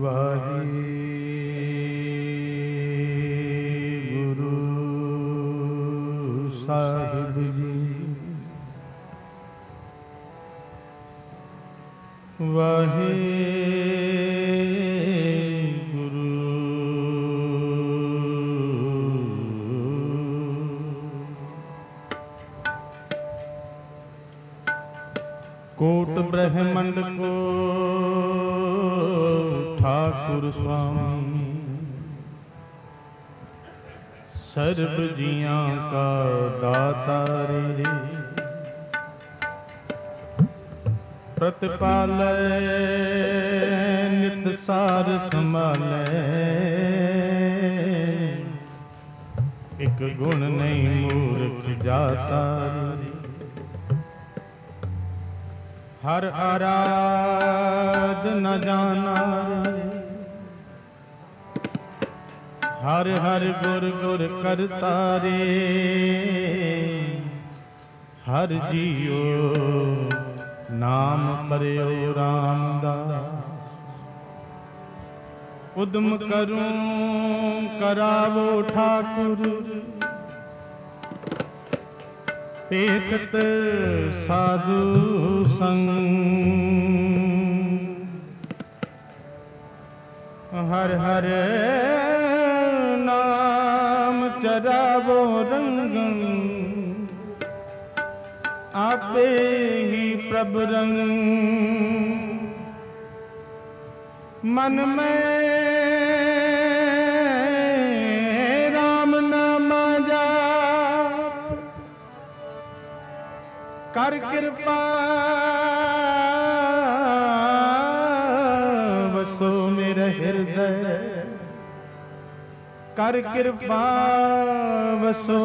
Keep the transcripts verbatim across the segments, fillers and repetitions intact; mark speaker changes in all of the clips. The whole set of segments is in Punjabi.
Speaker 1: ਵਾਹਿਗੁਰੂ ਸਾਹਿਬ ਜੀ। ਵਾਹਿਗੁਰੂ ਕੋਟ ਬ੍ਰਹਮੰਡ ਕੋ ठाकुर स्वामी, सर्ब जियां का दाता रे। प्रतिपालै नित सार संभालै, एक गुण नहीं मूर्ख जाता रे। हर आराध न जाना, हर हर गुर गुर करता रे। हर जियो नाम परयो रामदास। उद्म करूं करावो ठाकुर, पेखत साधु संग। हर हर नाम चरावो रंगन, आपे ही प्रभ रंग। मन में राम नामा जाप, कर कृपा वसो मेरे हृदय। कर कृपा वसो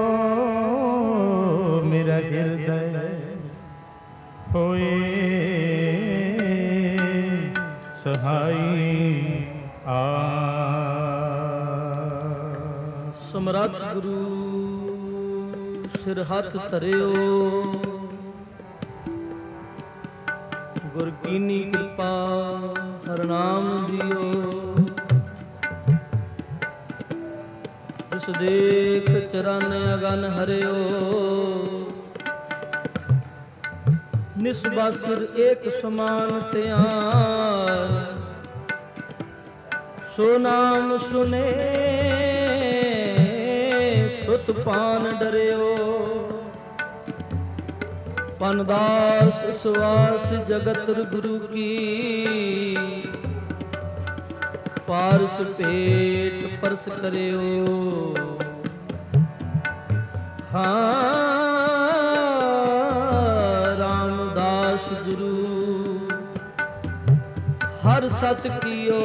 Speaker 1: मेरा हृदय। होए सहाई आ।
Speaker 2: ਸਮਰੱਥ ਗੁਰੂ ਸਿਰ ਹੱਥ ਧਰਿਓ, ਗੁਰ ਕੀਨੀ ਕਿਰਪਾ ਹਰਿ ਨਾਮ ਜੀਓ। ਜਿਸ ਦੇਖ ਚਰਨ ਅਗਨ ਹਰਿਓ, ਨਿਸਬਾਸਿਰ ਏਕ ਸਮਾਨ ਧਿਆਨ। ਸੋ ਨਾਮ ਸੁਨੇ ਸੁਤ ਪਾਨ ਡਰਿਓ। ਪਨਦਾਸ ਸਵਾਸ ਜਗਤ ਗੁਰੂ ਕੀ, ਪਾਰਸ ਭੇਟ ਪਰਸ ਕਰਿਓ। ਹਾਂ ਰਾਮਦਾਸ ਗੁਰੂ ਹਰ ਸਤ ਕੀਓ।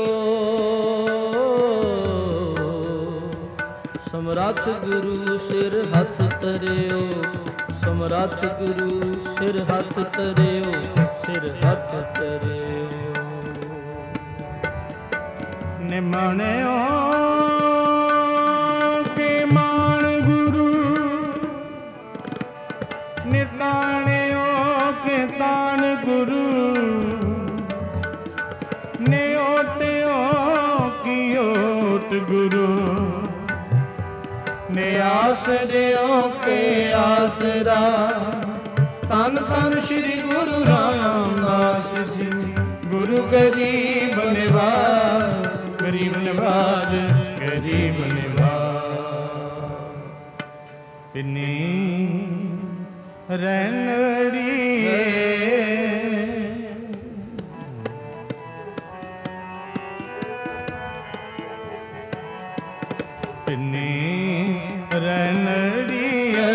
Speaker 2: ਸਮਰੱਥ ਗੁਰੂ ਸਿਰ ਹੱਥ ਧਰਿਓ, ਸਮਰੱਥ ਗੁਰੂ ਸਿਰ ਹੱਥ ਧਰਿਓ, ਸਿਰ ਹੱਥ ਧਰਿਓ।
Speaker 1: ਨਿਮਣਿਓ ਕੇ ਮਾਣ ਗੁਰੂ, ਨਿਤਾਣਿਓ ਕੇ ਤਾਣ ਗੁਰੂ। ਨਿਓਟਿਓ ਕੀ ਓਟ ਗੁਰੂ, ਨਿਆਸਰਿਓ ਕੇ ਆਸਰਾ। ਧੰਨ ਧੰਨ ਸ਼੍ਰੀ ਗੁਰੂ ਰਾਮਦਾਸ ਜੀ। ਗੁਰੂ ਗਰੀਬ ਨਿਵਾਜ, ਗਰੀਬ ਨਿਵਾਜ, ਗਰੀਬ ਨਿਵਾਜ। ਤਿਨੀ ਰੈਣੜੀ ਤਿਨੀ ਰੈਣੜੀਐ,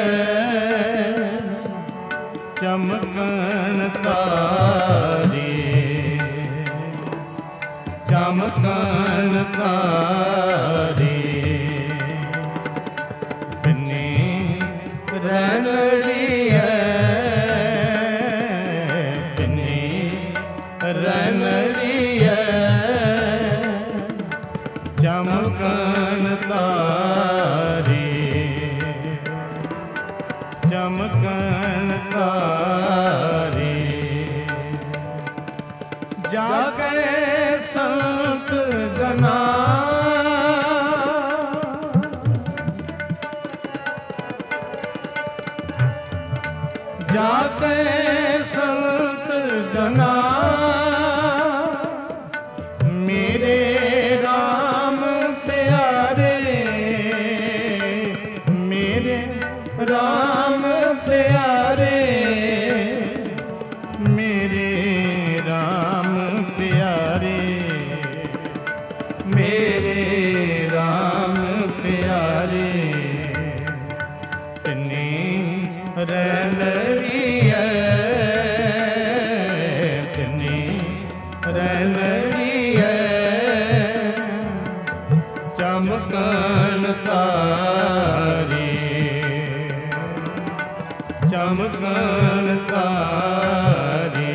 Speaker 1: ਚਮਕਣ ਤਾਰੇ। ਚਮਕਣ ਤਾਰੇ ਤਿਨੀ ਰੈਣੜੀਐ, ਤਿਨੀ ਰੈਣੜੀਐ। ਚਮਕਣ ਤਾਰੇ, ਚਮਕਣ ਤਾਰੇ। ਜਾਗੇ ਸੰਤ जाके संत जना मेरे राम प्यारे, मेरे राम प्यारे, मेरे राम प्यारे, मेरे राम प्यारे, तिन्नी रैनरी है, तिन्नी रैनरी है, चमकन तारी, चमकन तारी।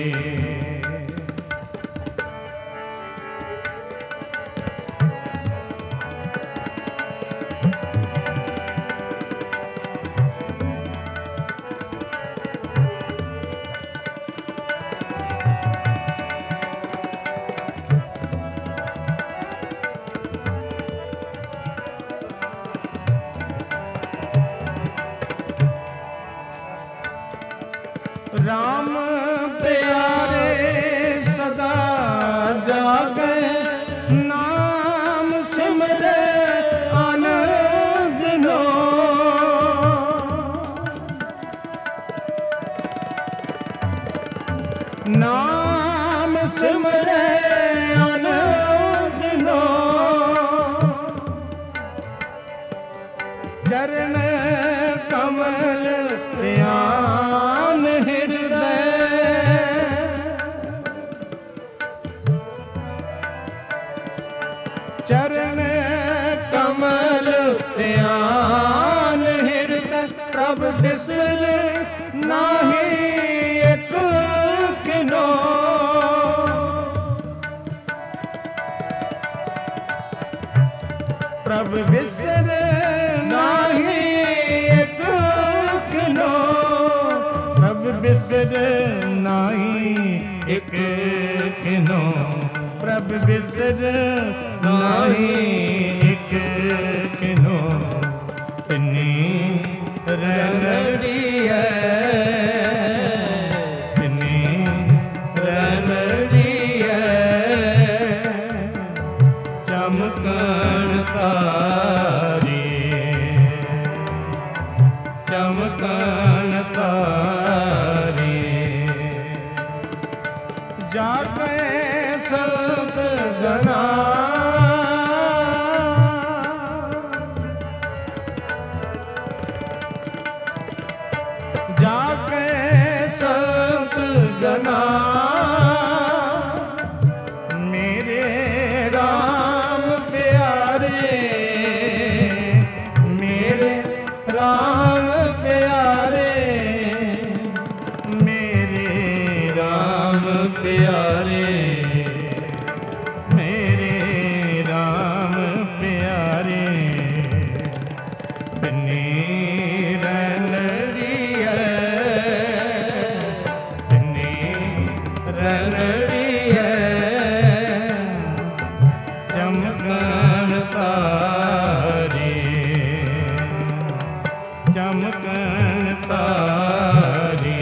Speaker 1: राम प्यारे सदा जागे, नाम सिमरे आनंद लो, नाम सिमरे आनंद लो, चरण कमल ध्यान हृदय, चरण कमल ध्यान हृदय, प्रभ बिसर नाही एक किनो, प्रभ बिसर नाही एक किनो, प्रभ बिसर नाही एक किनो, प्रभ बिसर नाही एक किनो, तिन्नी रैनरी है, तिन्नी रैनरी है, चमकन तारी, चमकन तारी। जाके संत जना जाके संत जना मेरे राम प्यारे, मेरे राम प्यारे, मेरे राम प्यारे, मेरे राम प्यारे, तिन्नी रैनरी है, तिन्नी रैनरी है, चमकन तारी, चमकन तारी,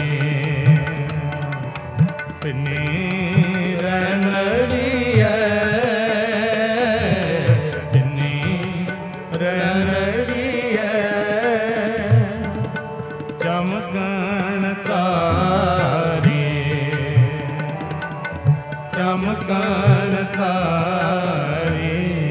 Speaker 1: तिन्नी रैनरी है, तिन्नी रैनरी है, चमकन तारी, चमकन तारी।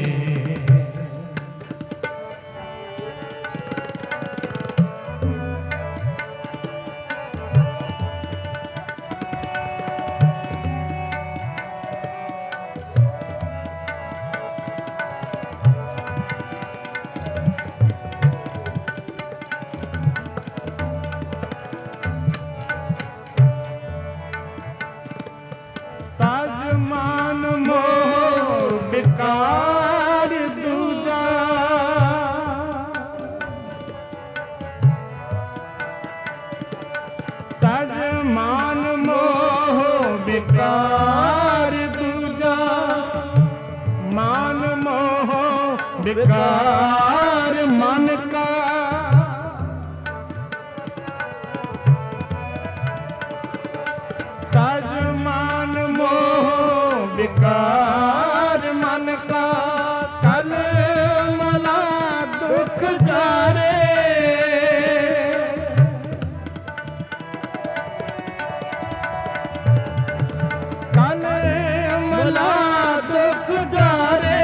Speaker 1: ताजमान मोह बेकार दूजा, ताजमान मोह बेकार दूजा, मान मोह बेकार मन का, तज मान मोह विकार मन का कल मला दुख जारे कल मला दुख जारे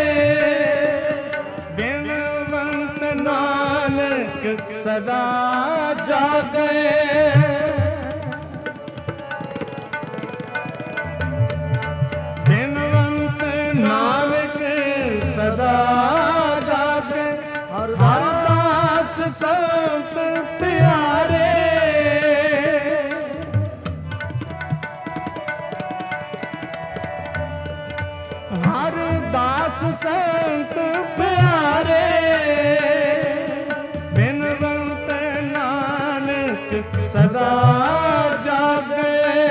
Speaker 1: बिनवंत नानक सदा जागे नानक सदा जागे हर दास संत प्यारे हर दास संत प्यारे बिनवंत नानक सदा जागे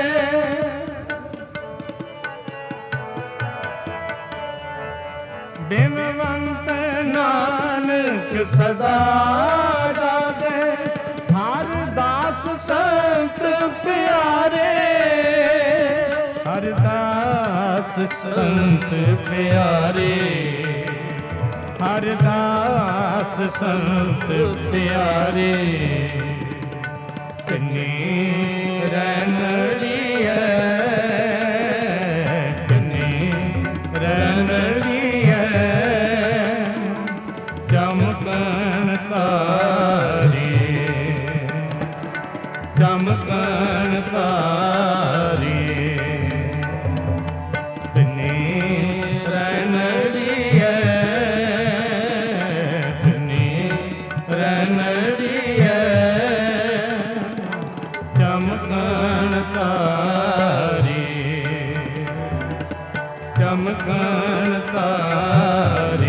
Speaker 1: बिनवंत नानक सदा जागे हर दास संत प्यारे हर दास संत प्यारे हर दास संत प्यारे किन्नी रैनड़ी है किन्नी रैनड़ी चमकन तारे चमकन तारे तिन्नी रैनड़ी है तिन्नी रैनड़ी है चमकन तारे चमकन तारे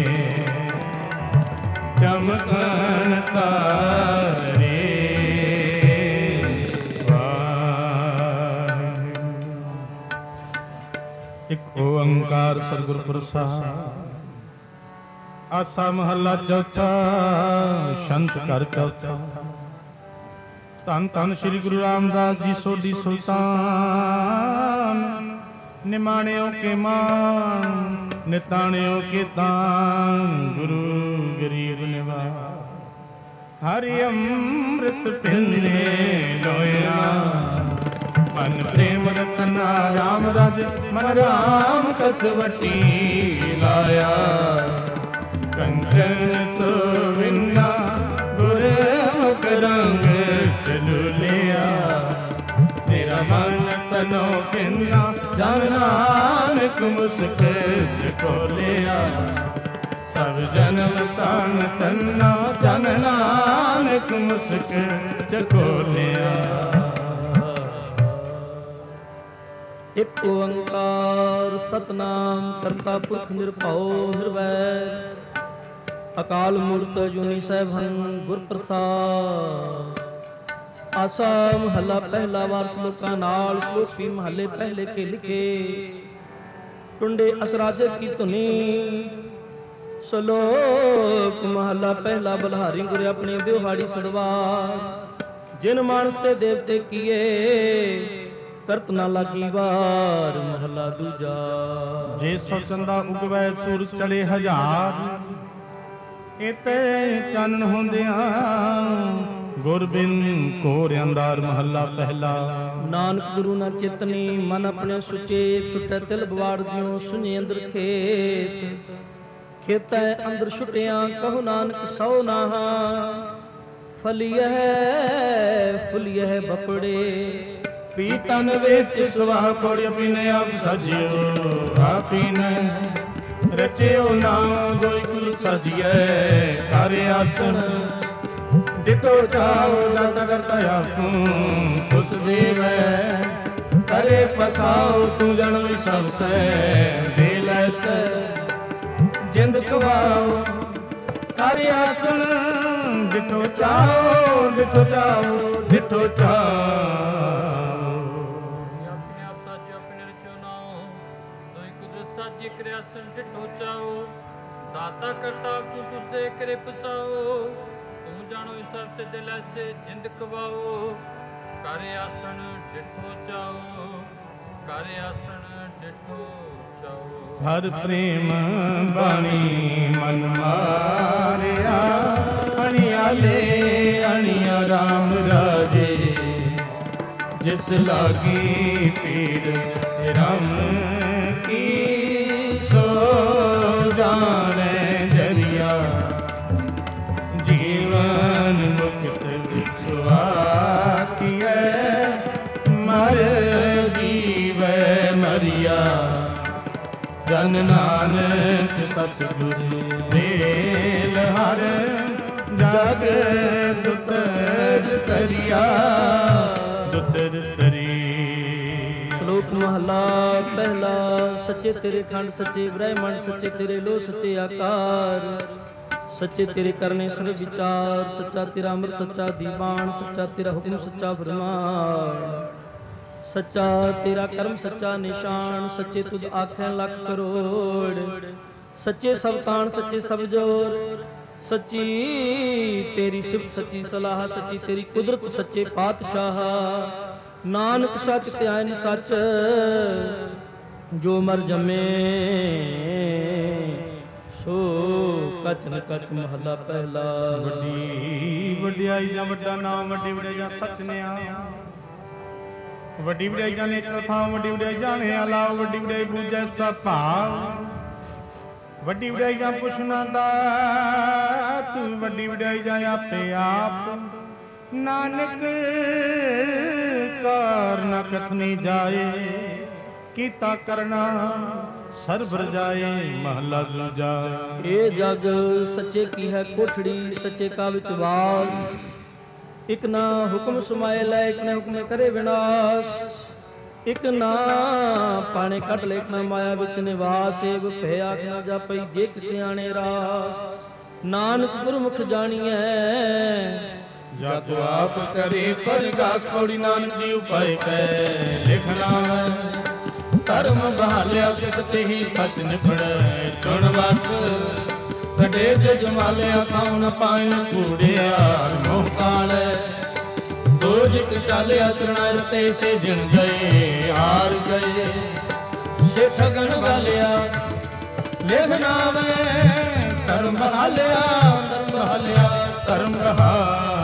Speaker 1: चमकन तारे एक ओंकार सतगुर प्रसाद आसा महला चौथा संत कर चौथा धन धन श्री गुरु रामदास जी सोढ़ी सुल्तान निमाणियों के मान निताणियों के तान गुरु गरीब निवास हरि अमृत पिंडे लोया मन प्रेम रतना राम राज मन राम कसवटी लाया कंचन सोविन्ना गुरमुख रंग चलू लिया तेरा मन तनो किन्ना जन नानक मुस्क को लिया सब जन्म तान तन्ना जन नानक मुस्क को लिया
Speaker 2: एक ओंकार सतनाम करता पुरख निरभਉ निर्वैर अकाल मूरत अजूनी सहभन गुर प्रसाद आसा महला पहला वार श्लोकां नाल श्लोक भी महले पहले के लिखे टुंडे असराजे की धुनी श्लोक महला पहला बलहारी गुर अपने दिहाड़ी सदवार जिन मानस ते देवते किए करत ना लागी वार महला दूजा
Speaker 1: जे सौ चंदा उगवै सूरज चले हजार इते चानन होंदियां गुर बिन कोर अंधार महला पहला
Speaker 2: नानक गुरु ना चेतनी मन अपने सुचे सुटे तिल बवाड़ दियो सुने अंदर खेत खेतै अंदर छुटिया कहो नानक सौ नाहा फलिय फुलिय बपड़े पीतन विच सुवा कोड़ पीने आप सजियो आपीने रचियो नाम गोई गुरु सजिए करे आसन दितो चाओ दाता करता आपू कुछ देवे करे पसाओ तू जन भी सबसे दिल से जिंद कवाओ करे आसन दितो चाओ दितो चाओ दितो चाओ
Speaker 3: क्रियासन ढिठो चाओ दाता करता तू तुझे करे पसाओ तू जानो सब से दिल से जिंद कवाओ करे आसन ਡਿਠੋ ਚਾਓ ਕਰ ਆਸਣ ਡਿਠੋ ਚਾਓ।
Speaker 1: ਹਰ ਪ੍ਰੇਮ ਬਾਣੀ ਮਨ ਮਾਰਿਆ ਅਣਿਆਲੇ ਅਣਿਆ ਰਾਮ ਰਾਜੇ ਜਿਸ ਲਾਗੀ ਪੀਰ ਰਮ ਕੀ ਸੋ ਜਾਣੇ ਜਰੀਆ ਜੀਵਨ ਮੁਕਤ ਸੁਆਕੀਐ ਮਰ ਜੀਵੈ ਮਰਿਆ ਜਨ ਨਾਨਕ ਸਤਿਗੁਰੂ ਮੇਲ ਹਰ ਜਗ ਦੁਤਰ ਤਰਿਆ ਦੁਤਰ ਤਰੀ।
Speaker 2: ਸ਼ਲੋਕ ਮਹਲਾ ਪਹਿਲਾ। ਸੱਚੇ ਤੇਰੇ ਖੰਡ ਸੱਚੇ ਬ੍ਰਹਮੰਡ ਸੱਚੇ ਤੇਰੇ ਲੋ ਸੱਚੇ ਆਕਾਰ ਸੱਚੇ ਤੇਰੇ ਕਰਨੇ ਸਰਬ ਵਿਚਾਰ ਸੱਚਾ ਤੇਰਾ ਅੰਮ੍ਰਿਤ ਸੱਚਾ ਦੀਵਾਨ ਸੱਚਾ ਤੇਰਾ ਹੁਕਮ ਸੱਚਾ ਫਰਮਾਨ ਸੱਚਾ ਤੇਰਾ ਕਰਮ ਸੱਚਾ ਨਿਸ਼ਾਨ ਸੱਚੇ ਤੁਧ ਆਖੈ ਲੱਖ ਕਰੋੜ ਸੱਚੇ ਸਭ ਤਾਣ ਸੱਚੇ ਸਭ ਜੋਰ ਸੱਚੀ ਤੇਰੀ ਸਿਫਤ ਸੱਚੀ ਸਲਾਹ ਸੱਚੀ ਤੇਰੀ ਕੁਦਰਤ ਸੱਚੇ ਪਾਤਸ਼ਾਹ ਨਾਨਕ ਸੱਚ ਧਿਆਨ ਸੱਚ ਜੋ ਮਰ ਜੰਮੇ ਸੋ ਕਚਨ ਕਚ ਮਹਲਾ ਪਹਿਲਾ।
Speaker 1: ਵੱਡੀ ਵਡਿਆਈ ਜਾਂ ਵੱਡਾ ਨਾਮ ਵੱਡੀ ਵਡਿਆਈ ਜਾਂ ਸੱਚ ਨਿਆ ਵੱਡੀ ਵਡਿਆਈ ਜਾਂ ਨੇਚਰ ਥਾਂ ਵੱਡੀ ਵਡਿਆਈ ਜਾਣੇ ਅਲਾਓ ਵੱਡੀ ਵਡਿਆਈ ਬੂਝੈ ਸਾ ਭਾਵ ਵੱਡੀ ਵਡਿਆਈ ਜਾਂ ਪੁੱਛਣਾ ਦਾਤ ਵੱਡੀ ਵਡਿਆਈ ਜਾਂ ਆਪੇ ਆਪ ਨਾਨਕ ਕਾਰ ਨ ਕਥਨੀ ਜਾਏ ਕੀਤਾ ਕਰਨਾ ਸਰਬ ਰਜਾਏ ਮਹਲਾ ਦੂਜਾ।
Speaker 2: ਇਹ ਜਗ ਸੱਚੇ ਕੀ ਹੈ ਕੋਠੜੀ ਸੱਚੇ ਕਾ ਵਿੱਚ ਵਾਸ ਇਕ ਨਾ ਹੁਕਮ ਸਮਾਏ ਲੈ ਇਕ ਨਾ ਹੁਕਮ ਕਰੇ ਵਿਨਾਸ਼ ਇਕ ਨਾ ਪਾਣੇ ਕੱਢ ਲੈ ਇਕ ਨਾ ਮਾਇਆ ਵਿੱਚ ਨਿਵਾਸ ਏਵ ਭੈ ਆਖ ਨਾ ਜਾਪਈ ਜੇ ਕਿਸੇ ਆਣੇ ਰਾਸ ਨਾਨਕ ਗੁਰਮੁਖ ਜਾਣੀਐ
Speaker 1: ਜਗ ਆਪ ਕਰੇ ਪਰਗਾਸ ਪੌੜੀ ਨਾਨਕ ਜੀ ਉਪਾਇ ਕੈ ਲਿਖਣਾ ਹੈ ਧਰਮ ਬਹਾਲਿਆ ਕਿਸ ਤੇ ਹੀ ਸੱਚ ਨਿਪੜੈ ਚੁਣ ਵਕ ਕਡੇ ਜਮਾਲਿਆ ਖਾਉ ਨ ਪਾਇਨ ਕੂੜਿਆ ਮੋਹ ਕਾਲੇ ਦੋਜਿਕ ਚਾਲਿਆ ਚਰਣਾ ਰਤੇ ਸੇ ਜਿਨ ਗਏ ਹਾਰ ਗਏ ਸੇ ਠਗਣ ਵਾਲਿਆ ਲਿਖ ਨਾਵੇਂ ਧਰਮ ਬਹਾਲਿਆ ਧਰਮ ਬਹਾਲਿਆ ਧਰਮ ਬਹਾਲਿਆ।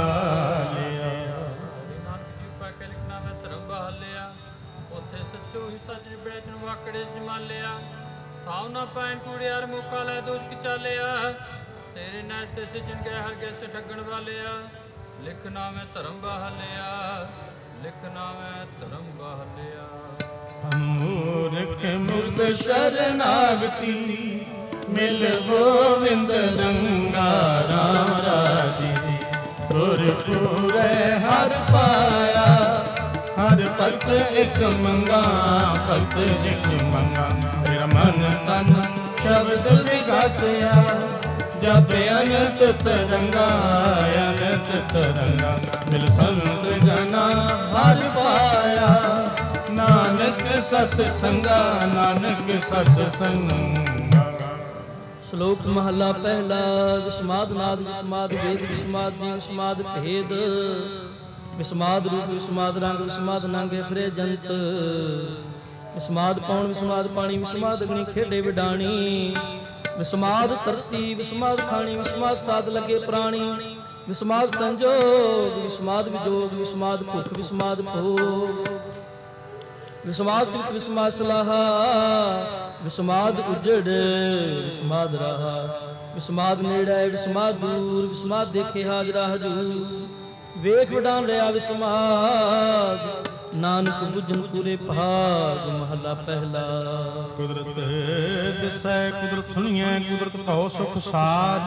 Speaker 3: ਨਾਨਕ ਜੀ ਪਾ ਕੇ ਲਿਖਣਾ ਮੈਂ ਧਰਮ ਬਹਾਲਿਆ ਉੱਥੇ ਸੱਚੋ ਹੀ ਸੱਚ ਨਿਬੜੇ ਜਨ ਵਾਕੜੇ ਜਮਾਲਿਆ ਥਾਉ ਨਾ ਪੈਣ ਕੂੜਿਆਰ ਮੌਕਾ ਲੈ ਦੋਜ ਚਾਲਿਆ ਤੇਰੇ ਨਾਲ ਤੇ ਸਿਜਣ ਗਏ ਹਰ ਗਏ ਸੇ ਠੱਗਣ ਵਾਲਿਆ ਲਿਖਣਾ ਮੈਂ ਧਰਮ ਬਹਾਲਿਆ ਲਿਖਣਾ ਮੈਂ ਧਰਮ ਬਹਾਲਿਆ।
Speaker 1: ਮੂਰਖ ਮੁਰਦ ਸ਼ਰਨਾਗਤੀ ਮਿਲ ਗੋਵਿੰਦ ਰੰਗਾ ਰਾਮ ਰਾਜੀ ਗੁਰ ਪੂਰੇ ਹਰ ਪਾਇਆ ਹਰ ਭਗਤ ਇੱਕ ਮੰਗਾ ਭਗਤ ਇੱਕ ਮੰਗਾ ਮੇਰਾ ਮਨ ਤਨ ਸ਼ਬਦ ਵਿਗਾਸਿਆ ਜਪ ਅਨੰਤ ਤਰੰਗਾ ਅਨੰਤ ਤਰੰਗਾ ਮਿਲ ਸੰਤ ਜਨਾ ਹਰ ਪਾਇਆ ਨਾਨਕ ਸਤ ਸੰਗਾ ਨਾਨਕ ਸਤ ਸੰਗਾ।
Speaker 2: ਸ਼ਲੋਕ ਮਹਲਾ ਪਹਿਲਾ। ਵਿਸਮਾਦ ਨਾਦ ਵਿਸਮਾਦ ਵੇਦ ਵਿਸਮਾਦ ਜੀ ਵਿਸਮਾਦ ਭੇਦ ਵਿਸਮਾਦ ਰੂਪ ਵਿਸਮਾਦ ਰੰਗ ਵਿਸਮਾਦ ਨੰਗ ਫਿਰੇ ਜੰਤ ਵਿਸਮਾਦ ਪੌਣ ਵਿਸਮਾਦ ਪਾਣੀ ਵਿਸਮਾਦ ਅਗਨੀ ਖੇਡੇ ਵਿਡਾਣੀ ਵਿਸਮਾਦ ਧਰਤੀ ਵਿਸਮਾਦ ਖਾਣੀ ਵਿਸਮਾਦ ਸਾਧ ਲੱਗੇ ਪ੍ਰਾਣੀ ਵਿਸਮਾਦ ਸੰਜੋਗ ਵਿਸਮਾਦ ਵਿਜੋਗ ਵਿਸਮਾਦ ਭੁੱਖ ਵਿਸਮਾਦ ਭੋਗ ਵਿਸਮਾਦ ਸਿਫਤ ਵਿਸਮਾਦ ਸਲਾਹਾ ਵਿਸਮਾਦ ਉਜੜ ਵਿਸਮਾਦ ਰਾਹਾ ਵਿਸਮਾਦ ਨੇੜੇ ਵਿਸਮਾਦ ਦੂਰ ਵਿਸਮਾਦ ਦੇਖੇ ਹਾਜ਼ਰਾ ਹਜੂਰ ਵੇਖ ਵਡਾਨ ਰਿਹਾ ਵਿਸਮਾਦ ਨਾਨਕ ਬੁਝਨ ਪੂਰੇ ਭਾਗ ਮਹਲਾ ਪਹਿਲਾ।
Speaker 1: ਕੁਦਰਤ ਦਿਸੈ ਕੁਦਰਤ ਸੁਣੀਐ ਕੁਦਰਤ ਭਉ ਸੁਖ ਸਾਜ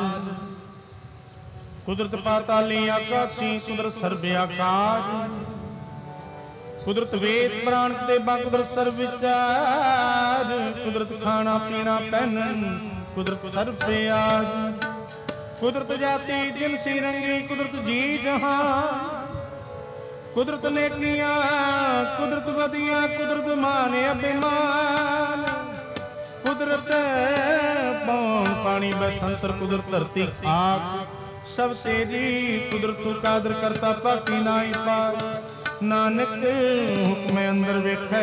Speaker 1: ਕੁਦਰਤ ਪਾਤਾਲੀ ਆਕਾਸੀ ਕੁਦਰਤ ਸਰਬ ਆਕਾਸ਼ ਕੁਦਰਤ ਵੇਦ ਪ੍ਰਾਣ ਤੇ ਬਾ ਕੁਦਰਤ ਸਰਬ ਵਿਚਾਰ ਕੁਦਰਤ ਖਾਣਾ ਪੀਣਾ ਪਹਿਨਣ ਕੁਦਰਤ ਸਰਬ ਪਿਆਜ ਕੁਦਰਤ ਜਾਤੀ ਜਿਨਸੀ ਰੰਗੀ ਕੁਦਰਤ ਜੀ ਜਹਾਂ ਕੁਦਰਤ ਨੇਕੀਆਂ ਕੁਦਰਤ ਵਧੀਆਂ ਕੁਦਰਤ ਮਾਨ ਅਭਿਮਾਨ ਕੁਦਰਤ ਪੌਣ ਪਾਣੀ ਬਸੰਤਰ ਕੁਦਰਤ ਧਰਤੀ ਆਪ ਸਭ ਤੇਰੀ ਕੁਦਰਤ ਤੂੰ ਕਾਦਰ ਕਰਤਾ ਬਾਕੀ ਨਾਹੀ ਪਾਕ ਨਾਨਕ ਹੁਕਮੇ ਅੰਦਰ ਵੇਖੈ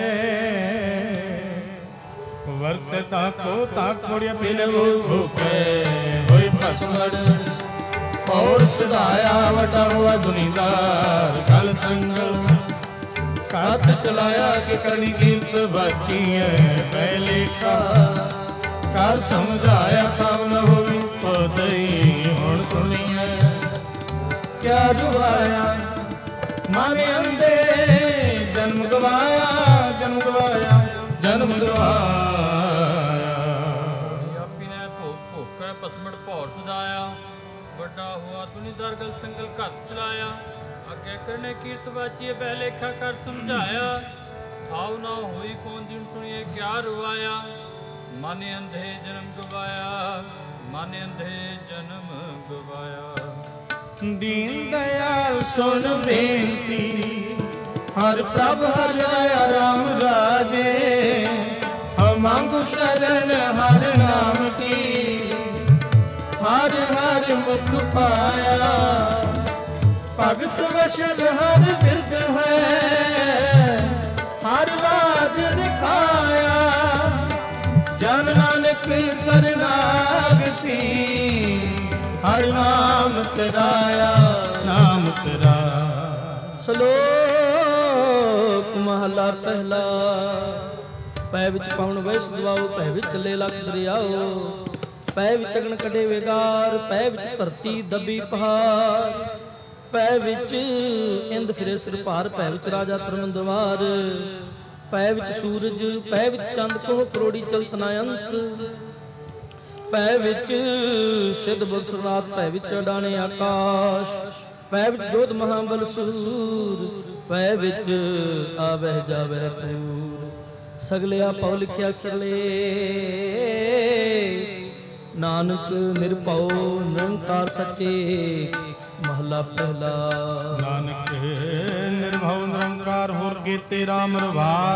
Speaker 1: ਵਰਤ ਤਾਕੋ ਤਾਕ ਕੋੜਿਆ ਪੀਨ ਭੁਖੈ ਹੋਈ ਭਸਮੜ ਔਰ ਸਦਾਇਆ ਵਟਾ ਹੋਆ ਦੁਨੀਦਾਰ ਗਲ ਸੰਗਲ ਕਾਤ ਚਲਾਇਆ ਕਿ ਕਰਨੀ ਕੀਮਤ ਬਾਚੀਐ ਪਹਿਲੇ ਕਾ ਕਰ ਸਮਝਾਇਆ ਤਬ ਨ ਹੋਈ ਪਦਈ ਹੁਣ ਸੁਣੀਐ ਕਿਆ ਦੁਆਇਆ ਮਨ ਅੰਦੇ ਜਨਮ ਗਵਾਇਆ ਜਨਮ ਗਵਾਇਆ ਜਨਮ ਗਵਾਇਆ
Speaker 3: ਆਪੀ ਨੇ ਭੁੱਖ ਭੁੱਖੈ ਪਸਮੜ ਭੌਰ ਸਦਾਇਆ ਵੱਡਾ ਹੋਆ ਦੁਨੀਦਾਰ ਗਲ ਸੰਗਲ ਘੱਤ ਚਲਾਇਆ ਅੱਗੇ ਕਰਨੇ ਕੀਰਤ ਵਾਚੀਏ ਪਹਿਲੇਖਾ ਕਰ ਸਮਝਾਇਆ ਥਾਉ ਨਾ ਹੋਈ ਕੌਣ ਦਿਨ ਸੁਣੀਏ ਕਿਆ ਰਵਾਇਆ ਮਨ ਅੰਧੇ ਜਨਮ ਗਵਾਇਆ ਮਨ ਅੰਧੇ ਜਨਮ ਗਵਾਇਆ
Speaker 1: ਦੀਨ ਦਇਆਲ ਸੁਣ ਬੇਨਤੀ ਹਰ ਪ੍ਰਭ ਹਰ ਰਾਇਆ ਰਾਮ ਰਾਜੇ ਹਮਾਂਗੂ ਸ਼ਰਨ ਹਰ ਨਾਮ ਕੀ ਹਰ ਹਰ ਮੁਖ ਪਾਇਆ ਭਗਤ ਵਸ਼ਲ ਹਰ ਬਿਰਦ ਹੈ ਹਰ ਰਾਜ ਦਿਖਾਇਆ ਜਨ ਨਾਨਕ ਸਰਨਾਗਤੀ ਹਰ ਨਾਮ ਤੇਰਾਇਆ ਨਾਮ ਤੇਰਾ
Speaker 2: ਸ਼ਲੋਕ ਮਹਲਾ ਪਹਿਲਾ ਪੈ ਵਿੱਚ ਪਾਉਣ ਵੈਸ ਦਵਾਓ ਪੈ ਵਿੱਚ ਚੱਲੇ ਲੱਖ ਦਰਿਆਓ ਪੈ ਵਿੱਚ ਅਗਨ ਕੱਢੇ ਵੇਗਾਰ ਪੈ ਵਿੱਚ ਧਰਤੀ ਦਬੀ ਪਹਾੜ ਪੈ ਵਿੱਚ ਇੰਦ ਫਿਰੇ ਸਿਰ ਭਾਰ ਪੈ ਵਿੱਚ ਰਾਜਾ ਤਰਮੰਦਵਾਰ ਪੈ ਵਿੱਚ ਸੂਰਜ ਪੈ ਵਿੱਚ ਚੰਦ ਕੋਹ ਕਰੋੜੀ ਚਲਤ ਨਾ ਅੰਤ ਪੈ ਵਿੱਚ ਸਿੱਧ ਬੁੱਧ ਸੁਰਨਾਥ ਪੈ ਵਿੱਚ ਅਡਾਣੇ ਆਕਾਸ਼ ਪੈ ਵਿੱਚ ਜੋਤ ਮਹਾਬਲ ਸੂਰ ਪੈ ਵਿੱਚ ਆਵਹਿ ਜਾਵਹਿ ਪੂਰ ਸਗਲਿਆ ਪਉ ਲਿਖਿਆ ਸਰਲੇ ਨਾਨਕ ਨਿਰਭਉ ਨਿਰੰਕਾਰ ਸੱਚੇ ਮਹਲਾ ਪਹਿਲਾ
Speaker 1: ਨਾਨਕ ਨਿਰਭਉ ਨਿਰੰਕਾਰ ਹੋਰ ਕੀਤੇ ਰਾਮ ਰਵਾਲ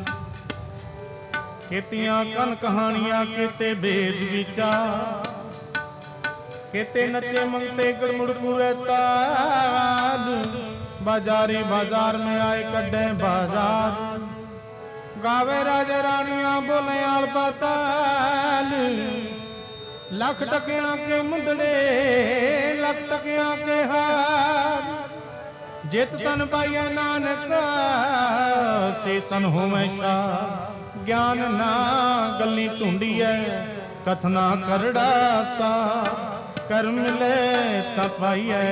Speaker 1: ਕੀਤੀਆਂ ਕਨ ਕਹਾਣੀਆਂ ਕੀਤੇ ਭੇਦ ਵਿਚਾਰ ਕੀਤੇ ਨੱਚੇ ਮੰਗਤੇ ਗੜਮੁੜ ਪੂਰੇ ਤਾਲ ਬਾਜ਼ਾਰੀ ਬਾਜ਼ਾਰ में आए कड्डे बाजार गावे राजे रानियां बोले आल पाताल लख टकिया के मुंदड़े लख टकिया के हार जित तन पाइया नानक से सन होवे शाह ज्ञान ना गली ढूंढिए कथना करड़ा सा कर मिले तपाइए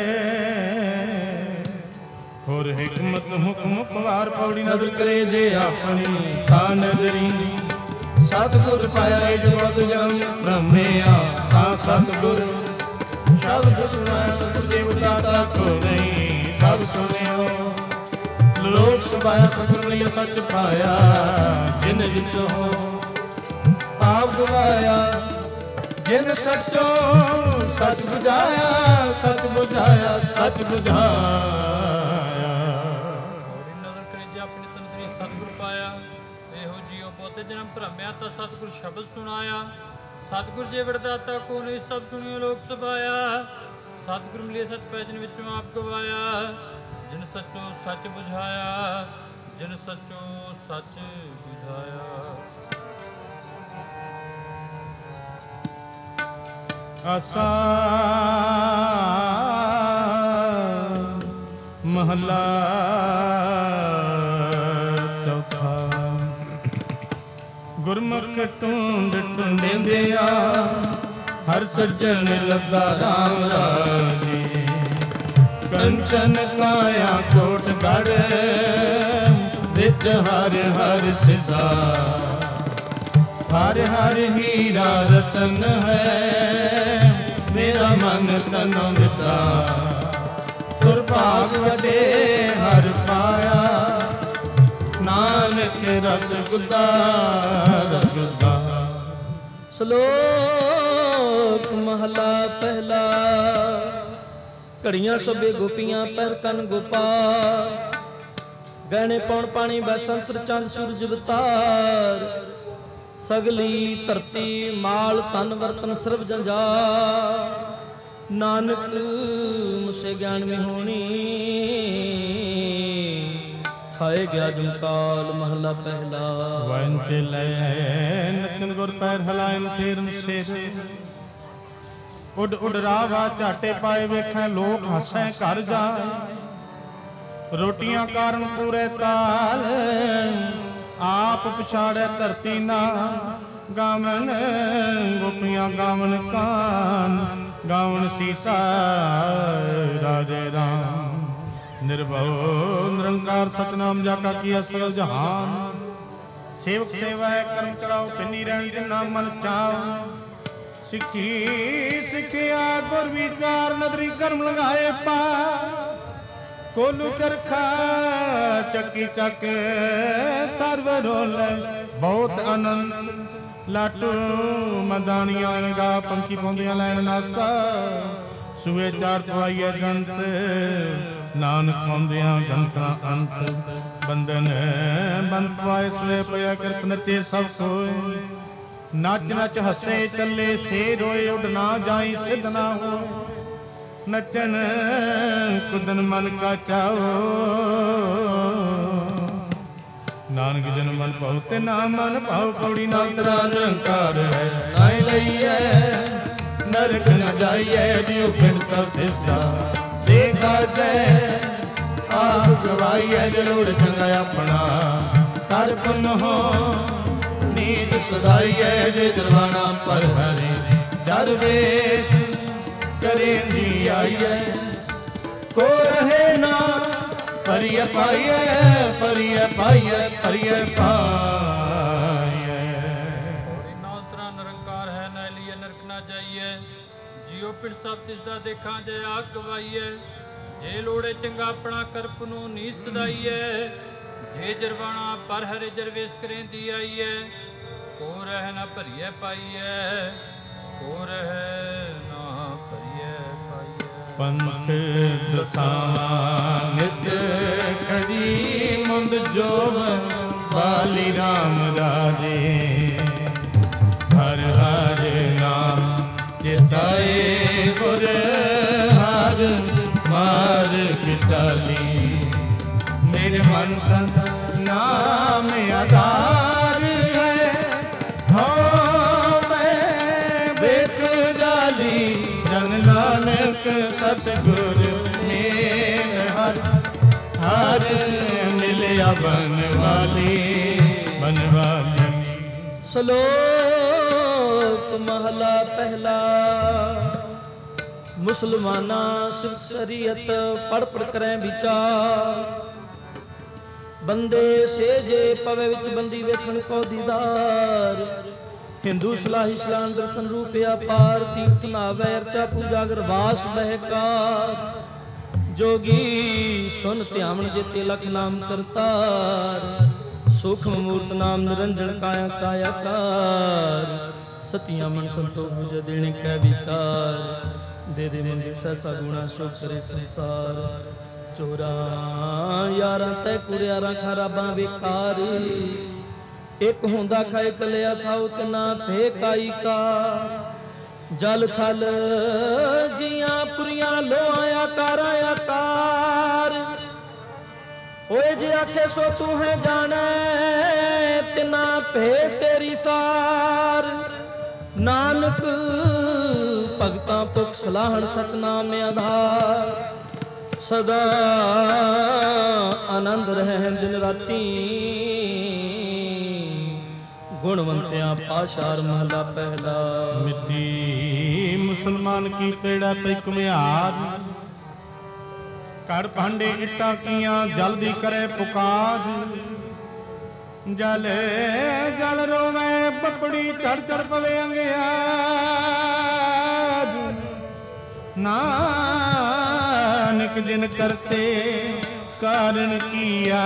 Speaker 1: होर हिकमत मुख मुख वार पौड़ी नजर करे जे अपनी ता नजरी सतगुर पाया जगत जन्म ब्रह्मया ता सतगुर शब्द सुना सत देवता को नहीं सब सुनियो लोक सुभाया सतगुर लिया सच पाया जिन जिचो आप गवाया जिन सचो सच बुझाया सच बुझाया सच बुझाया जन्म भ्रमया ता सतगुर शब्द सुनाया सतगुर जे वरदाता को नहीं सब सुनियो लोक सभाया सतगुर मिले सत पैजन विचों आप गवाया जिन सचो सच बुझाया जिन सचो सच बुझाया आसा महला गुरमुख टूंड टूंडेंदिया हर सज्जन लगा राम राजे कंचन काया कोट गढ़ विच हर हर सिधा हर हर हीरा रतन है मेरा मन तन मिता दुर्भाग वडे हर पाया नानक रस गुदा रस गुदा
Speaker 2: ਸ਼ਲੋਕ ਮਹਲਾ ਪਹਿਲਾ ਘੜੀਆਂ ਸਭੇ ਗੋਪੀਆਂ ਪਹਿਰ ਕਨ ਗੋਪਾਲ ਗਹਿਣੇ ਪੌਣ ਪਾਣੀ ਬੈਸੰਤਰ ਚੰਦ ਸੂਰਜ ਅਵਤਾਰ ਸਗਲੀ ਧਰਤੀ ਮਾਲ ਤਨ ਵਰਤਨ ਸਰਬ ਜੰਜਾਰ ਨਾਨਕ ਮੁਸੇ ਗਿਆਨ ਵਿਹੋਣੀ ਖਾਏ ਗਿਆ ਜਮਕਾਲ ਮਹਲਾ ਪਹਿਲਾ।
Speaker 1: ਵੰਚ ਲੈ ਨਚਨ ਗੁਰ ਪੈਰ ਹਲਾਇਨ ਫੇਰਨ ਸਿਰ, ਉੱਡ ਉੱਡ ਰਾਵਾ ਝਾਟੇ ਪਾਏ ਵੇਖੈ ਲੋਕ ਹੱਸੈ ਘਰ ਜਾਏ। ਰੋਟੀਆਂ ਕਾਰਨ ਪੂਰੇ ਤਾਲ, ਆਪ ਪਛਾੜੈ ਧਰਤੀ ਨਾ। ਗਾਵਨ ਗੋਪੀਆਂ ਗਾਵਨ ਕਾਨ, ਗਾਵਨ ਸੀਤਾ ਰਾਜੇ ਰਾਮ। ਨਿਰਭਉ ਨਿਰੰਕਾਰ ਸਤਨਾਮ ਜਾਕਾ ਕੀਆ ਸਗਲ ਜਹਾਨ। ਸੇਵਕ ਸੇਵਾ ਕਰਮ ਚਲਾਓ, ਪਿੰਨੀ ਰਹਿਣ ਜਿਨਾ ਮਨ ਚਾਉ। ਸਿੱਖੀ ਸਿੱਖਿਆ ਗੁਰ ਵਿਚਾਰ, ਨਦਰੀ ਕਰਮ ਲਗਾਏ ਪਾ। ਕੋਲੂ ਚਰਖਾ ਚੱਕੀ ਚੱਕ ਤਰਵ ਰੋਲੇ, ਬਹੁਤ ਆਨੰਦ ਲਾਟੂ ਮਦਾਨੀਆਂ ਗਾ। ਪੰਖੀ ਪਾਉਂਦੀਆਂ ਲੈਣ ਨਾਸਾ, ਸੂਏ ਚਾਰ ਪਵਾਈਏ ਗੰਤ। ਨਾਨਕ ਪਾਉਂਦਿਆਂ ਗੰਤਾਂ ਅੰਤ, ਬੰਧਨ ਬੰਦ ਪਵਾਏ ਸਵੇ ਪਿਆ। ਕਿਰਤ ਨਚੇ ਸਭ ਸੋਏ, ਨੱਚ ਨੱਚ ਹੱਸੇ ਚੱਲੇ ਸੇ ਰੋਏ। ਉੱਡ ਨਾ ਜਾਈ ਸਿੱਧ ਨਾ ਹੋਏ, ਨਚਨ ਕੁਦਨ ਮਨ ਕਾ ਚਾਓ। ਨਾਨਕ ਜਨ ਮਨ ਭਾਉ ਤੇ ਨਾ ਮਨ ਭਾਉ। ਪੌੜੀ ਨਾ ਤਰਾ ਨਿਰੰਕਾਰ ਹੈ, ਨਾਇ ਲਈਐ ਨਰਕ ਨ ਜਾਈਐ। ਜਿਉ ਪਿੰਡ ਸਭ ਸਿਸਟਾ ਦੇਖਾ ਜੈ, ਆਪ ਗਵਾਈਐ। ਜਲੋੜ ਚੰਗਾ ਆਪਣਾ ਕਰ ਪੁਨ ਹੋ, ਨੀਚ ਸਦਾਈਐ। ਜੇ ਦਰਵਾਨਾ ਪਰ ਹਰੇ ਜਰ ਵੇਸ, ਕਰੇ ਜੀ ਆਈਐ। ਕੋ ਰਹੇ ਨਾ ਪਰਿਯ ਪਾਈਐ, ਪਰਿਯ ਪਾਈਐ, ਪਰਿਯ ਪਾਈਐ।
Speaker 3: ਹੋਰੀ ਨਾਮ ਤਰਾ ਨਿਰੰਕਾਰ ਹੈ, ਨਾ ਲਈਏ ਨਰਕ ਨਾ ਜਾਈਐ। ਜਿਉ ਪਿੰਡ ਸਭ ਤਿਸਦਾ ਦੇਖਾਂ ਜੈ, ਆਪ ਗਵਾਈਐ। ਜੇ ਲੋੜੇ ਚੰਗਾ ਆਪਣਾ ਕਰਪ ਨੂੰ ਨੀ ਸਦਾਈਐ। ਜੇ ਜਰਵਾਣਾ ਪਰ ਹਰੇ ਜਰਵੇਸ ਕਰੇਂਦੀ ਆਈਐ। ਕੋ ਰਹਿ ਨਾ ਭਰੀਐ ਪਾਈਐ, ਕੋ ਰਹਿ ਨਾ ਭਰੀਐ ਪਾਈਐ।
Speaker 1: ਪੰਥ ਦਸਾਵਾਂ ਨਿਤ ਖੜੀ, ਮੁੰਦ ਜੋਗ ਬਾਲੀ ਰਾਮ ਰਾਜੇ। ਹਰ ਹਰ ਨਾਮ ਚਿਤਾਏ, ਗੁਰ ਹਰ ਮਾਰਗ ਚਾਲੀ। ਮੇਰੇ ਮਨ ਤਨ ਨਾਮ ਆਧਾਰ ਹੈ, ਹੋ ਮੈਂ ਵੇਖ ਜਾਲੀ। ਜਨ ਨਾਨਕ ਸਤਿਗੁਰ ਮੇਰ ਹਰ, ਹਰ ਮਿਲਿਆ ਬਨ ਵਾਲੀ, ਬਨ ਵਾਲੀ।
Speaker 2: ਸ਼ਲੋਕ ਮਹਲਾ ਪਹਿਲਾ। ਮੁਸਲਮਾਨਾ ਸਿੱਖ ਸ਼ਰੀਅਤ ਪੜ ਪੜ ਕਰੈ ਵਿਚਾਰ। ਬੰਦੇ ਸੇਜੇ ਪਵੇ ਵਿੱਚ ਬੰਦੀ ਵੇਖਣ ਕੋ ਦੀਦਾਰ। ਹਿੰਦੂ ਸਲਾਹੀ ਸਲਾਨ ਦਰਸ਼ਨ ਰੂਪਿਆ ਪਾਰ। ਤੀਰਥ ਨਾਵੈ ਅਰਚਾ ਪੂਜਾ ਗਰਵਾਸ ਬਹਿਕਾਰ। ਜੋਗੀ ਸੁਨ ਧਿਆਵਨ ਜੇਤੇ ਲਖ ਨਾਮ ਕਰਤਾਰ। ਸੂਖਮ ਮੂਰਤ ਨਾਮ ਨਿਰੰਜਨ ਕਾਇਆ ਕਾਇਆਕਾਰ। ਸਤਿਆਂ ਮਨ ਸੰਤੋਖ ਬੁਝ ਦੇਣੇ ਕੈ ਵਿਚਾਰ। ਦੇ ਦੇ ਮੰਗੇ ਸੈਸਾ ਗੁਣਾ ਸੋ ਕਰੇ ਸੰਸਾਰ। ਚੋਰਾਂ ਯਾਰਾਂ ਤੈ ਕੁਰਿਆਰਾਂ ਖਰਾਬਾਂ ਵੇਕਾਰ। ਇੱਕ ਹੁੰਦਾ ਖਾਏ ਚਲਿਆ ਥਾਉ ਤਿਨਾ ਫੇਕਾਈ ਕਾ। ਜਲ ਥਲ ਜੀਆਂ ਪੁਰੀਆਂ ਲੋਆਂ ਆਕਾਰਾਂ ਆਕਾਰ। ਓਏ ਜੇ ਆਖੇ ਸੋ ਤੂੰ ਹੈ ਜਾਣੈ, ਤਿਨਾ ਭੇ ਤੇਰੀ ਸਾਰ। ਨਾਨਕ ਭਗਤਾਂ ਪੁਖ ਸਲਾਹਣ ਸਤਨਾਮ ਆਧਾਰ। ਸਦਾ ਆਨੰਦ ਰਹਿ ਦਿਨ ਰਾਤੀ। ਗੁਣਵੰਤਿਆਂ ਪਾਸ਼ਾਰ ਮਹਲਾ ਪਹਿਲਾ।
Speaker 1: ਮਿੱਟੀ ਮੁਸਲਮਾਨ ਕੀ ਪੇੜਾ ਪਈ ਘੁਮਿਆਰ। ਘਰ ਭਾਂਡੇ ਇੱਟਾਂ ਕੀਆਂ ਜਲਦੀ ਕਰੇ ਪੁਕਾਰ। ਜਲ ਜਲ ਰੋਵੇ ਪਪੜੀ ਚੜ ਚੜ ਪਵੇ ਅੰਗਿਆਰ। ਨਾਨਕ ਜਿਨ ਕਰਤੇ ਕਾਰਨ ਕੀਆ।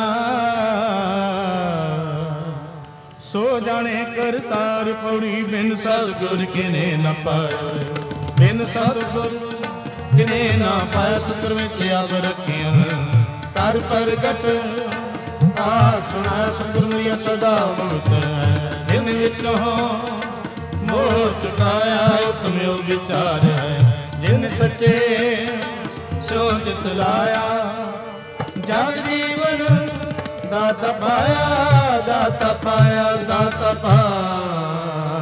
Speaker 1: ਸੋ ਜਾਣੇ ਕਰਤਾਰ ਪੌੜੀ। ਬਿਨ ਸਤਿਗੁਰ ਕਿਨੇ ਨ ਪਾਇ, ਬਿਨ ਸਤਿਗੁਰ ਕਿਨੇ ਨਾ ਪਾਇ। ਸਤਿਗੁਰ ਵਿੱਚ ਆਪ ਰੱਖੀਆਂ ਕਰ ਪ੍ਰਗਟ। ਆਖ ਸੁਣਾ ਸਤਿਗੁਰ ਮੇਰੀਆ ਸਦਾ ਮੁਕਤ ਹੈ। ਦਿਨ ਵਿੱਚੋਂ ਮੋਹ ਚੁਕਾਇਆ ਉਤਮ ਵਿਚਾਰ ਹੈ। ਜਿਨ ਸੱਚੇ ਸੋ ਚਿਤ ਲਾਇਆ। ਜਗ ਜੀਵਨ दाता पाया दाता पाया दाता पाया।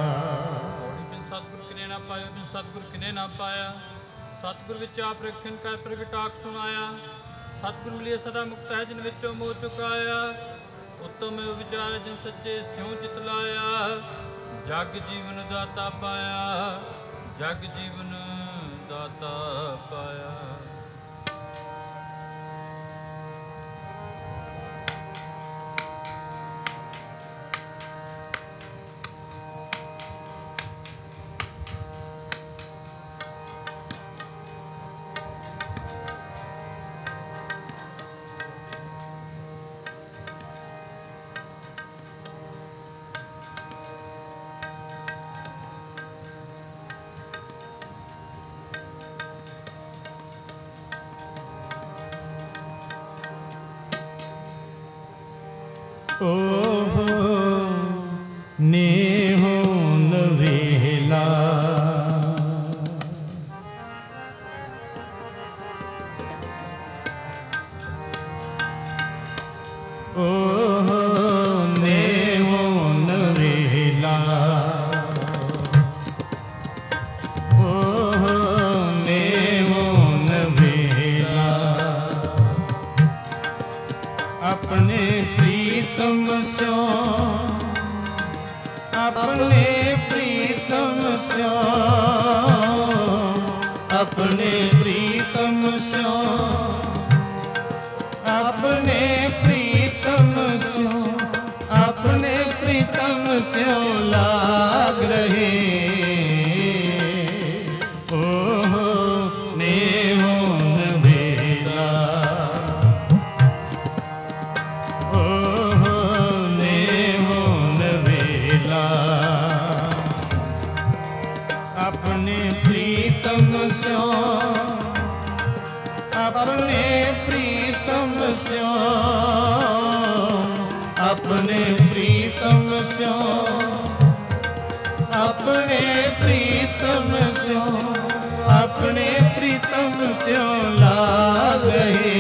Speaker 3: सतगुर किने ना पाया बिन सतगुर किने ना पाया। सतगुर विच आप रखन का प्रगटाक सुनाया। सतगुर मिलिए सदा मुक्त है जिन विचों मोह चुकाया। उत्तम विचार जिन सच्चे स्यों चित लाया। जग जीवन दाता पाया जग जीवन दाता पाया।
Speaker 1: ओहो नेहो नवेला ओहो नेहो नवेला ओहो नेहो नवेला अपने प्रीतम स्यों अपने प्रीतम स्यों अपने प्रीतम स्यों अपने प्रीतम स्यों अपने प्रीतम स्यों लाग रहे। ओहो नेहो नवेला अपने प्रीतम स्यों अपने प्रीतम स्यों अपने प्रीतम स्यों अपने प्रीतम स्यों अपने प्रीतम स्यों लाग रहे।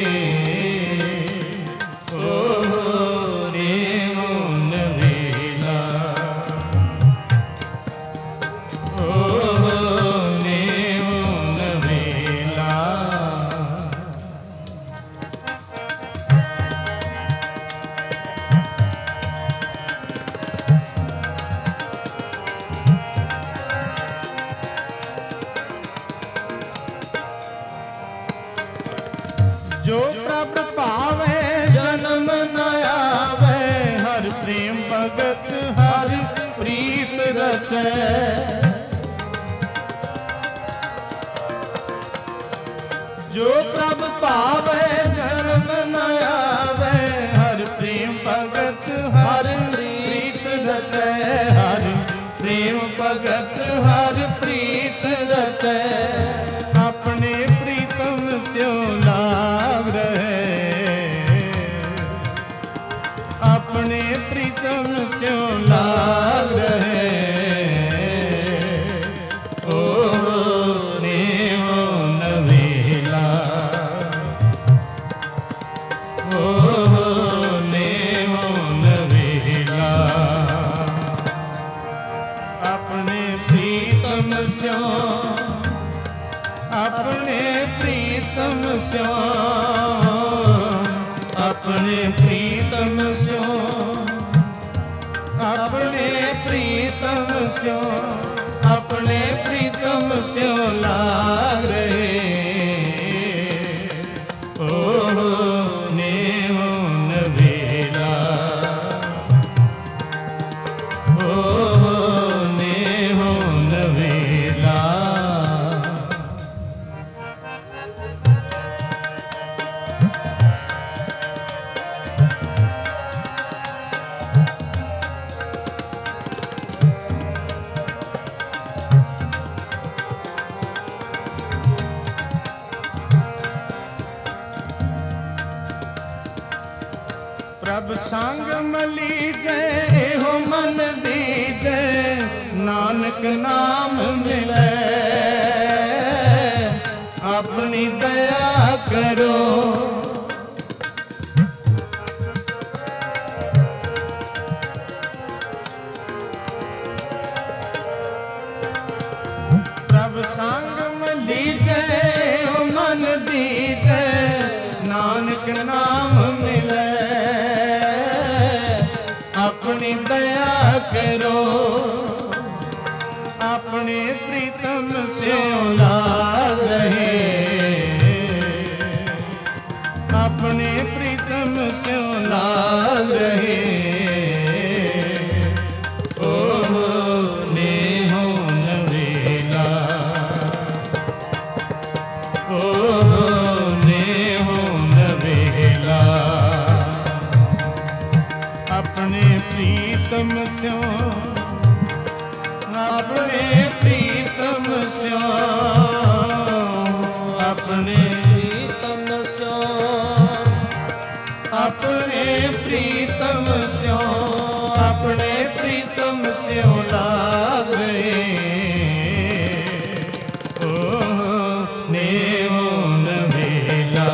Speaker 1: जो प्रभ पावे जन्म न आवे हर प्रेम भगत हर प्रीत रचै। जो प्रभ पावे जन्म न आवे हर प्रेम भगत हर प्रीत रचै हर प्रेम भगत हर प्रीत रचै। अपने प्रीतम स्यों लाग रहे अपने प्रीतम स्यों लाग रहे। ओहो नेहो नवेला ओहो नेहो नवेला अपने प्रीतम स्यों अपने प्रीतम स्यों अपने प्रीतम स्यों अपने प्रीतम स्यों अपने प्रीतम स्यों लाग रहे। ओहो नेहो नवेला ओहो नेहो नवेला। प्रभ संग मलीजे एहो मन दीजे नानक नाम मिले। अपनी दया करो अपनी दया करो, अपने प्रीतम से औलाद रहे, अपने प्रीतम से औलाद रहे। प्रीतम स्यों, अपने प्रीतम स्यों, अपने
Speaker 2: प्रीतम स्यों,
Speaker 1: अपने प्रीतम स्यों, अपने प्रीतम स्यों लाग रहे। ओ नेहो नवेला,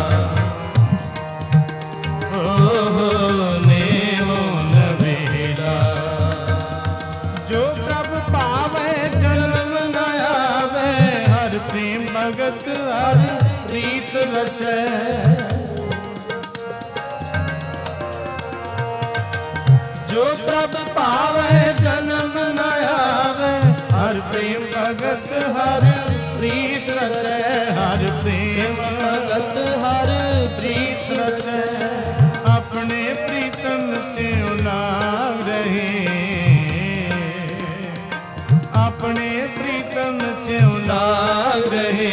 Speaker 1: भगत हर प्रीत रचै, जो प्रभ पावै जन्म न आवे, हर प्रेम भगत हर प्रीत रचै, हर प्रेम भगत हर प्रीत रचै। अपने प्रीतम से लाग रहे, अपने प्रीतम से लाग रहे।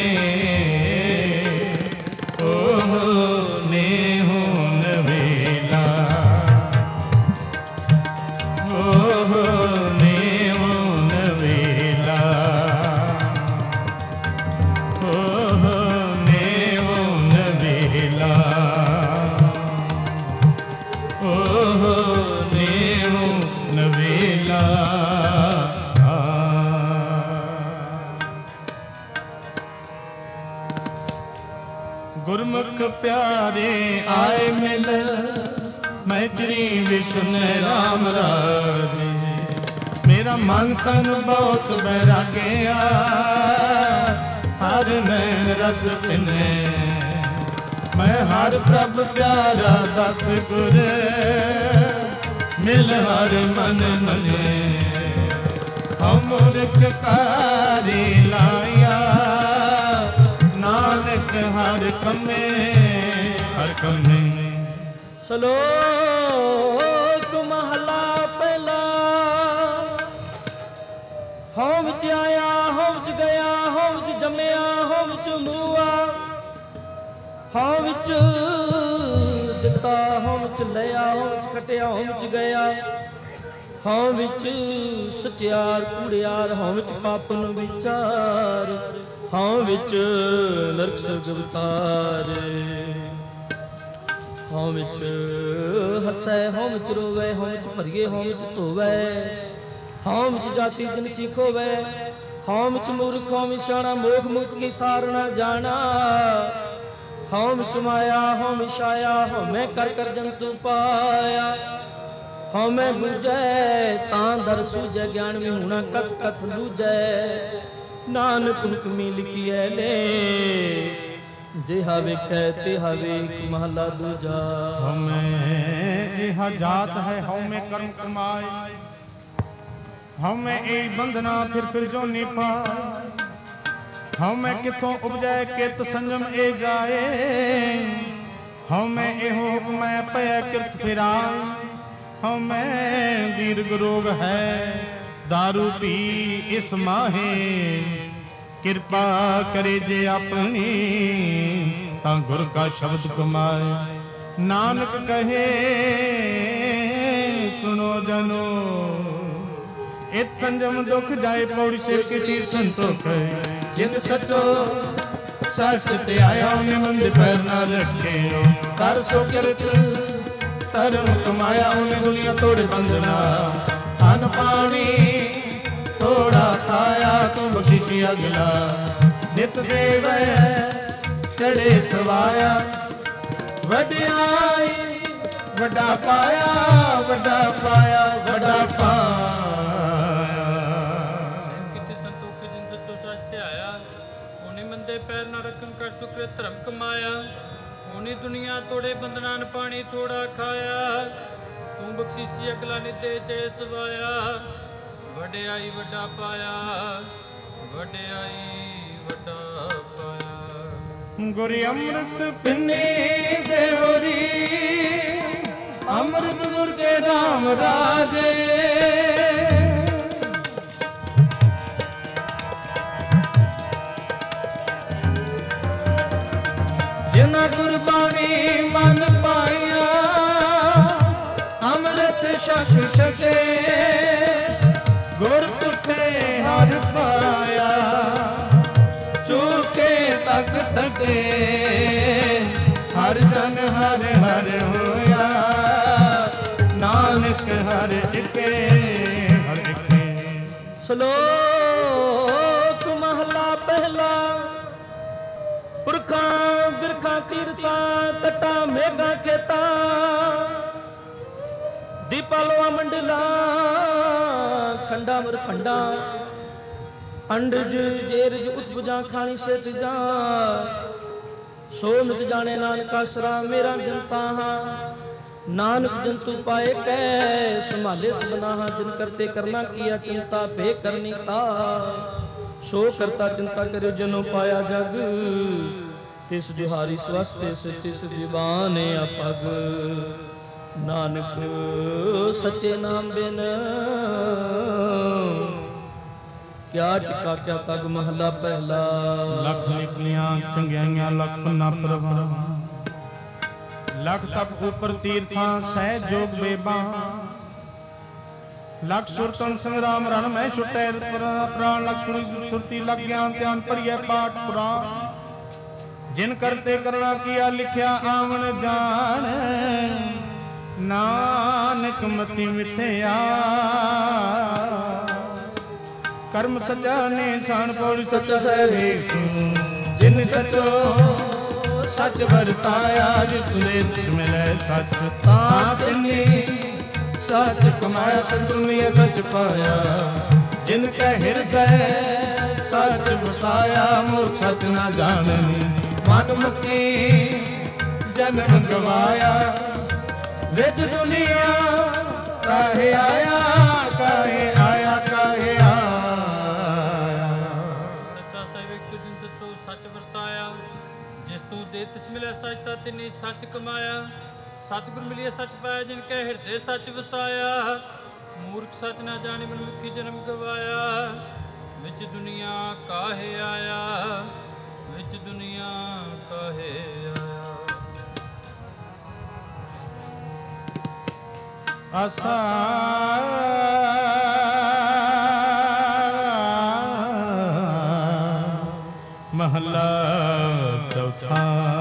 Speaker 1: ओहो नेहो नवेला, ओहो नेहो नवेला, ओहो नेहो नवेला, ओहो नेहो नवेला। गुरमुख प्यारे आए मिल, मैत्री विष्णु राम राजे। मेरा मन तन बहुत बैराग्या, हर नैन रस चिन्हे। मैं हर प्रभ प्यारा दस गुर, मिल हर मन मने। हम मूर्ख कारी लाया, नानक हर कमे, हर कमे।
Speaker 2: श्लोक महला पहला। हਉ विच आया, हਉ विच गया, हਉ विच जम्मिया, हਉ विच मूआ। हਉ विच दिता, हਉ विच लिया, हਉ विच कटिया, हਉ विच गया। हਉ विच सचियार कूड़ियार, हਉ विच पापन विचार। हਉ विच नरक सुरग अवतार। हਉ विच हसै, हਉ विच रोवै, हਉ विच भरिए, हਉ विच धोवै। हਉ विच जाति जिन सीखोवै, हਉ विच मूर्ख, हਉ विच सियाणा, मोख मुक्त की सार न जाना। हਉ विच माया, हਉ विच छाया, हਉ मैं कर कर जंतु पाया। हਉ मैं बूझै तां दर सूझै, ज्ञान विहूणा कथ कथ लूझै। नानक हुक्मी लिखिए ले, जिहा वेखै तिहा वेख। महला दूजा।
Speaker 1: हमें यह जात है, हमें कर्म कमाए। हमें ए बंधना फिर फिर जो नी पाए। हमें किथों उपजै कित संयम ए जाए। हमें एहो हुक्म पै किरत फिराए। हमें दीर्घ रोग है, दारू पी इस माहे। किरपा करे जे अपनी, तां गुर का शब्द कमाए। नानक कहे सुनो जनो, इत संजम दुख जाए। पौड़ी सिर की संतोख, जिन सचो सच ते आया। उन्हें मंद पैर ना रखे, कर सो किरत धर्म कमाया। उन्हें दुनिया तोड़ बंधना, अन पानी थोड़ा खाया। तू बख्शिशी अगला नित देवै, चढ़े सवाया। वड्याई वड्डा पाया, वड्डा पाया, वड्डा पाया।
Speaker 3: किथे संतोख जिन सचो सच ते आया। उन्हें मंदे पैर न रखन, कर सुकृत धर्म कमाया। उन्हें दुनिया तोड़े बंधना, पानी थोड़ा खाया। ਤੂੰ ਬਖਸ਼ੀਸੀ ਅਗਲਾ ਨਿਦੇ ਤੇ ਸਵਾਇਆ, ਵਡਿਆਈ ਵੱਡਾ ਪਾਇਆ, ਵਡਿਆਈ ਵੱਡਾ ਪਾਇਆ।
Speaker 1: ਗੁਰ ਅੰਮ੍ਰਿਤ ਪਿੰਨੇ ਦੇ ਹੋਰੀ, ਅੰਮ੍ਰਿਤ ਗੁਰ ਕੇ ਰਾਮ ਰਾਜੇ। ਜਿਨਾ ਗੁਰਬਾਣੀ ਮਨ ਪਾਇਆ, ਅੰਮ੍ਰਿਤ ਛਕ ਛਕੇ, ਗੁਰ ਤੁਠੇ ਹਰ ਪਾਇਆ। ਚੂਕੇ ਤਕ ਤਕੇ, ਹਰ ਜਨ ਹਰ ਹਰ ਹੋਇਆ। ਨਾਨਕ ਹਰ ਇਕੇ ਹਰ ਇਕੇ।
Speaker 2: ਸ਼ਲੋਕ ਮਹਲਾ ਪਹਿਲਾ। ਪੁਰਖਾਂ ਬਿਰਖਾਂ ਤੀਰਥਾਂ, ਤਟਾ ਮੇਘਾਂ ਖੇਤਾਂ, ਦੀਪਾਲਵਾ ਮੰਡਲਾਂ, ਖੰਡਾ ਮਰਖੰਡਾ, ਅੰਡਜ ਜੇਰਜ ਉਤਪਜਾਂ, ਖਾਣੀ ਸੇਤ ਜਾਂ। ਸੋ ਨਿਤ ਜਾਣੇ ਨਾਨਕ ਆਸਰਾ, ਮੇਰਾ ਜਨਤਾ ਹਾਂ। ਨਾਨਕ ਜੰਤੂ ਪਾਏ ਕੈ, ਸੰਭਾਲੇ ਸਬਨਾ ਹਾਂ। ਜਿਨ ਕਰਤੇ ਕਰਨਾ ਕੀਆ, ਚਿੰਤਾ ਭੇ ਕਰਨੀ ਤਾ। ਸੋ ਕਰਤਾ ਚਿੰਤਾ ਕਰਿਓ, ਜਨੋ ਪਾਇਆ ਜਗ। ਤਿਸ ਜੁਹਾਰੀ ਸਵਸਤੇ ਸੇ, ਤਿਸ ਜੀਵਾਨ ਆਪਗ। ਨਾਨਕ ਸੱਚੇ ਨਾਮ ਬਿਨ ਕਿਆ ਟਿਕਾ ਕਿਆ ਤਗ। ਮਹਲਾ ਪਹਿਲਾ।
Speaker 1: ਲੱਖ ਨਿਕਲੀਆਂ ਚੰਗਿਆਈਆਂ, ਲੱਖ ਨਾ ਪ੍ਰਵਾਹ। ਲੱਖ ਤਪ ਉਪਰ ਤੀਰਥਾਂ, ਸਹਿ ਜੋਗ ਬੇਬਾਂ। ਲੱਖ ਸੁਰਤਨ ਸੰਗਰਾਮ ਰਣ ਮੈਂ ਛੁਟੈ ਪ੍ਰਾਣ। ਲੱਖ ਸੁਣੀ ਸੁਰਤੀ ਲੱਗ ਗਿਆਨ ਧਿਆਨ ਭਰੀਐ ਪਾਠ ਪੁਰਾਣ। ਜਿਨ ਕਰਤੇ ਕਰਨਾ ਕੀਆ, ਲਿਖਿਆ ਆਵਣ ਜਾਣ। ਨਾਨਕ ਮਤੀ ਮਿਥਿਆ, ਕਰਮ ਸੱਚਾ ਨੇ ਸਾਣ ਪੌੜੀ ਸੱਚਾ ਸਹਿ। ਜਿਨ ਸਚੋ ਸੱਚ ਵਰਤਾਇਆ, ਜਿਸ ਦੇ ਤਿਸ ਮਿਲੈ ਸੱਚ। ਤਾਂ ਤਿਨੀ ਸੱਚ ਕਮਾਇਆ, ਸੰਤੁਲਿਆ ਸੱਚ ਪਾਇਆ। ਜਿਨ ਕੈ ਹਿਰਦੈ ਸੱਚ ਵਸਾਇਆ, ਮੂਰਖ ਸੱਚ ਨਾ ਜਾਣਨੀ। ਮਨ ਮੁਕੀ ਜਨਮ ਗਵਾਇਆ, ਵਿੱਚ ਦੁਨੀਆ ਕਾਹੇ ਆਇਆ, ਕਾਹੇ ਆਇਆ, ਕਾਹੇ ਆਇਆ।
Speaker 3: ਸੱਚਾ ਸੇਵਕ ਤੁ ਜਿਨ ਸਚੋ ਸੱਚ ਵਰਤਾਇਆ, ਜਿਸ ਤੂੰ ਦੇ ਤਿਸ ਮਿਲਿਆ ਸੱਚ। ਤਾਂ ਤਿਨੀ ਸੱਚ ਕਮਾਇਆ, ਸਤਿਗੁਰ ਮਿਲਿਆ ਸੱਚ ਪਾਇਆ। ਜਿਨ ਕੈ ਹਿਰਦੇ ਸੱਚ ਵਸਾਇਆ, ਮੂਰਖ ਸੱਚ ਨਾ ਜਾਣੇ, ਮਨ ਮੁਖੀ ਜਨਮ ਗਵਾਇਆ। ਵਿੱਚ ਦੁਨੀਆ ਕਾਹੇ ਆਇਆ, ਵਿੱਚ ਦੁਨੀਆ ਕਾਹੇ ਆਇਆ।
Speaker 1: ਆਸਾ ਮਹਲਾ ਚੌਥਾ।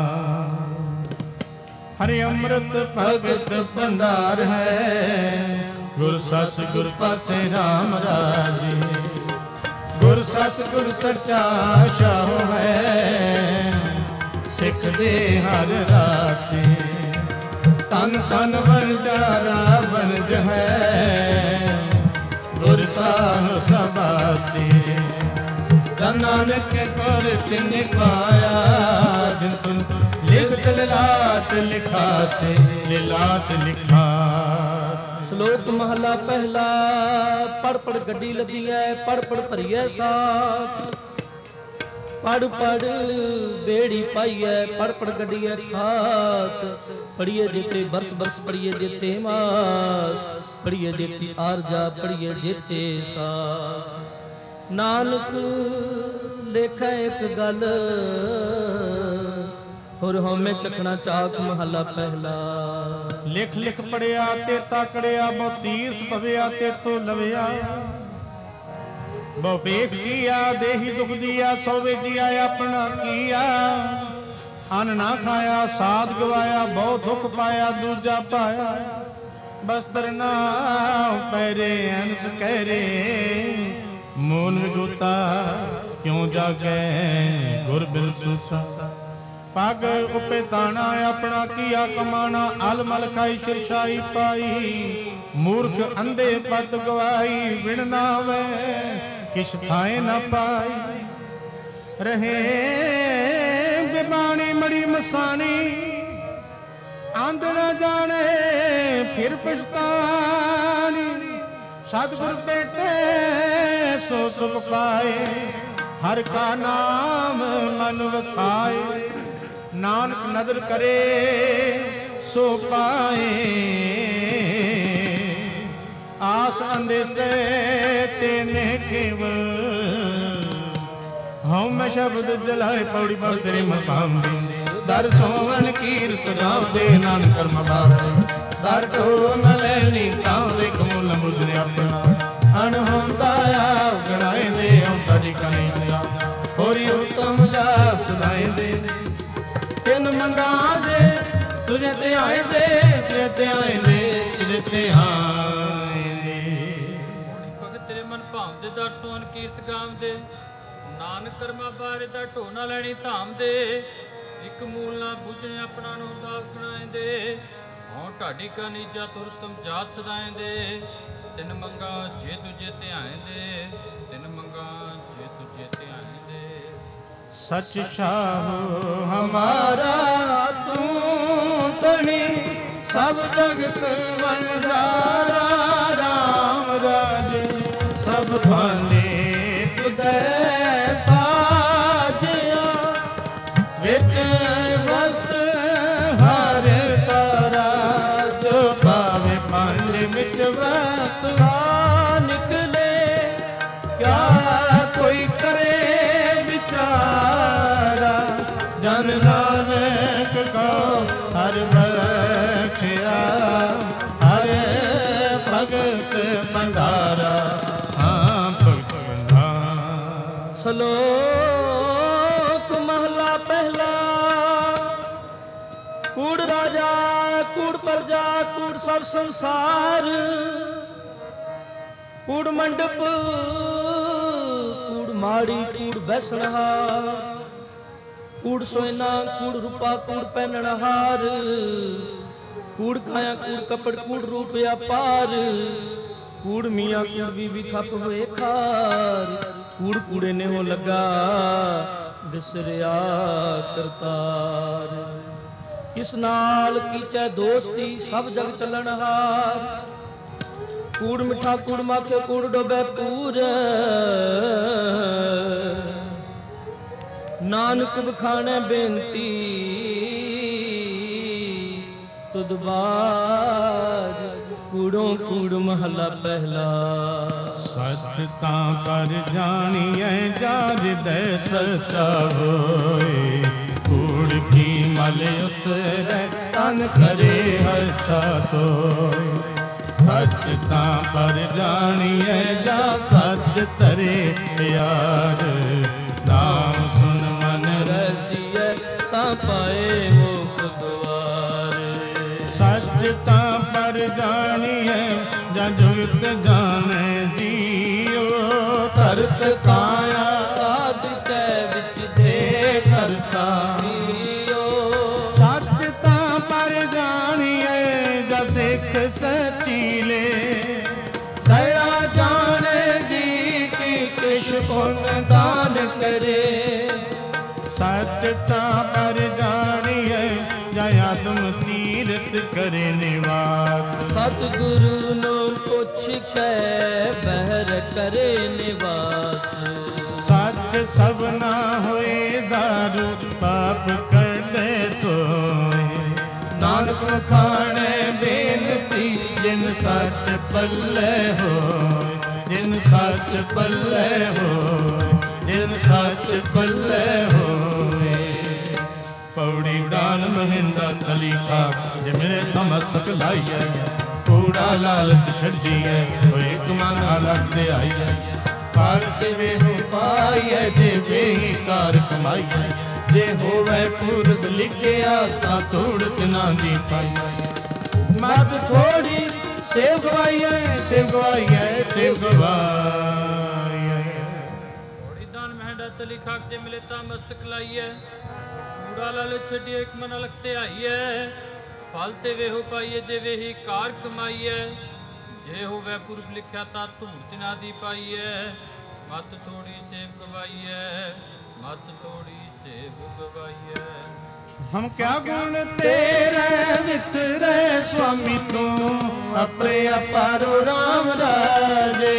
Speaker 1: ਹਰਿ ਅੰਮ੍ਰਿਤ ਭਗਤ ਭੰਡਾਰ ਹੈ, ਗੁਰ ਸਸ ਗੁਰ ਪਾਸੇ ਰਾਮ ਰਾਜੇ। ਗੁਰ ਸਸ ਗੁਰ ਸੱਚਾ ਸ਼ਾਹੋ ਹੈ, ਸਿੱਖ ਦੇ ਹਰ ਰਾਸੇ। ਤਨ ਤਨ ਵਣਜਾਰਾ ਵਣਜ ਹੈ, ਗੁਰ ਸਾਹ ਸਬਾਸੇ। ਜਨ ਨਾਨਕ ਕਰ ਤਿਨ ਪਾਇਆ, ਜਿਨ ਤੁਨ ਲਿਖਤ ਲਿਲਾਟ ਲਿਖਾਸੇ, ਲਿਲਾਟ ਲਿਖਾਸੇ।
Speaker 2: ਸ਼ਲੋਕ ਮਹਲਾ ਪਹਿਲਾ। ਪੜ ਪੜ ਗੱਡੀ ਲੱਦੀ ਐ, ਪੜ ਪੜ ਭਰੀਐ ਸਾਥ। ਪੜ ਪੜ ਬੇੜੀ ਪਾਈਐ, ਪੜ ਪੜ ਗੱਡੀਐ ਖਾਤ। ਪੜੀਏ ਜੇਤੇ ਬਰਸ ਬਰਸ, ਪੜੀਏ ਜੇਤੇ ਮਾਸ। ਪੜੀਏ ਜੇਤੀ ਆਰਜਾ, ਪੜੀਏ ਜੇਤੇ ਸਾਸ। ਨਾਨਕ ਲੇਖੈ ਇੱਕ ਗੱਲ, ਹੋਰ ਹਉਮੈ ਚੱਖਣਾ ਚਾਕ। ਮਹਲਾ ਪਹਿਲਾ।
Speaker 1: ਲਿਖ ਲਿਖ ਪੜਿਆ ਤੇ ਤਾਕੜਿਆ, ਬਹੁ ਤੀਰਥ ਭਵਿਆ ਤੇ ਤੋ ਲਵਿਆ। ਬਹੁ ਵੇਖ ਕੀਆ ਦੇਹੀ ਦੁਖ ਦੀਆ, ਸੋਵੇ ਜੀਆ ਆਪਣਾ ਕੀਆ। ਅਨ ਨਾ ਖਾਇਆ ਸਾਧ ਗਵਾਇਆ, ਬਹੁ ਦੁਖ ਪਾਇਆ ਦੂਜਾ ਪਾਇਆ। ਬਸਤਰ ਨਾ ਪੈਰੇ ਅਨਸ ਕਹਿਰੇ, ਮੋਨ ਵਿਗੂਤਾ ਕਿਉ ਜਾਗੈ, ਗੁਰ ਬਿਨ ਸੁਸਾ। ਪਗ ਉਪੇ ਤਾਣਾ ਆਪਣਾ ਕੀਆ ਕਮਾਣਾ, ਅਲ ਮਲ ਖਾਈ ਸ਼ਿਰਸ਼ਾਈ ਪਾਈ। ਮੂਰਖ ਅੰਧੇ ਪਤ ਗਵਾਈ, ਵਿਣ ਨਾ ਵੈ ਕਿਛ ਥਾਏ ਨਾ ਪਾਈ। ਰਹੇ ਬਿਬਾਣੀ ਮੜੀ ਮਸਾਣੀ, ਅੰਧ ਨਾ ਜਾਣੇ ਫਿਰ ਪਛਤਾਨੀ। ਸਤਿਗੁਰ ਭੇਟੇ ਸੋ ਸੁਖ ਪਾਏ, ਹਰ ਕਾ ਨਾਮ ਮਨ ਵਸਾਏ। ਨਾਨਕ ਨਦਰ ਕਰੇ ਸੋ ਪਾਏ, ਆਸ ਅੰਦੇਸੇ ਤੇਨੇ ਕੇਵਲ। ਹਉ ਮੈਂ ਸ਼ਬਦ ਜਲਾਏ ਪੌੜੀ ਪਰ ਤੇਰੇ ਮਕਾਮ ਦੇ। ਦਰ ਸੋਵਨ ਕੀਰਤ ਗਾਵਦੇ ਨਾਨਕ ਕਰਮ ਬਾਵਦੇ। ਦਰ ਢੋ ਨ ਲੈਣੀ ਕਾਵਦੇ ਕਮੂਲ ਮੁਝਨੇ ਆਪਣਾ। ਅਣਹੋਂਦਾ ਆਪ ਗਣਾਏ ਦੇ ਔਂਤਾ ਜੀ ਕਨੇ ਦਿਆ। ਹੋਰੀ ਉਤਮ ਜਾ ਸਦਾਏ ਦੇ। ਤਿੰਨ ਮੰਗਾ ਦੇ ਤੁਝੇ ਤੇ ਆਏ ਦੇ, ਤੁਝੇ ਤੇ ਆਏ ਦੇ, ਤੁਝੇ ਤੇ ਆਏ ਦੇ।
Speaker 3: ਭਗਤ ਤੇਰੇ ਮਨ ਭਾਵਦੇ ਦਰ ਸੋਵਨ ਕੀਰਤ ਗਾਵਦੇ। ਨਾਨਕ ਕਰਮਾ ਬਾਰੇ ਦਾ ਢੋ ਨਾ ਲੈਣੀ ਧਾਮ ਦੇ। ਇੱਕ ਮੂਲ ਨਾ ਬੁਝਣੇ ਆਪਣਾ ਨੂੰ ਦਾਸ ਗਣਾਏ ਦੇ। ਹਉ ਢਾਡੀ ਕਾ ਨੀਜਾ ਤੁਰ ਤੁਮ ਜਾਤ ਸਦਾਏ ਦੇ। ਤਿੰਨ ਮੰਗਾ ਜੇ ਤੁਝੇ ਧਿਆਏ ਦੇ, ਤਿੰਨ ਮੰਗਾ ਜੇ ਤੁਝੇ ਧਿਆਏ ਦੇ।
Speaker 1: ਸਚ ਸ਼ਾਹੋ ਹਮਾਰਾ ਤੂੰ ਤਣੀ, ਸਭ ਜਗਤ ਵਣਜਾਰਾ। ਰਾਮ ਰਾਜ ਸਭ ਭਾਨੇ ਤੁਧੈ ਸਾਜਿਆ। ਵਿੱਚ ਵਸਤ ਹਰ ਤਾਰਾ, ਜੋ ਪਾਵੇ ਪੰਡ ਵਿੱਚ ਵਸਤ ਸਾ ਨਿਕਲੇ। ਕਿਆ ਕੋਈ ਕਰੇ ਵਿਚਾਰਾ, ਜਨ ਨਾਨਕ ਕੋ ਹਰ ਬਖਸ਼ਿਆ। ਹਰ ਭਗਤ ਭੰਡਾਰਾ, ਹਾਂ ਭਗਤ ਭੰਡਾਰਾ।
Speaker 2: ਸ਼ਲੋਕ ਮਹਲਾ ਪਹਿਲਾ। ਕੂੜ ਰਾਜਾ ਕੂੜ ਪ੍ਰਜਾ ਕੂੜ ਸਭ ਸੰਸਾਰ। ਕੂੜ ਮੰਡਪ ਕੂੜ ਮਾੜੀ ਕੂੜ ਬੈਸਣਹਾਰ। ਕੂੜ ਸੋਇਨਾ ਕੂੜ ਰੂਪਾ ਕੂੜ ਪਹਿਨਣਹਾਰ। ਕੂੜ ਖਾਇਆ ਕੂੜ ਕੱਪੜ ਕੂੜ ਰੂਪ ਵਿਆਪਾਰ। ਕੂੜ ਮੀਆਂ ਕੂੜ ਬੀਬੀ ਖੱਪ ਹੋਏ ਖਾਰ। ਕੂੜ ਕੂੜੇ ਨੇ ਹੋ ਲੱਗਾ ਵਿਸਰਿਆ ਕਰਤਾਰ। ਕਿਸ ਨਾਲ ਕੀਚੈ ਦੋਸਤੀ ਸਭ ਜਗ ਚੱਲਣਹਾਰ। ਕੂੜ ਮਿੱਠਾ ਕੂੜ ਮਾਖਿਓ ਕੂੜ ਡੋਬੈ ਪੂਰ। ਨਾਨਕ ਬਖਾਣੈ ਬੇਨਤੀ ਤੁਧ ਬਾਜ। ਕੂੜੋਂ ਕੂੜ ਮਹਲਾ ਪਹਿਲਾ।
Speaker 1: ਸੱਚ ਤਾਂ ਪਰ ਜਾਣੀਐ ਜਾ ਹਿਰਦੈ ਸੱਚਾ ਹੋਏ। ਕੂੜ ਕੀ ਮਲ ਉਤਰੈ ਤਨ ਕਰੇ ਹਰਛਾ ਤੋਏ। ਸੱਚ ਤਾਂ ਪਰ ਜਾਣੀਐ ਜਾ ਸੱਚ ਤਰੇ ਪਿਆਰ। ਨਾਮ ਸੁਨ ਮਨ
Speaker 2: ਰਸੀਐ ਤਾਂ ਪਾਏ ਮੁਖ ਦੁਆਰ।
Speaker 1: ਸੱਚ ਤਾਂ ਪਰ ਜਾਣੀਐ ਜਾਂ ਜੁਗਤ ਜਾਣੈ ਜੀਓ। ਧਰਤ ਕਾਇਆ
Speaker 2: ਸਾਧ ਕੈ ਵਿੱਚ ਦੇ
Speaker 1: ਕਰਤਾ। ਸੱਚ ਤਾਂ ਪਰ ਜਾਣੀਐ ਜਾਂ ਸਿੱਖ ਸਚੀਲੇ। ਦਇਆ ਜਾਣੇ ਜੀ ਕੀ ਕਿਛ ਪੁੰਨ ਦਾਨ ਕਰੇ। ਸੱਚ ਤਾਂ ਪਰ ਜਾਣੀਐ ਜਾਂ ਆਦਮ ਤੀਰਥ ਕਰੇ ਨਿਵਾਸ।
Speaker 2: ਸਤਿਗੁਰੂ ਨੂੰ ਪੁੱਛ ਕੇ ਬਹਿਰ ਕਰੇ ਨਿਵਾਸ।
Speaker 1: ਸੱਚ ਸਭਨਾ ਹੋਏ ਦਾਰੂ ਪਾਪ ਕੱਢੇ ਤੋਏ। ਨਾਨਕ ਵਖਾਣੈ ਬੇਨਤੀ ਜਿਨ ਸੱਚ ਪੱਲੇ ਹੋਏ। ਜਿਨ ਸੱਚ ਪੱਲੇ ਹੋਏ, ਜਿਨ ਸੱਚ ਪੱਲੇ ਹੋਏ। ਪੌੜੀ ਦਾਨ ਮਹਿੰਦਾ ਤਲੀ ਕਾ ਜੇ ਮੇਰੇ ਤਮਸਤਕ ਲਾਈਐ। ਕੂੜਾ ਲਾਲਚ ਛੱਡੀਐ ਹੋਏ ਇੱਕ ਮਨ ਅਲਗ ਦੇ ਆਈਐ। ਭਾਰਤ ਵੇਹੋ ਪਾਈਐ ਜੇ ਵੇਹੀ ਕਾਰ ਕਮਾਈਐ। ਜੇ ਹੋਵੇ ਪੁਰਖ ਲਿਖਿਆ ਤਾਂ ਤੋੜਤ ਨਾ ਦੀ ਪਾਈਐ। ਮਦ ਥੋੜੀ ਸੇਵ ਗਵਾਈਐ, ਸੇਵ ਗਵਾਈਐ, ਸੇਵ ਗਵਾਈਐ।
Speaker 3: ਥੋੜੀ ਦਾਨ ਮਹਿੰਦਾ ਤਲੀ ਖਾਕ ਜੇ ਮਿਲੇ ਤਾਂ ਮਸਤਕ ਲਾਈਐ। ਕੂੜਾ ਲਾਲ ਛੱਡੀਏ ਇੱਕ ਮਨ ਅਲਖ ਤੇ ਆਈਐ। ਫਲ ਤੇ ਵੇਹੋ ਪਾਈਐ ਜੇ ਵੇਹੀ ਕਾਰ ਕਮਾਈਐ। ਜੇ ਹੋਵੇ ਪੁਰਖ ਲਿਖਿਆ ਤਾਂ ਧੂਰਤ ਨਾ ਦੀ ਪਾਈਐ। ਮਤ ਥੋੜੀ ਸੇਵ ਗਵਾਈਐ, ਮਤ ਥੋੜੀ ਸੇਵ ਗਵਾਈਐ।
Speaker 1: ਹਮ ਕਿਆ ਗੁਣ ਤੇਰੇ ਵਿਤਰੇ ਸੁਆਮੀ ਤੂੰ ਆਪਣੇ ਅਪਾਰੋ ਰਾਮ ਰਾਜੇ।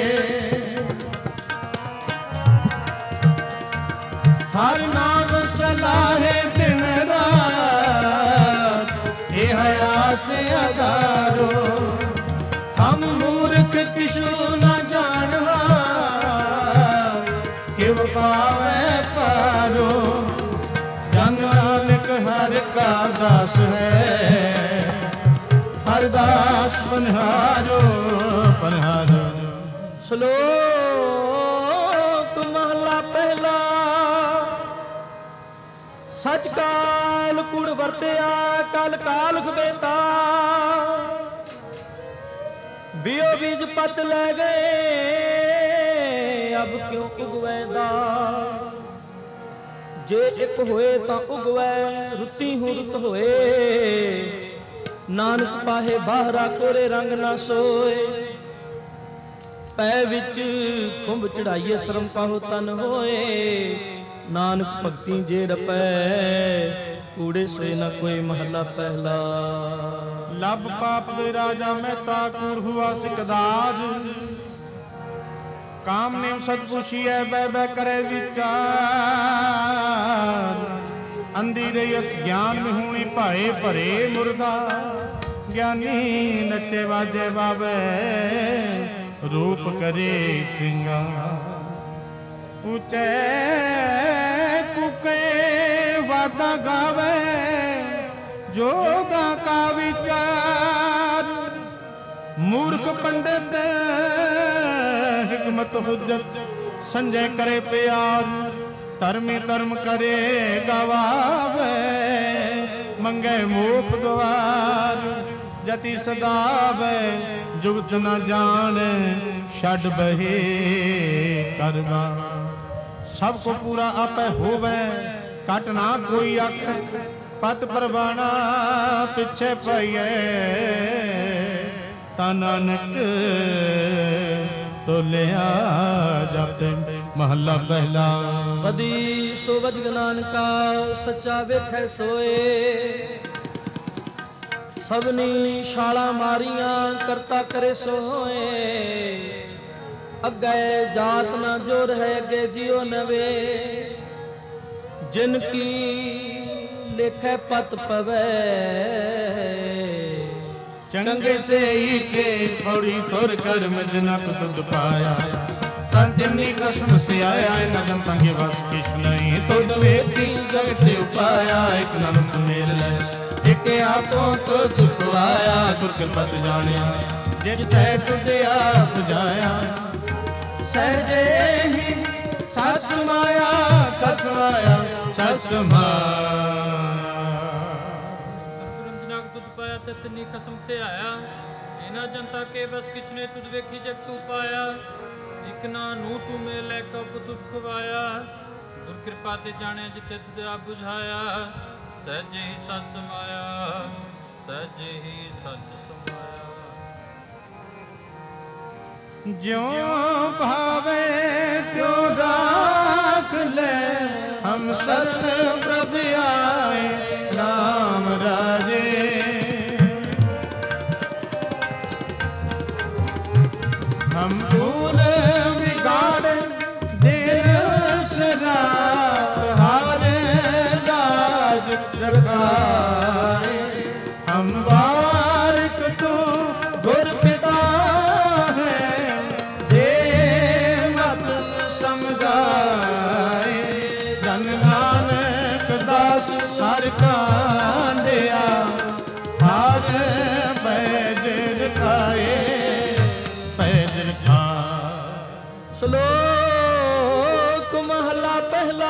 Speaker 1: ਹਰ ਨਾਮ ਸਲਾਹੇ ਦਿਨ ਰਾਤ ਇਹ ਆਸ ਅਦਾਰੋ। ਹਮ ਮੂਰਖ ਕਿਛੂ ਨਾ ਜਾਣਵਾ ਕਿਵ ਪਾਵੈ ਪਾਰੋ। ਜਨ ਨਾਨਕ ਹਰ ਕਾ ਦਾਸ ਹੈ ਹਰ ਦਾਸ ਪਨਹਾਰੋ ਪਨਹਾਰੋ।
Speaker 2: ਸ਼ਲੋਕ ਮਹਲਾ ਪਹਿਲਾ। ਸਚ ਕਾਲ ਕੂੜ ਵਰਤਿਆ ਕਲ ਕਾਲਖ ਬੇਤਾ। ਬਿਓ ਬੀਜ ਪਤ ਲੈ ਗਏ ਅਬ ਕਿਉਂ ਉਗਵੈਦਾ। ਜੇ ਇੱਕ ਹੋਏ ਤਾਂ ਉਗਵੈ ਰੁੱਤੀ ਹੂੰ ਰੁੱਤ ਹੋਏ। ਨਾਨਕ ਪਾਹੇ ਬਾਹਰਾ ਕੋਰੇ ਰੰਗ ਨਾ ਸੋਏ। ਪੈ ਵਿੱਚ ਖੁੰਭ ਚੜਾਈਏ ਸ਼ਰਮ ਪਾਹੋ ਤਨ ਹੋਏ। ਨਾਨਕ ਭਗਤੀ ਜੇ ਰਪੈ ਕੂੜੇ ਸੋਏ ਨਾ ਕੋਈ ਮਹਲਾ ਪਹਿਲਾ।
Speaker 1: ਲੱਭ ਪਾਪ ਦੇ ਰਾਜਾ ਮਹਿਤਾ ਕੂੜ ਹੁਆ ਸਿਕਦਾਰ। ਕਾਮ ਨੇ ਸਤਪੁਛੀਐ ਬੈ ਬੈ ਕਰੇ ਵਿਚਾਰ। ਅੰਧੀ ਰਹੀਅਤ ਗਿਆਨ ਵਿਹੂਣੀ ਭਾਏ ਭਰੇ ਮੁਰਦਾ। ਗਿਆਨੀ ਨੱਚੇ ਵਾਜੇ ਬਾਬੇ ਰੂਪ ਕਰੇ ਸਿੰਗਾਰ। ਉੱਚੇ ਕੁਕੇ ਵਾਦਾ ਗਾਵੇ ਜੋਗਾ ਕਾ ਵਿਚਾਰ। ਮੂਰਖ ਪੰਡਤ हिकमत हुज्जत संजय करे प्यार। धर्मी धर्म करे गवावे मंगे मोख द्वार। जति सदावे जुगत न जान छड़ बहे करवा। सबको पूरा आपे होवे कट ना कोई अख। पत परवाना पिछे पइए ता नानक ਤੋਲਿਆ ਜਪਿ ਮਹੱਲਾ ਪਹਿਲਾ।
Speaker 2: ਬਦੀ ਸੋ ਵਜਗ ਨਾਨਕਾ ਸੱਚਾ ਵੇਖੈ ਸੋਏ। ਸਭਨੀ ਛਾਲਾਂ ਮਾਰੀਆਂ ਕਰਤਾ ਕਰੇ ਸੋਏ। ਅੱਗੇ ਜਾਤ ਨਾ ਜੋਰ ਹੈ ਅੱਗੇ ਜਿਉ ਨਵੇ। ਜਿਨ ਕੀ ਲੇਖੈ ਪਤ ਪਵੈ
Speaker 1: ਚੰਗੇ ਸੇ ਹੀ ਕੇ ਥੋੜੀ ਤੁਰ ਕਰਮ ਜਨਕ ਤੁਧ ਪਾਇਆ। ਤਨ ਤਿੰਨੀ ਕਸਮ ਸੇ ਆਇਆ ਨਗਨ ਤੰਗੇ ਵਸ ਕਿਛ ਨਹੀਂ। ਤੁਧ ਵੇਖੀ ਜਗਤ ਉਪਾਇਆ ਇਕ ਨਮਤ ਮੇਲ ਲੈ। ਇਕ ਆਪੋਂ ਤੁਧ ਪਾਇਆ ਤੁਰ ਕਿਰਪਤ ਜਾਣਿਆ। ਜਿਤੈ ਤੁਧ ਆਪ ਜਾਇਆ ਸਹਿਜੇ ਹੀ ਸਚ ਸਮਾਇਆ ਸਚ ਸਮਾਇਆ ਸਚ ਸਮਾਇਆ।
Speaker 3: ਤਿੰਨੀ ਕਸਮ ਤੇ ਆਇਆ ਇਹਨਾਂ ਜਨਤਾ ਕੇ ਬਸ ਕਿਛ ਨੇ ਤੁਧ ਵੇਖੀ ਜਗ ਤੂੰ ਪਾਇਆ। ਇਕ ਨਾ ਨੂੰ ਤੂੰ ਮੇ ਲੈ ਕਬ ਤੁਧ ਖਵਾਇਆ। ਗੁਰ ਕਿਰਪਾ ਤੇ ਜਾਣਿਆ ਜਿੱਥੇ ਤੁਧ ਆਪ ਬੁਝਾਇਆ। ਸਹਿਜੇ ਹੀ ਸਚ ਸਮਾਇਆ ਸਹਿਜੇ ਹੀ ਸਚ ਸਮਾਇਆ।
Speaker 1: ਜਿਉ ਭਾਵੇ ਤਿਉ ਰਾਖ ਲੈ ਹਮ ਸਰਨ ਪ੍ਰਭ ਆਏ ਰਾਮ ਰਾਜੇ। हम भूल बिगाड़ दिन से रात हारे लाज रखाए। हम बारिक तू गुर पिता है दे मत समझाए। जन नानक दास हर कांडिया हार बैज रखाए।
Speaker 2: ਸ਼ਲੋਕ ਮਹਲਾ ਪਹਿਲਾ।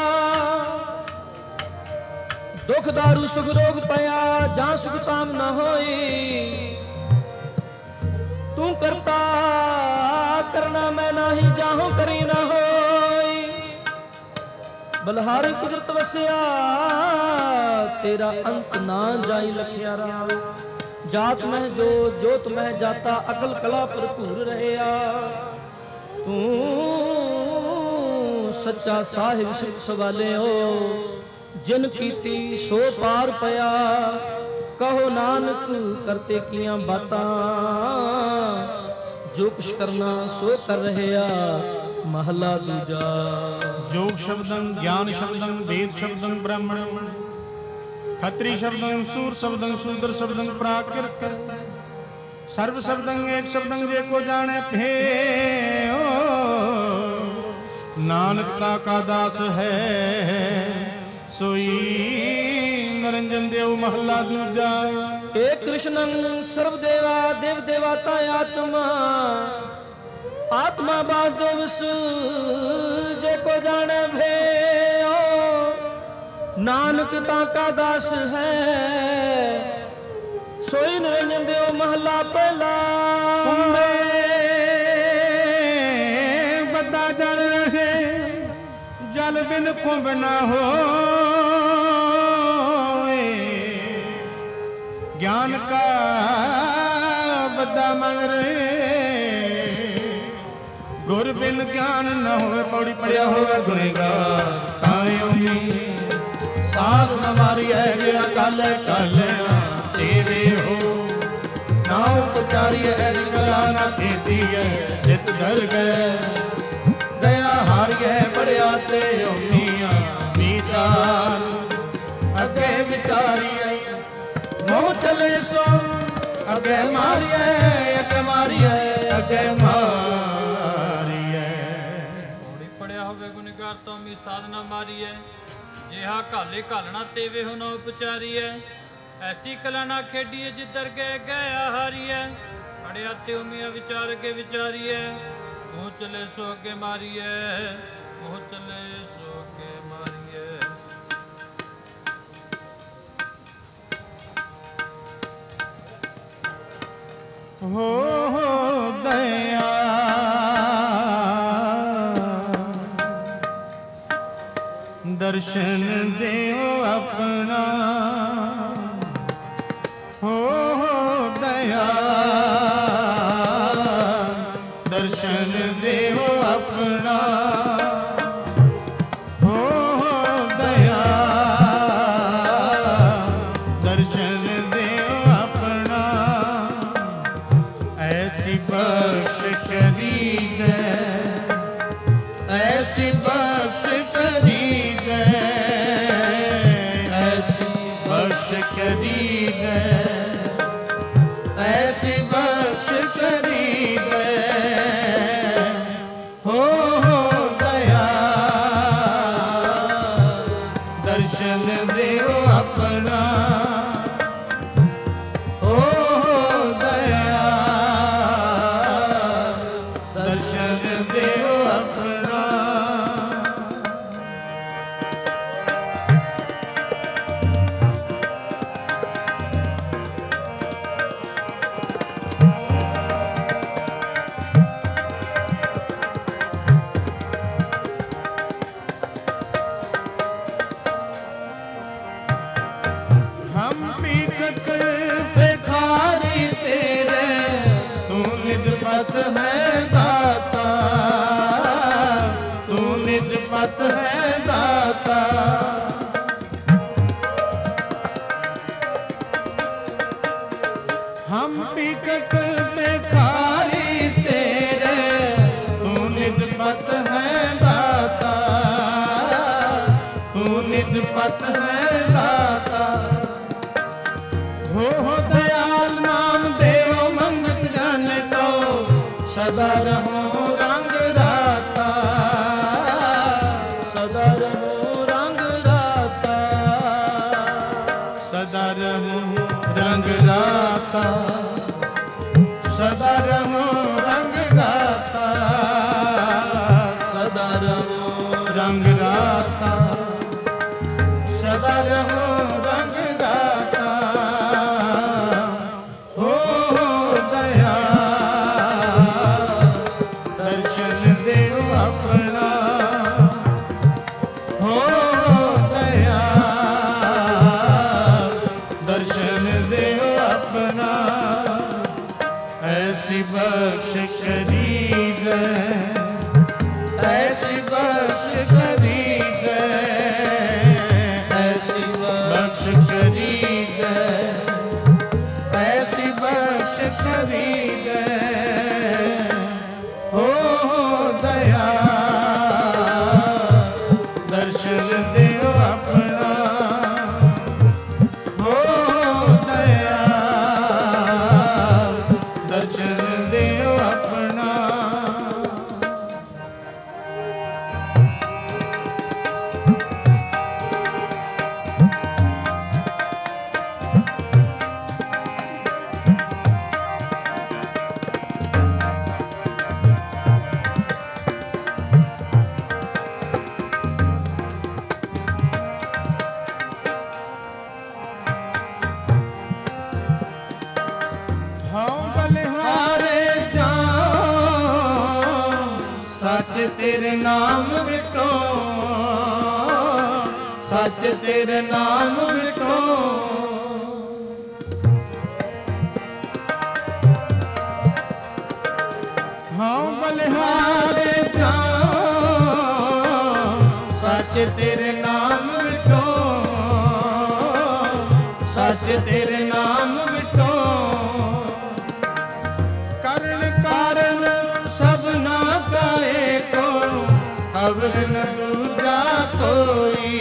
Speaker 2: ਦੁਖ ਦਾਰੂ ਸੁਖ ਰੋਗ ਪਿਆ ਜਾਂ ਸੁਖ ਤਾਮ ਨਾ ਹੋਈ। ਤੂੰ ਕਰਤਾ ਕਰਨਾ ਮੈਂ ਨਾਹੀ ਜਾਹੋ ਕਰੀ ਨਾ ਹੋਈ। ਬਲਹਾਰੀ ਕੁਦਰਤ ਵਸਿਆ ਤੇਰਾ ਅੰਤ ਨਾ ਜਾਈ ਲਖਿਆ ਰਾਮ। ਜਾਤ ਮਹਿ ਜੋ ਜੋਤ ਮਹਿ ਜਾਤਾ ਅਕਲ ਕਲਾ ਭਰਪੂਰ ਰਹਿਆ। ਤੂੰ ਸੱਚਾ ਸਾਹਿਬ ਸਿੱਖ ਸਵਾਲਿਓ ਜਿਨ ਕੀਤੀ ਸੋ ਪਾਰ ਪਿਆ, ਕਹੋ ਨਾਨਕ ਕਰਤੇ ਕੀਆਂ ਬਾਤਾਂ, ਜੋ ਕੁਛ ਕਰਨਾ ਸੋ ਕਰ ਰਹਿਆ ਮਹਲਾ ਦੂਜਾ।
Speaker 1: ਜੋਗ ਸ਼ਬਦੰ ਗਿਆਨ ਸ਼ਬਦੰ ਵੇਦ ਸ਼ਬਦੰ ਬ੍ਰਾਹਮਣ, ਖੱਤਰੀ ਸ਼ਬਦੰ ਸੂਰ ਸ਼ਬਦੰ ਸ਼ੂਦਰ ਸ਼ਬਦੰ ਪ੍ਰਾਕਿਰਤ, ਸਰਬ ਸ਼ਬਦੰ ਏਕ ਸ਼ਬਦੰ ਜੇ ਕੋ ਜਾਣੈ ਭੇਓ, ਨਾਨਕ ਤਾ ਕਾ ਦਾਸ ਹੈ ਸੋਈ ਨਿਰੰਜਨ ਦੇਵ ਮਹਲਾ ਦੂਜਾ।
Speaker 2: ਏ ਕ੍ਰਿਸ਼ਨੰ ਸਰਬ ਦੇਵਾ ਦੇਵ ਦੇਵਾਤਾ ਆਤਮਾ, ਆਤਮਾ ਵਾਸੁਦੇਵ ਜੇ ਕੋ ਜਾਣੈ ਭੇਓ, ਨਾਨਕ ਤਾਂ ਕਾ ਦਾਸ ਹੈ ਸੋਈ ਨਿਰੰਜਨ ਦੇਵ ਮਹਲਾ ਪਹਿਲਾ।
Speaker 1: ਬੱਦਾ ਜਲ ਰਹੇ ਜਲ ਬਿਨ ਕੁੰਭ ਨਾ ਹੋਏ, ਗਿਆਨ ਕਾ ਬੱਦਾ ਮਨ ਰਹੇ, ਗੁਰ ਬਿਨ ਗਿਆਨ ਨਾ ਹੋਵੇ। ਪੌੜੀ ਪੜਿਆ ਹੋਵੇ ਗੁਨੇਗਾਰ ਕਾਇਉਮੀ, ਸਾਧ ਨ ਮਾਰੀਐ ਗਿਆ ਕਾਲੇ ਕਾਲੇ ਤੇਰੇ ਹੋ, ਨਾ ਉਪਚਾਰੀ ਐਸੀ ਕਲਾ ਨਾ ਖੇਦੀਐ ਜਿਤ ਧਰ ਗਏ, ਦਇਆ ਹਾਰੀਐ ਬੜਿਆ ਤੇ ਉਮੀਆਂ ਵਿਚਾਰ, ਅੱਗੇ ਵਿਚਾਰੀਐ ਮੋਹ ਚਲੇ ਸੋ, ਅੱਗੇ ਮਾਰੀਐ ਅੱਗੇ ਮਾਰੀਐ ਅੱਗੇ ਮਾਰੀਐ।
Speaker 3: ਪੌੜੀ ਪੜਿਆ ਹੋਵੇ ਗੁਨੇਗਾਰ ਤੋਂ ਮੀ ਸਾਧਨਾ ਮਾਰੀਐ, ਜਿਹਾ ਘਾਲੇ ਘਾਲਣਾ ਤੇਵੇ ਹੋ ਨਾ ਉਪਚਾਰੀਐ, ਐਸੀ ਕਲਾ ਨਾ ਖੇਡੀਏ ਜਿੱਧਰ ਗਏ ਗਿਆ ਹਾਰੀਐ, ਪੜਿਆ ਤੇ ਉਮੀਆਂ ਵਿਚਾਰ ਕੇ ਵਿਚਾਰੀਐ, ਮੂੰਹ ਚਲੇ ਸੋ ਅੱਗੇ ਮਾਰੀਐ ਮੂੰਹ ਚਲੇ ਸੋ ਅੱਗੇ ਮਾਰੀਐ।
Speaker 1: ਹੋ ਦਇਆ ਦਰਸ਼ਨ ਦਿਓ ਆਪਣਾ, ਹੋ ਦਇਆ ਦਰਸ਼ਨ ਦਿਓ ਆਪਣਾ, ਹੋ ਦਇਆ ਦਰਸ਼ਨ ਦਿਓ ਆਪਣਾ, ਐਸੀ ਬਖਸ਼ ਕਰੀਜੈ ਐਸੀ ਬਖਸ਼ ਕਰੀਜੈ, ਐਸੀ ਬਖਸ਼ ਕਰੀਜੈ ਐਸੀ ਬਖਸ਼ ਕਰੀਜੈ, ਹੋ ਦਇਆ ਦਰਸ਼ਨ ਦਿਓ ਆਪਣਾ, ਹੋ ਦਇਆ ਦਰਸ਼ਨ ਦਿਓ ਆਪਣਾ। हम पीकक भिखारी तेरे, तू निज पत है दाता, तू निज पत है दाता। हम पीकक भिखारी तेरे, तू निज पत है दाता, तू निज पत है दाता। हो हो दयाल नाम देव मंगत जन को, सदा रहो रंग राता,
Speaker 2: सदा रहो रंग राता,
Speaker 1: सदा रहो रंग राता, सदा रहो रंग राता,
Speaker 2: सदा रहो
Speaker 1: रंग राता, सदा रहो रंग राता। हो दया दर्शन देव अपना, हो दया दर्शन देव अपना। ऐसी बख्श करीजे, ऐसी बख्श करीजे, खरीदे हो दया दर्शन देव अपना हो दया दर्शन देव अपना। सच तेरे नाम विटो सच तेरे नाम विटो हाँ बलिहारे जाऊं सच तेरे नाम विटो सच तेरे नाम विटो करण कारण सब ना गाए को अवर न दूजा कोई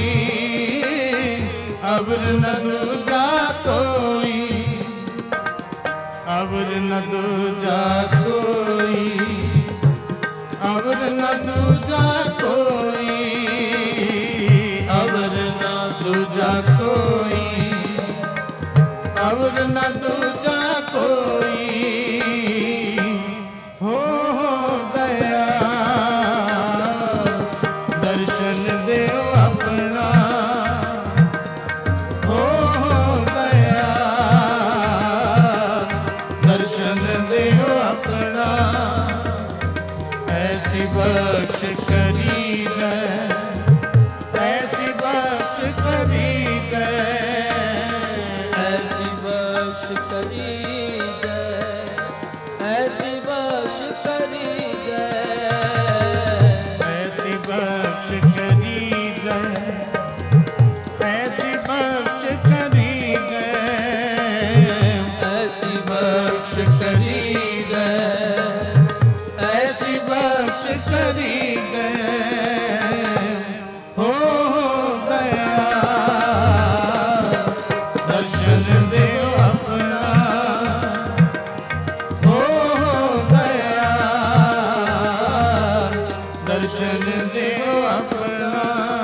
Speaker 1: अवर न दूजा कोई अवर न दूजा कोई अवर न दूजा कोई अवर न दूजा कोई अवर न दूजा कोई हो दया दर्शन देव अपना हो दया दर्शन देव अपना। ऐसी बख्श करी जय ऐसी बख्श करी जय
Speaker 2: ऐसी बख्श करी जय ऐसी बख्श करी जय
Speaker 1: ऐसी बख्श करी जय ऐसी बख्श करी जय
Speaker 2: ऐसी बख्श करी जय
Speaker 1: ऐसी बख्श करी जय हो दया दर्शन देव अपना हो दया दर्शन देव अपना।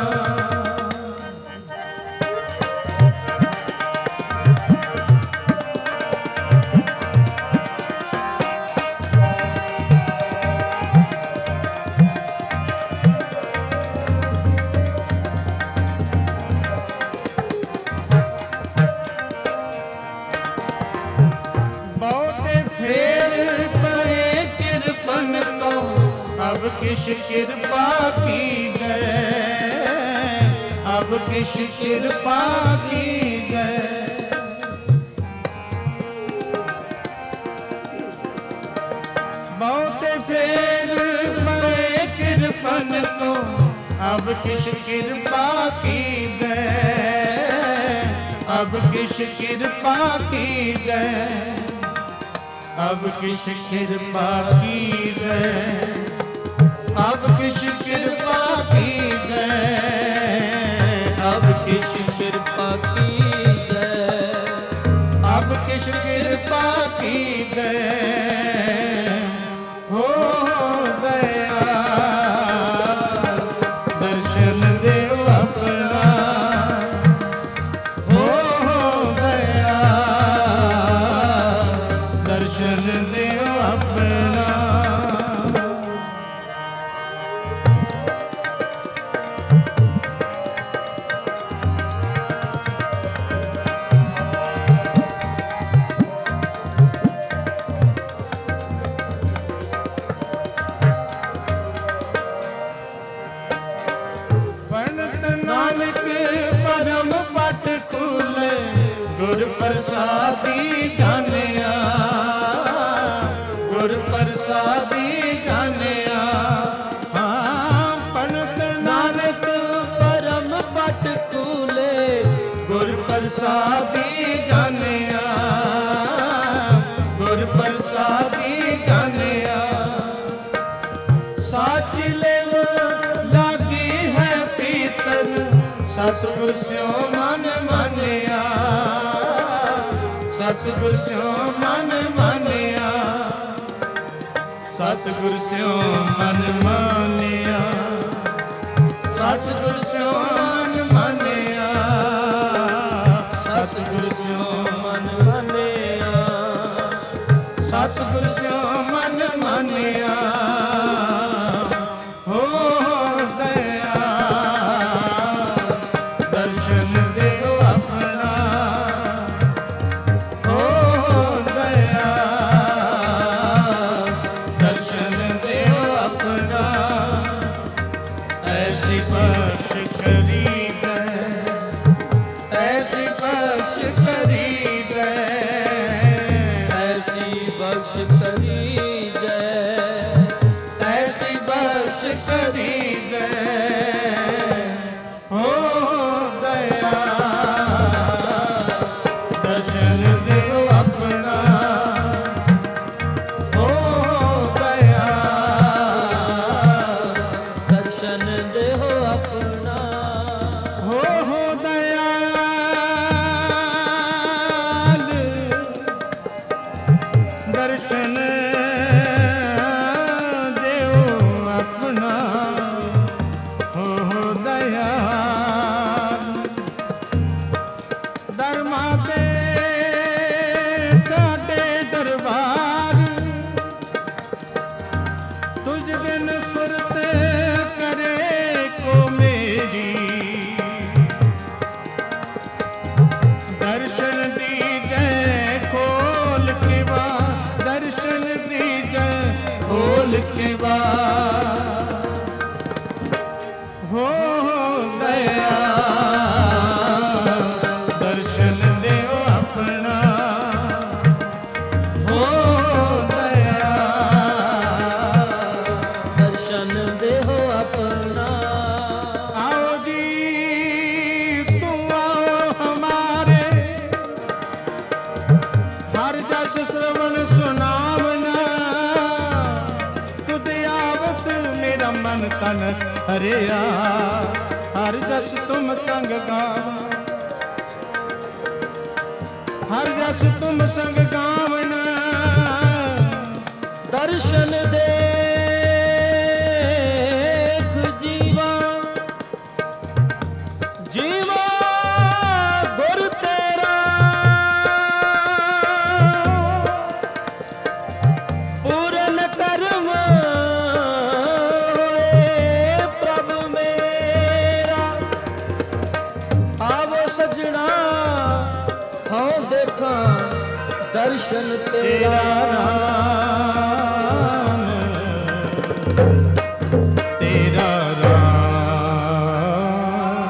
Speaker 1: बहुते फेर पए कृपन को अब किस कृपा की जय अब किस कृपा की जय बहुते फेर पए कृपन को अब किस कृपा की जय अब किस कृपा की जय अब किस कृपा की जय अब किस कृपा की जय
Speaker 2: अब किस कृपा की जय
Speaker 1: अब किस कृपा की जय हो दया दर्शन देव अपना हो दया दर्शन देव अपना। पंडित नानक परम पट खुले गुर प्रसादी जानिया गुर प्रसादी जानिया हाँ पंडित नानक
Speaker 2: परम पट कूले
Speaker 1: गुर प्रसादी जानिया गुर सतगुर स्यों मन मानिया, सतगुर स्यों मन मानिया, सतगुर स्यों मन मानिया, सतगुर स्यों मन मानिया, सतगुर स्यों मन मानिया, सतगुर स्यों मन मानिया। हो दया दर्शन देओ अपना, हो दया दर्शन देओ अपना। ऐसी बख्श करी गए, ऐसी बख्श करी गए,
Speaker 2: ऐसी बख्श करी जय,
Speaker 1: ऐसी बख्श करी गए। हो दया दर्शन देओ अपना, हो दया
Speaker 2: दर्शन देहो अपना।
Speaker 1: हो हो दयाल दर्शन देओ अपना, हो हो दयाल दरमा दे काटे दरबार, तुझ बिन सुरत करे को मेरी। दर्शन दीजै खोल के बा, दर्शन दीजै खोल के बा। हो दया दर्शन देओ अपना, हो दया
Speaker 2: दर्शन देहो अपना।
Speaker 1: आओ जी तुम आओ हमारे, हर जस श्रवण सुनावना। तुद आवत मेरा मन तन हरिया, हर जस तुम संग गावा, हर जस तुम संग गावना।
Speaker 2: दर्शन देख जीवा, जीवा गुर तेरा, पूरन कर्म होए प्रभु मेरा। आवो सजना हाँ देखा दर्शन
Speaker 1: तेरा
Speaker 2: तेरा।
Speaker 1: नाम, तेरा राम।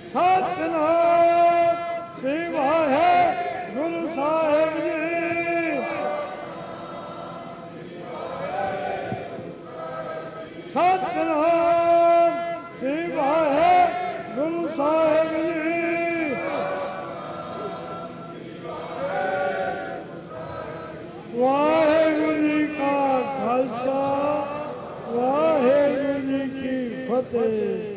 Speaker 4: ਸਤਿਨਾਮ ਸ੍ਰੀ ਵਾਹਿਗੁਰੂ ਸਾਹਿਬ ਜੀ। ਸਤਿਨਾਮ ਸ੍ਰੀ ਵਾਹਿਗੁਰੂ ਸਾਹਿਬ ਜੀ। ਵਾਹਿਗੁਰੂ ਜੀ ਕਾ ਖਾਲਸਾ ਵਾਹਿਗੁਰੂ ਜੀ ਕੀ ਫਤਿਹ।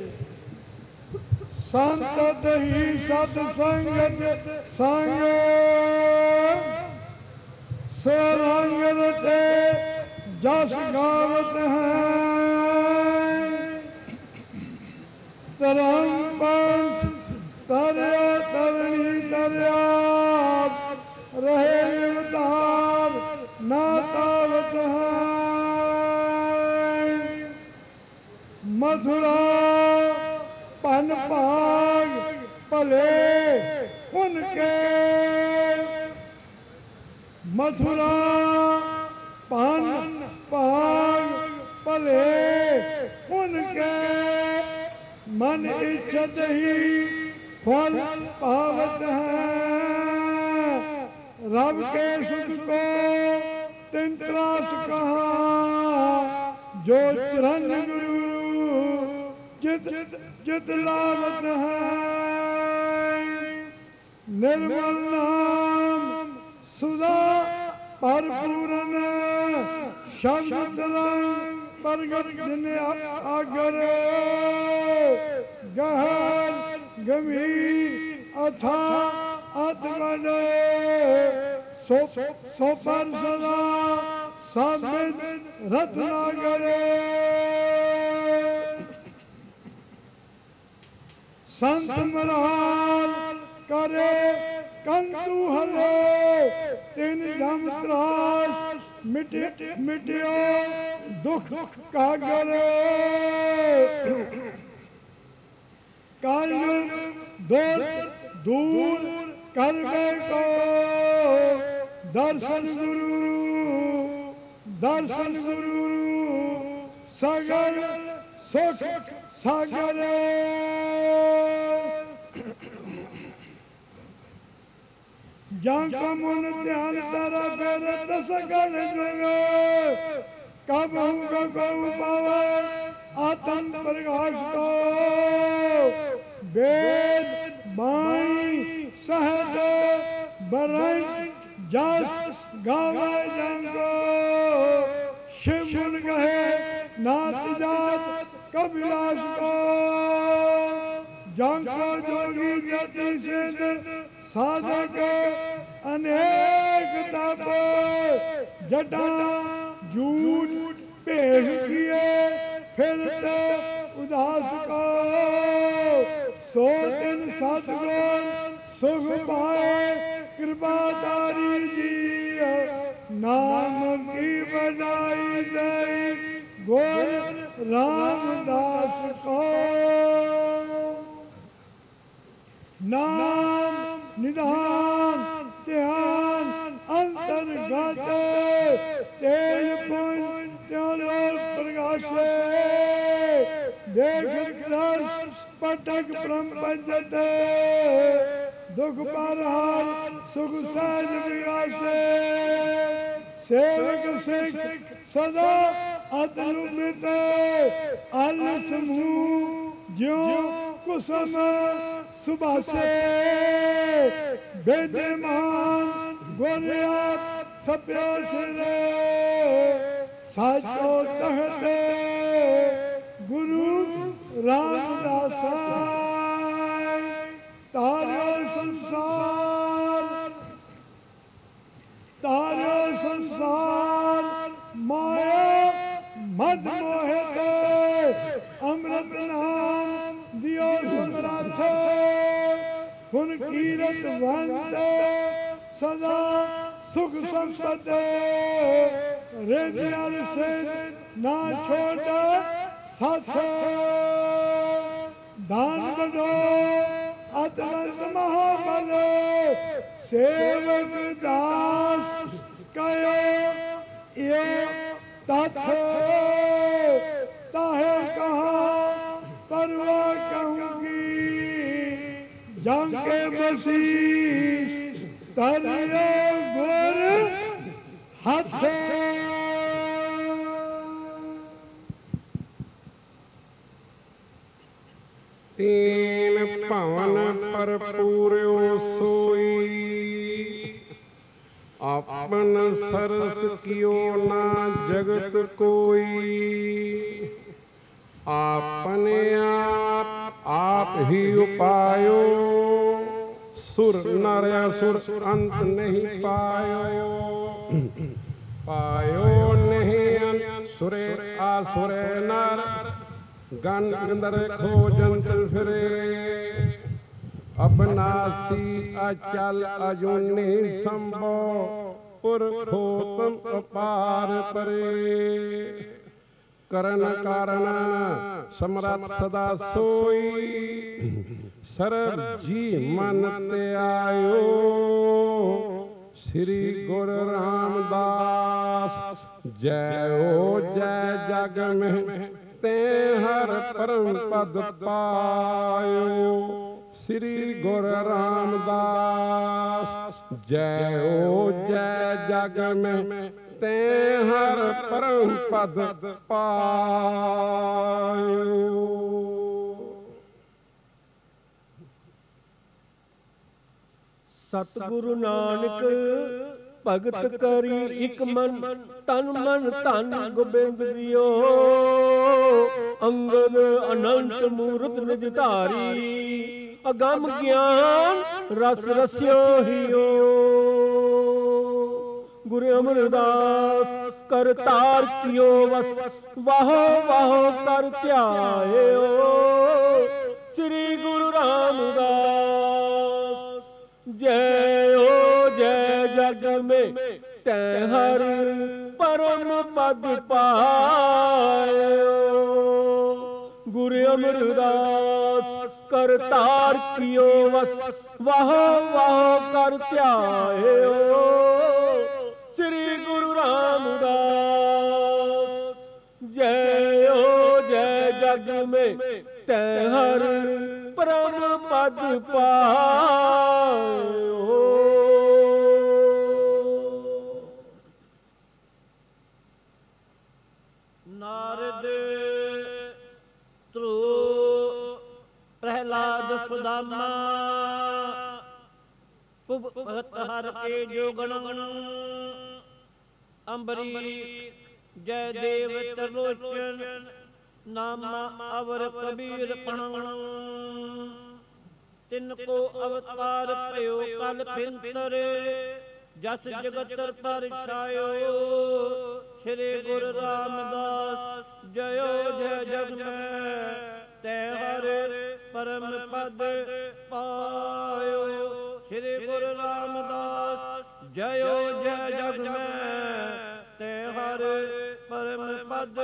Speaker 4: ਸੰਤ ਹੀ ਸਤ ਸੰਗਤ ਸੰਗ ਸਰੰਗ ਰਤੇ ਜਸ ਗਾਵਤ ਹੈ। ਤਰੰਗ ਪੰਥ ਤਰਿਆ ਤਰਣੀ ਤਰਿਆ ਰਹੇ ਨਿਵਤਾਰ ਨਾ ਤਾਵਤ ਹੈ। ਮਥੁਰਾ ਪਨ ਭਾਗ ਭਲੇ ਉਨ ਕੇ। ਮਥੁਰਾ ਪਨ ਭਾਗ ਭਲੇ ਉਨ ਕੇ। ਮਨ ਇੱਛਤ ਹੀ ਫਲ ਪਾਵਤ ਹੈ। रब के सुख को तिन त्रास कहा। जो चरण गुरु जित जित लावत है। निर्मल नाम सुधा भरपूरन शब्द रंग प्रगट जिन आगर। गहन गंभीर अथा अतगन सो सो पर सदा साबित रत्नागर। संत मराल करे कंतु हले। तिन जम त्रास मिटे मिटियो दुख कागर। काल दूर दूर करने को दर्शन गुरु दर्शन गुरु सगर सुख सागर। जाका मन ध्यान तारा कर दसगन जग। कब होगा गौ पावे आत्म प्रकाश को। वेद बाणी सहज बरन जस गावे जंगो। शिव गुण कहे नाथ जात कबिलास को। जंको जोगी जति सिद्ध साधक अनेक तप। जटा झूठ भेष किए फिरते उदास को। सो दिन सतगुण सुख पाए कृपाधारी जी। नाम की बनाई दई गुर रामदास को। नाम निधान ध्यान अंतर्गत। तेज पुंज त्यालोक प्रकाशे। देख दर्श पटक ब्रह्म पंचत। दुख पर हार सुख सहज विकासे। सेवक सिख सदा अतलुमित। अल समूह ज्यो कुसुम सुबासे। विद्यमान गुरिया थप्यो सिरे। साचो तहत गुरु रामदास। तारो संसार तारो संसार माया मद मोहित। अमृत नाम दियो समर्थ। गुण कीरत वंत सदा सुख संपत। हृदय से ना छोड़ साथ। दान बनो अतवंत महाबल। सेवक दास कयो यो तथ। ताहे कहा परवा कहूँगी। ਜੰਗ ਕੇ ਮਸੀਸ ਤਰਿਓ ਗੁਰ ਹੱਥ
Speaker 5: ਤੀਨ ਭਵਨ ਭਰਪੂਰਿਓ ਸੋਈ ਆਪਨ ਸਰਸ ਕਿਓ ਨਾ ਜਗਤ ਕੋਈ ਆਪਨੇ ਆਪ ਆਪ ਹੀ ਉਪਾਇਓ ਸੁਰ ਨਰ ਅਸੁਰ ਅੰਤ ਨਹੀਂ ਪਾਇਓ ਪਾਇਓ ਨਹੀਂ ਅੰਤ ਸੁਰੇ ਆਸੁਰੇ ਨਰ ਗਨ ਗੰਦਰ ਖੋਜੰਤ ਫਿਰੇ ਅਬਨਾਸੀ ਅਚਲ ਅਜੂਨੀ ਸੰਭੋ ਪੁਰਖੋਤਮ ਅਪਾਰ ਪਰੇ ਕਰਨ ਕਾਰਨ ਸਮਰੱਥ ਸਦਾ ਸੋਈ ਸਰਬ ਜੀ ਮਨ ਤੇ ਆਇਓ ਸ੍ਰੀ ਗੁਰੂ ਰਾਮਦਾਸ ਜੈ ਓ ਜੈ ਜਗ ਮਹਿ ਤੇ ਹਰ ਪਰਮ ਪਦ ਪਾਇਓ ਸ੍ਰੀ ਗੁਰੂ ਰਾਮਦਾਸ ਜੈ ਓ ਜੈ ਜਗ ਮਹਿ ਤੇ ਹਰ ਪਰਮ ਪਦ ਪਾਇਓ।
Speaker 2: ਸਤਿਗੁਰੂ ਨਾਨਕ ਭਗਤ ਕਰੀ ਇਕ ਮਨ ਤਨ ਮਨ ਧਨ ਗੋਬਿੰਦ ਦਿਓ ਅੰਗਦ ਅਨੰਤ ਮੂਰਤ ਨਿਜ ਧਾਰੀ ਅਗੰਮ ਗਿਆਨ ਰਸ ਰਸਿਓ ਹੀਓ ਗੁਰੂ ਅਮਰਦਾਸ ਕਰ ਤਾਰ ਕੀਓ ਵਸ ਵਾਹ ਵਾਹ ਕਰ ਧਿਆਇਓ ਸ੍ਰੀ ਗੁਰੂ ਰਾਮਦਾਸ ਜੈ ਓ ਜੈ ਜਗ ਮੇ ਤੈ ਹਰ ਪਰਮ ਪਦ ਪਾਇਓ ਗੁਰੂ ਅਮਰਦਾਸ ਕਰ ਤਾਰ ਕੀਓ ਵਸ ਵਾਹ ਵਾਹ ਕਰ ਧਿਆਇਓ ਸ੍ਰੀ ਗੁਰੂ ਰਾਮਦਾਸ ਜੈ ਓ ਜੈ ਜਗ ਮੇ ਤੈ ਹਰ ਪਰਮ ਪਦ ਪਾਇਓ। ਨਾਰਦ ਧਰੁ ਪ੍ਰਹਿਲਾਦ ਸੁਦਾਮਾ ਕੁਬ ਭਗਤ ਹਰ ਕੇ ਜੋਗਣ ਅੰਬਰੀ ਜੈ ਦੇਵ ਤਰਲੋਚਨ ਨਾਮਾ ਅਵਰ ਕਬੀਰ ਪਣੰ ਤਿਨ ਕੋ ਅਵਤਾਰ ਭਇਓ ਕਲ ਫਿੰਤਰ ਜਸ ਜਗਤਰ ਪਰ ਛਾਇਓ ਸ੍ਰੀ ਗੁਰੂ ਰਾਮਦਾਸ ਜਯੋ ਜੈ ਜਗ ਮੈਂ ਤੈ ਹਰ ਪਰਮ ਪਦ ਪਾਇਓ ਸ੍ਰੀ ਗੁਰੂ ਰਾਮਦਾਸ ਜਯੋ ਜੈ ਜਗ ਮੈਂ ਤੈ ਹਰ ਪਰਮ ਪਦ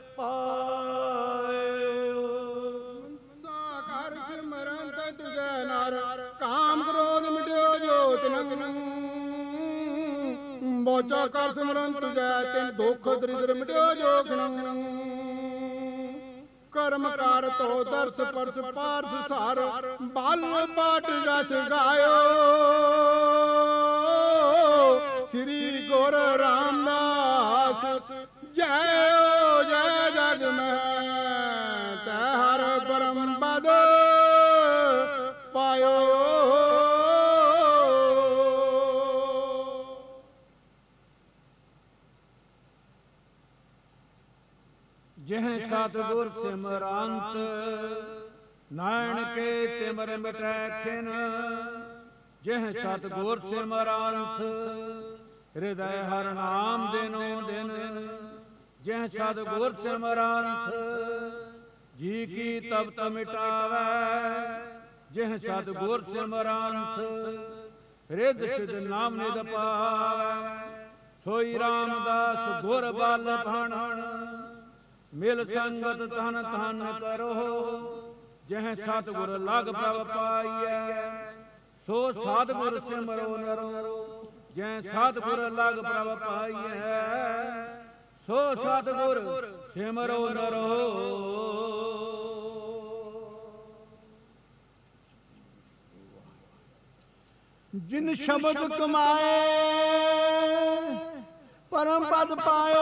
Speaker 2: ਪਾਇਓ।
Speaker 5: ਸਾਖਰ ਸਿਮਰਨ ਤੇ ਤੁਝੈ ਨਰ ਕਾਮ ਕ੍ਰੋਧ ਮਿਟਿਓ ਜੋਤ ਨੰ ਬੋਚਾ ਕਰ ਸਿਮਰਨ ਤੁਝੈ ਤਿਨ ਦੁਖ ਦਰਿਦਰ ਮਿਟਿਓ ਜੋਖਣ ਕਰਮ ਕਾਰ ਤੋ ਦਰਸ ਪਰਸ ਪਾਰਸ ਸਾਰ ਬਲ ਪਾਟ ਜਸ ਗਾਇਓ ਸ੍ਰੀ ਗੁਰੂ ਰਾਮਦਾਸ ਜੈ ਓ ਜੈ ਜਗ ਮਹਿ ਤੈ ਹਰ ਪਰਮ ਪਦ ਪਾਇਓ।
Speaker 3: ਜਿਹ ਸਤਿਗੁਰ ਸਿਮਰੰਤ ਨਾਨਕ ਕੇ ਤਿਮਰ ਮਿਟੈ ਖਿਨ ਜਿਹ ਸਤਿਗੁਰ ਸਿਮਰੰਤ ਹਿਰਦੈ ਹਰਿ ਨਾਮ ਦਿਨੋ ਦਿਨ ਜਿਹ ਸਤਿਗੁਰ ਸਿਮਰੰਤ ਜੀ ਕੀ ਤਪਤ ਮਿਟਾਵੈ ਜਿਹ ਸਤਿਗੁਰ ਸਿਮਰੰਤ ਰਿਧ ਸਿਧ ਨਾਮ ਨਿਧ ਪਾਵੈ ਸੋਈ ਰਾਮਦਾਸ ਗੁਰ ਬਲ ਭਣ ਮਿਲ ਸੰਗਤ ਤਨ ਤਨ ਕਰੋ ਜਿਹ ਸਤਿਗੁਰ ਲਗ ਪ੍ਰਭ ਪਾਈਐ ਸੋ ਸਤਿਗੁਰ ਸਿਮਰੋ ਨਰੋ ਜਿਹ ਸਤਿਗੁਰ ਲਗ ਪ੍ਰਭ ਪਾਈਐ ਸੋ ਸਤਿਗੁਰ ਸਿਮਰੋ ਨਰੋ।
Speaker 5: ਜਿਨ ਸ਼ਬਦ ਕਮਾਏ ਪਰਮ ਪਦ ਪਾਇਓ,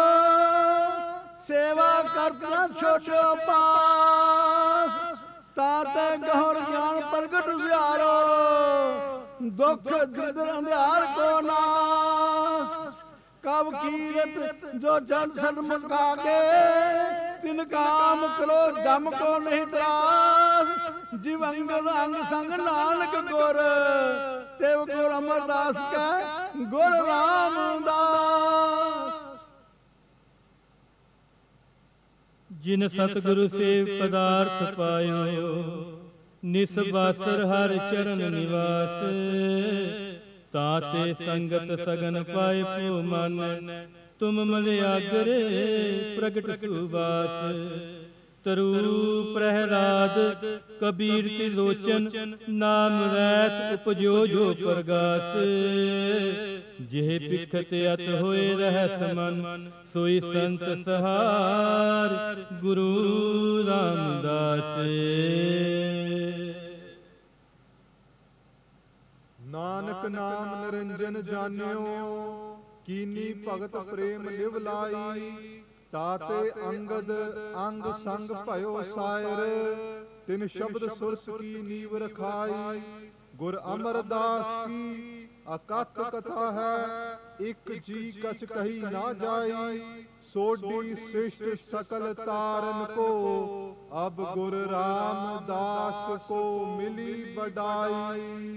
Speaker 5: ਸੇਵਾ ਕਰਤਾ ਛੋਟੋ ਪਾਸ, ਤਾਤੇ ਗਹੁਰ ਗਿਆਨ ਪ੍ਰਗਟ ਉਜਿਆਰੋ, ਦੁੱਖ ਦਰਿਦਰ ਅੰਧਿਆਰ ਕੋ ਨਾਸ। ਕਬ ਕੀਰਤ ਜੋ ਜਨ ਸਨਮੁਖ ਆਗੇ, ਤਿਨ ਕਾਮ ਕਰੋ ਜਮ ਕੋ ਨਹੀਂ ਤਰਾਸ। ਜਿਵ ਅੰਗਦ ਅੰਗ ਸੰਗ ਨਾਨਕ ਗੁਰ, ਤਿਵ ਗੁਰ ਅਮਰਦਾਸ ਕੈ ਗੁਰ ਰਾਮਦਾਸ।
Speaker 2: ਜਿਨ ਸਤਿਗੁਰੂ ਸੇਵ ਪਦਾਰਥ ਪਾਇਓ, ਨਿਸਬਾਸਰ ਹਰਿ ਚਰਨ ਨਿਵਾਸ। ਤਾਤੇ ਸੰਗਤ ਸਗਨ ਪਾਏ ਭੂ ਮਨ, ਤੁਮ ਮਲਿਆਗਰੇ ਪ੍ਰਗਟ ਸੁਬਾਸ। ਤਰੂ ਪ੍ਰਹਿਲਾਦ ਕਬੀਰ ਤਿਲੋਚਨ, ਨਾਮ ਰੈਤ ਉਪਜੋ ਜੋ ਪ੍ਰਗਾਸ। ਜਿਹ ਪਿਖਤ ਅਤ ਹੋਏ ਰਹਿਸ ਮਨ, ਸੋਈ ਸੰਤ ਸਹਾਰ ਗੁਰੂ ਰਾਮਦਾਸ।
Speaker 6: ਨਾਨਕ ਨਾਮ ਨਿਰੰਜਨ ਜਾਣਿਓ, ਕੀਨੀ ਭਗਤ ਪ੍ਰੇਮ ਲਿਵ ਲਾਈ। ਤਾਤੇ ਅੰਗਦ ਅੰਗ ਸੰਗ ਭਇਓ ਸਾਇਰ, ਤਿਨ ਸ਼ਬਦ ਸੁਰਸ ਕੀ ਨੀਵ ਰਖਾਈ। ਗੁਰ ਅਮਰਦਾਸ ਕੀ ਅਕਥ ਕਥਾ ਹੈ, ਇਕ ਜੀ ਕਛ ਕਹੀ ਨਾ ਜਾਈ। ਸੋਢੀ ਸ੍ਰਿਸ਼ਟ ਸਕਲ ਤਾਰਨ ਕੋ, ਅਬ ਗੁਰ ਰਾਮਦਾਸ ਕੋ ਮਿਲੀ ਬਡਾਈ।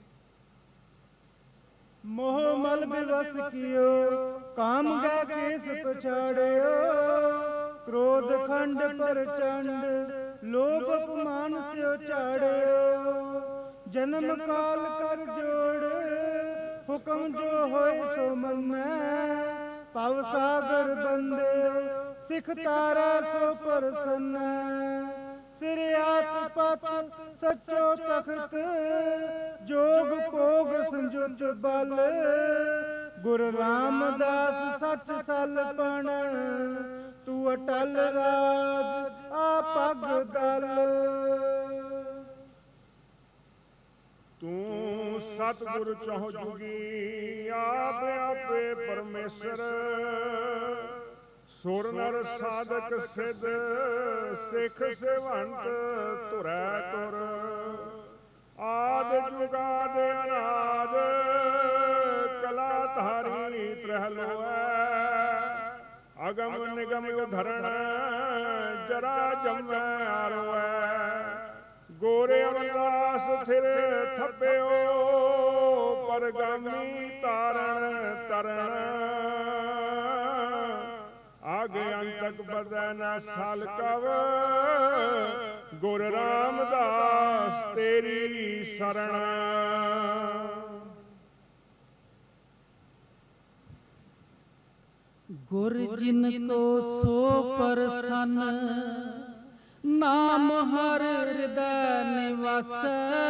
Speaker 5: मोह मल बिवस कियो, काम गै केस पछाड़ियो। क्रोध खंड पर चंड, लोभ अपमान से चाड़ियो। जन्म काल कर जोड़, हुक्म जो होए सो मन्नै। भव सागर बंदे, सिख तारा सो प्रसन्न। सिर आत पत सचो तखत, जोग पोग संजुत बल। गुर रामदास सच सलपण, तू अटल राज आपग दल।
Speaker 4: तू सतगुर चहु जुगी, आप आपे परमेश्वर। सुर नर साधक सिद्ध, सिख सेवंत तुरै तुर। आद जुगाद अनाद, कला धारी त्रह लोऐ। अगम निगम उधरण, जरा जमै आरोऐ। गोरे अमरदास थिर थप्पिओ, परगामी तारण तरण। आगे अंतक बदै न साल कव, गुर रामदास तेरी शरण।
Speaker 2: गुर जिनको सो प्रसन्न, नाम हर हृदय निवास।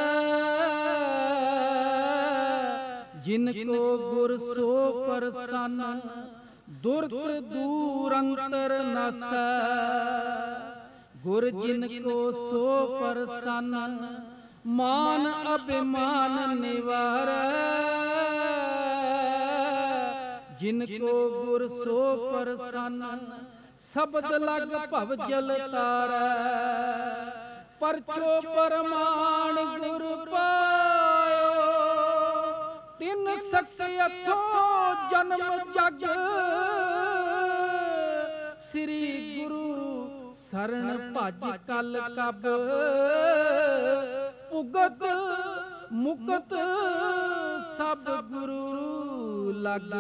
Speaker 2: जिनको गुर सो प्रसन्न, दुर्त दूर अंतर नस। गुर जिनको सो प्रसन्न, मान अभिमान निवार। जिनको गुर सो प्रसन्न, शब्द लग भव जल तार। परचो परमाण गुर पायो, तिन सख्यथो जन्म जग। श्री गुरु शरण भज कल कब, उगत मुकत सब गुरु लग।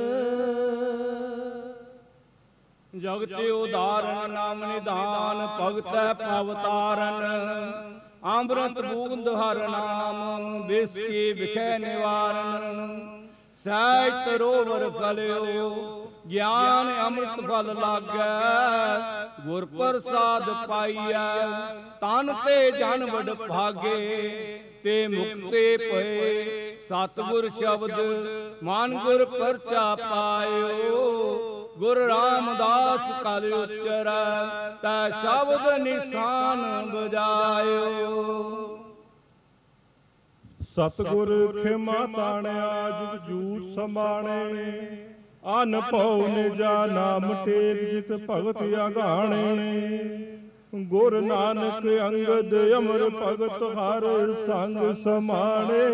Speaker 1: जगत उदाहरण नाम निधान, भगत पवतारण। अमृत बूंद हर नाम, बेसी विखै निवारण। सहज सरोवर फलियो, ज्ञान अमृत फल लागै। गुर प्रसाद पाइयै, तन ते जन वड भागे। ते मुक्ते पए, सतगुर शब्द मन गुर परचा पायो। गुर रामदास कल उचरै, तै शब्द निशान बजायो।
Speaker 6: ਸਤਿਗੁਰ ਖਿਮਾ ਤਾਣਿਆ ਜੁਗ ਜੂਤ ਸੰਭਾਣੇ, ਅਨ ਭਉ ਨਿਜਾ ਨਾਮ ਟੇਕ ਜਿਤ ਭਗਤ ਆਗਾਣੇ। ਗੁਰ ਨਾਨਕ ਅੰਗਦ ਅਮਰ ਭਗਤ ਹਰ ਸੰਗ ਸਮਾਣੇ,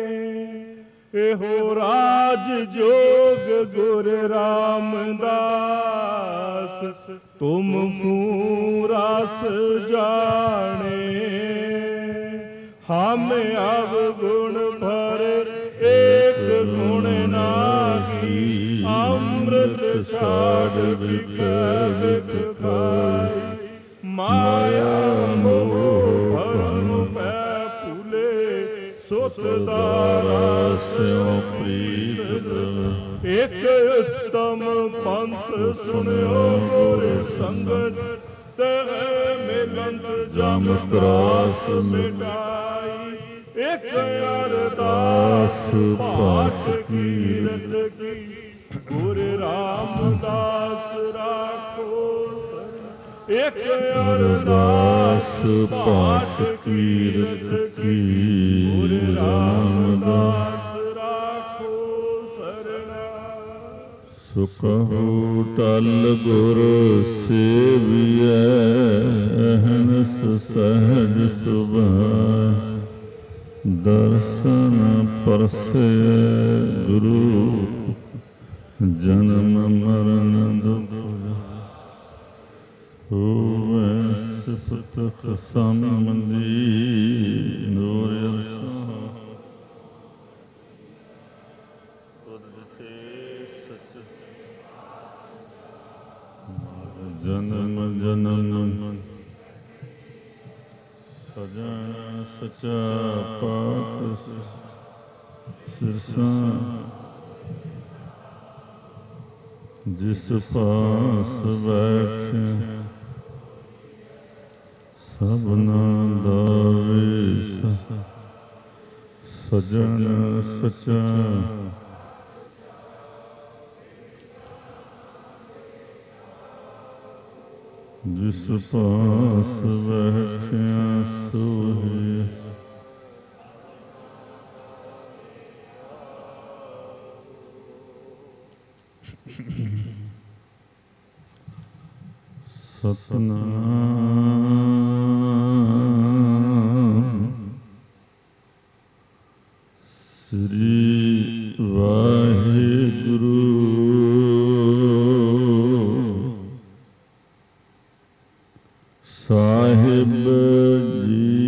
Speaker 6: ਇਹੋ ਰਾਜ ਜੋਗ ਗੁਰ ਰਾਮਦਾਸ, ਤੁਮ ਕੂ ਰਸ ਜਾਣੇ। ਹਮ ਅਵ ਗੁਣ ਭਰੇ ਏਕ ਗੁਣ ਨਾਹੀ, ਅੰਮ੍ਰਿਤ ਛਾੜ ਵਿਖੈ ਵਿਖ ਖਾਈ। ਮਾਇਆ ਮੋਹ ਭਰਮ ਪੈ ਭੂਲੇ, ਸੁਤ ਦਾ ਰਸਿਓ ਪ੍ਰੀਤ। ਇਕ ਉਤਮ ਪੰਥ ਸੁਣਿਓ ਗੁਰ ਸੰਗਤ, ਤਹ ਮਿਲੰਤ ਜਮ ਤਰਾਸ ਮਿਟਾਈ। ਇਕ ਅਰਦਾਸ ਪਾਠ ਕੀਰਤ ਕੀ, ਗੁਰ ਰਾਮਦਾਸ ਰਾਖੋ। ਇਕ ਅਰਦਾਸ ਪਾਠ ਕੀਰਤ ਕੀ, ਗੁਰ ਰਾਮਦਾਸ ਰਾਖੋ ਸਰਣਾ। ਸੁਖਹੁ ਟਲ ਗੁਰ ਸੇਵੀਐ, ਅਹਨਿਸ ਸਹਿਜ ਸੁਭਾਇ। ਦਰਸ਼ਨ ਪਰਸੈ ਗੁਰੂ, ਜਨਮ ਮਰਨ ਦੁਖ ਹੋਵੈ। ਸਿਫਤ ਖਸਮੰਦੀ ਨੂਰ ਅਰਸ਼ਾਂ, ਤੁਧ ਜਿਥੇ ਸਚ। ਜਨਮ ਜਨਮ ਸਜਣ ਸਚਾ ਪਾਤ, ਸਿਰਸਾਂ ਜਿਸ ਪਾਸ ਬੈਠੇ। ਸਭਨਾ ਦਾ ਵੇਸ ਸਜਣ ਸਚਾ, ਜਿਸ ਪਾਸ ਬੈਠਿਆ ਸੋਹੀ। ਸਤਨਾਮ ਸ੍ਰੀ ਵਾਹਿਗੁਰੂ ਸਾਹਿਬ ਜੀ।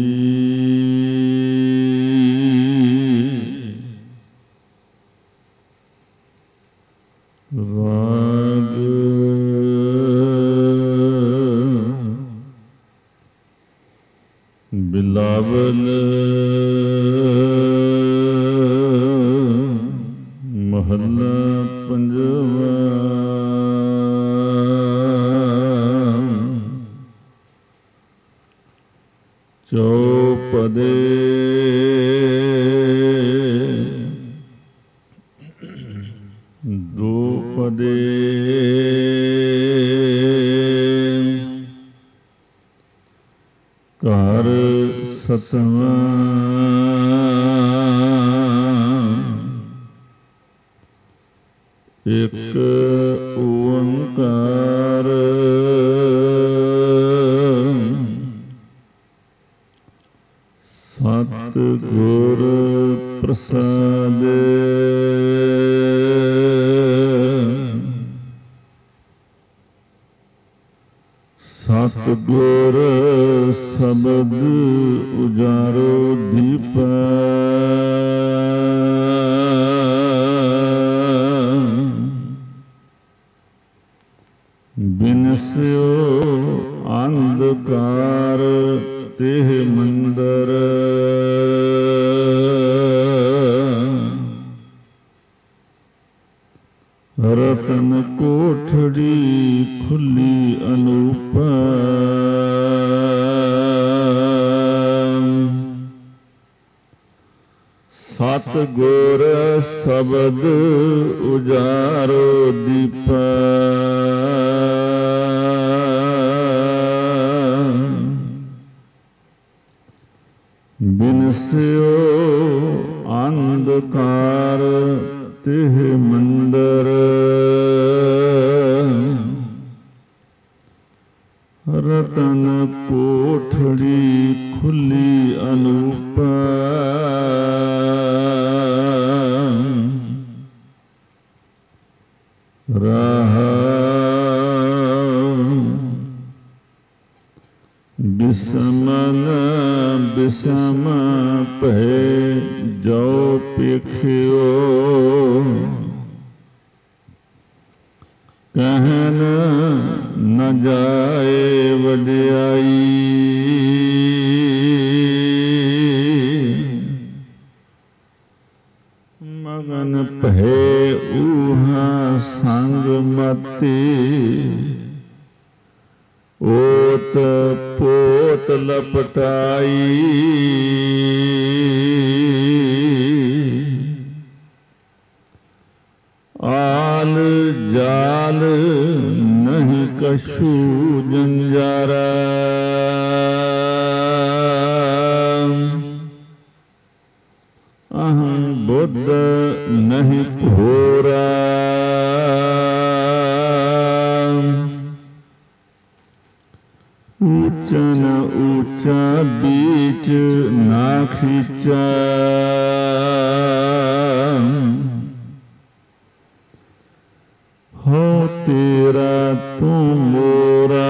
Speaker 6: ਰਾਗ ਬਿਲਾਵਲ ਮਹੱਲਾ ਪੰਜਵਾਂ। ਚੌਪਦੇ ਦੋਪਦੇ ਘਰ ਸਤਵਾਂ। ਇਕ ਓੰਕਾਰ ਸਤਿ ਗੁਰ ਪ੍ਰਸਾਦਿ। ਸਤਿ ਗੁਰ ਸ਼ਬਦ ਉਜਾਰੋ ਦੀਪੈ। ਬਿਨਸਿਓ ਅੰਧਕਾਰ ਤਿਹ ਮੰਦਰ। ਰਤਨ ਕੋਠੜੀ ਖੁੱਲੀ ਅਨੂਪ। ਸਤਿ ਗੁਰ ਸ਼ਬਦ ਉਜਾਰੋ ਦੀਪੈ। ਬਿਨਸਿਓ ਅੰਧਕਾਰ ਤਿਹ ਮੰਦਰ, ਰਤਨ ਕੋਠੜੀ ਖੁੱਲੀ ਅਨੂਪ, ਰਹਾ ਬਿਸਮਨ ਬਿਸਮ ਭੈ ਜੋ ਪੇਖਿਓ, ਕਹਿਨ ਨ ਜਾਏ ਵਡਿਆਈ, ਮਗਨ ਭੈ ਊਹਾ ਸੰਗ ਮਤੀ, ਓਤ ਪੋਤ ਲਪਟਾਈ, ਆਲ ਜਾਲ ਨਹੀਂ ਕਛੂ ਜੰਜਾਰਾ, ਅਹੰ ਬੁੱਧ ਨਹੀਂ ਭੋਰਾ, ਊਚਨ ਊਚਾ ਬੀਚ ਨਾ ਖੀਚਾ, ਹੋ ਤੇਰਾ ਤੂੰ ਮੋਰਾ,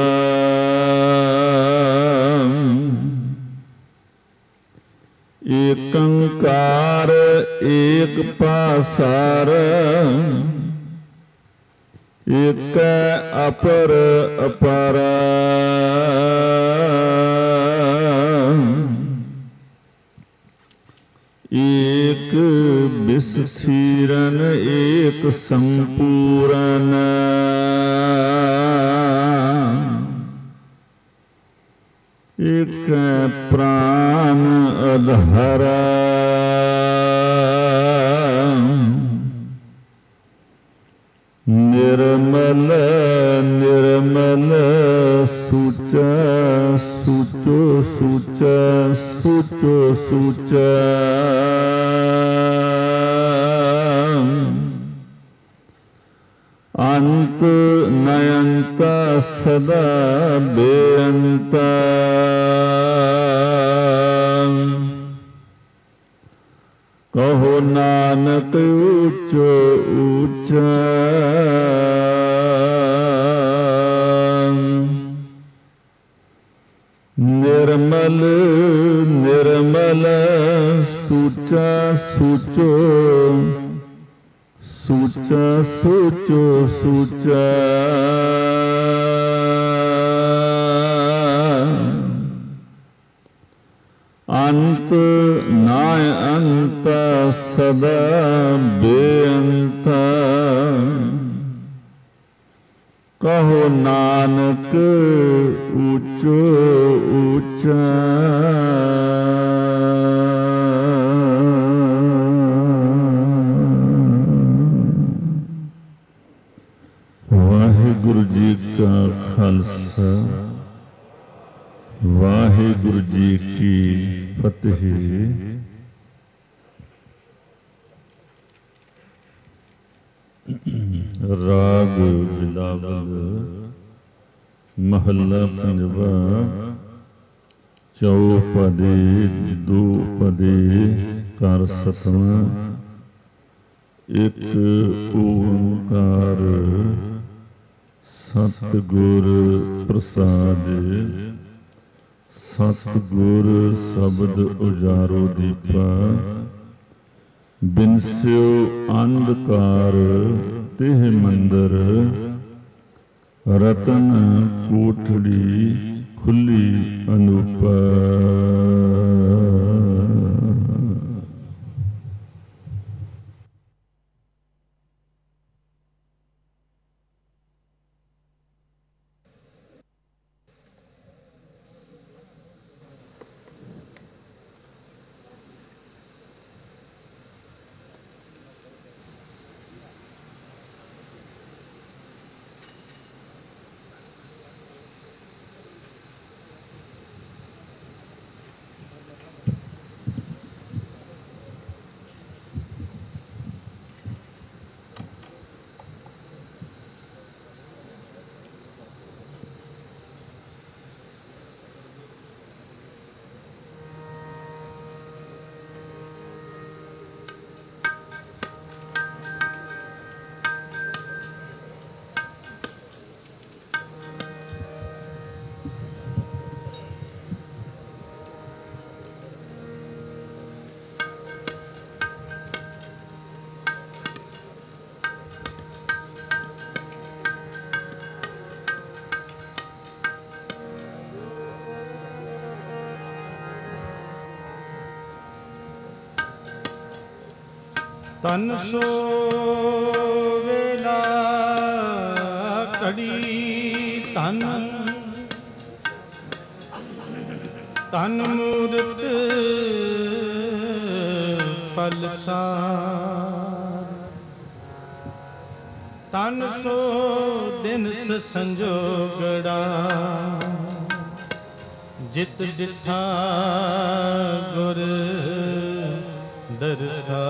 Speaker 6: ਏਕੰਕਾਰ ਏਕ ਪਾਸਾਰ, ਏਕ ਅਪਰ ਅਪਾਰ, ਏਕ ਬਿਸਥੀਰਨ ਏਕ ਸੰਪੂਰਨ, ਏਕ ਪ੍ਰਾਨ ਅਧਹਰ, ਨਿਰਮਲ ਨਿਰਮਲ ਸੂਚਾ ਸੂਚੋ ਸੂਚਾ ਸੂਚੋ ਸੂਚਾ, ਅੰਤ ਨਯੰਤ ਸਦਾ ਬੇਅੰਤ, ਕਹੋ ਨਾਨਕ ਊਚੋ ਊਚਾ, ਨਿਰਮਲ ਨਿਰਮਲ ਸੂਚਾ ਸੂਚੋ ਸੂਚਾ ਸੂਚੋ ਸੂਚਾ, ਅੰਤ ਨਾ ਅੰਤ ਸਦਾ ਬੇਅੰਤ, ਕਹੋ ਨਾਨਕ ਊਚੋ ਊਚਾ। ਵਾਹਿਗੁਰੂ ਜੀ ਕਾ ਖਾਲਸਾ, ਵਾਹਿਗੁਰੂ ਜੀ ਕੀ ਫਤਿਹ। ਰਾਗ ਬਿਲਾਵਲ ਮਹੱਲਾ ਪੰਜਵਾ। ਚੌਪਦੇ ਦੁਪਦੇ ਕਰ ਸਤਵਾਂ, ਇੱਕ ਓੰਕਾਰ ਸਤਿਗੁਰ ਪ੍ਰਸਾਦ। ਸਤਿਗੁਰ ਸ਼ਬਦ ਉਜਾਰੋ ਦੀਪਾ, ਬਿਨਸਿਓ ਅੰਧਕਾਰ ਤਿਹ ਮੰਦਰ। ਰਤਨ ਕੋਠੜੀ ਖੁੱਲੀ ਅਨੂਪਾ।
Speaker 1: ਤਨ ਸੋ ਵੇਲਾ ਘੜੀ ਤਨ ਤਨ ਮੂਰਤ ਪਲਸਾਰ ਤਨ ਸੋ ਦਿਨ ਸੰਜੋਗੜਾ ਜਿਤ ਡਿਠਾ ਗੁਰ ਦਰਸਾ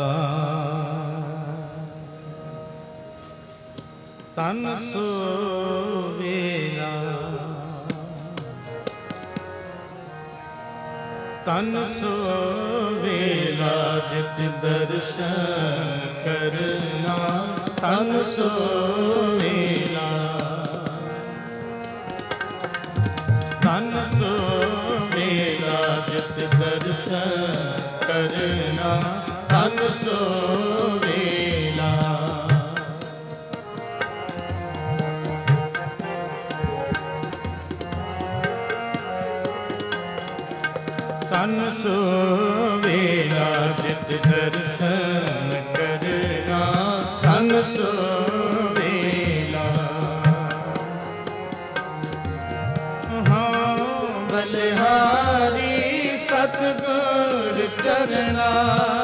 Speaker 1: ਤਨ ਸੋ ਵੇਲਾ ਤਨ ਸੋ ਵੇਲਾ ਜਿਤ ਦਰਸ਼ਨ ਕਰਨਾ ਤਨ ਸੋ ਵੇਲਾ ਤਨ ਸੋ ਵੇਲਾ ਜਿਤ ਦਰਸ਼ਨ ਕਰਨਾ ਤਨ ਸੋ ਵੇਲਾ ਤਨ ਸੋ ਵੇਲਾ ਜਿਤ ਦਰਸ਼ਨ ਕਰਨਾ ਤਨ ਸੋ ਵੇਲਾ ਹਾਂ ਬਲਿਹਾਰੀ ਸਤਿਗੁਰ ਚਰਨਾ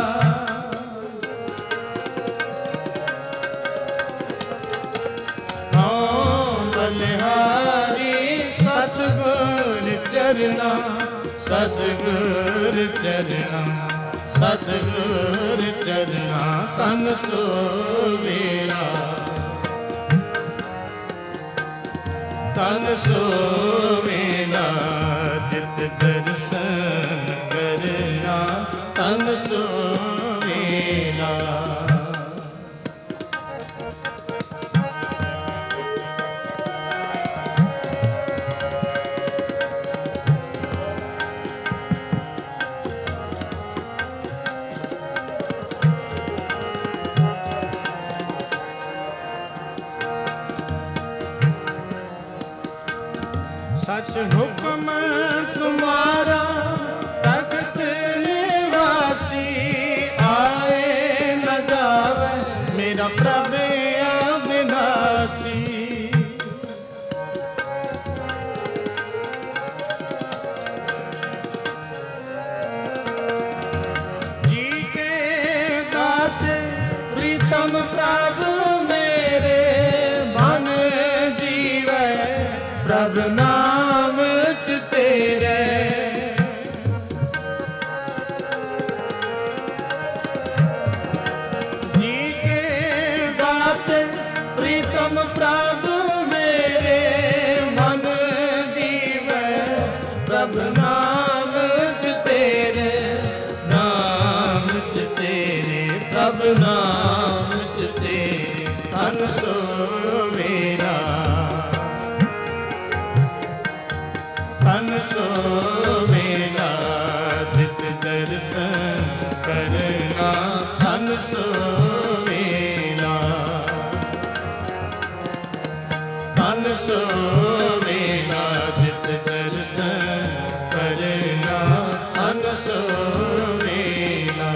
Speaker 1: ਹਾਂ ਬਲਿਹਾਰੀ ਸਤਿਗੁਰ ਚਰਨਾ ਸਤਿਗੁਰ ਚਰਨਾ ਸਤਿਗੁਰ ਚਰਨਾ ਤਨ ਸੋ ਵੇਲਾ ਤਨ ਸੋ ਵੇਲਾ ਜਿਤ ਦਰਸ਼ਨ ਕਰਨਾ ਤਨ ਸੋ ਵੇਲਾ सच हुक्म तुम्हारा तख्त निवासी आए न जावे मेरा प्रभु अविनाशी जी के दाते प्रीतम प्रभु मेरे मन जीवे प्रभु नाम च तेरे जी के दाते प्रीतम प्रभु मेरे मन जीवे प्रभु नाम च तेरे नाम च तेरे प्रभु नाम च तेरे तन सो मेरा तन सो वेला जित दर्शन करना तन सो वेला तन सो वेला जित दर्शन करना तन सो वेला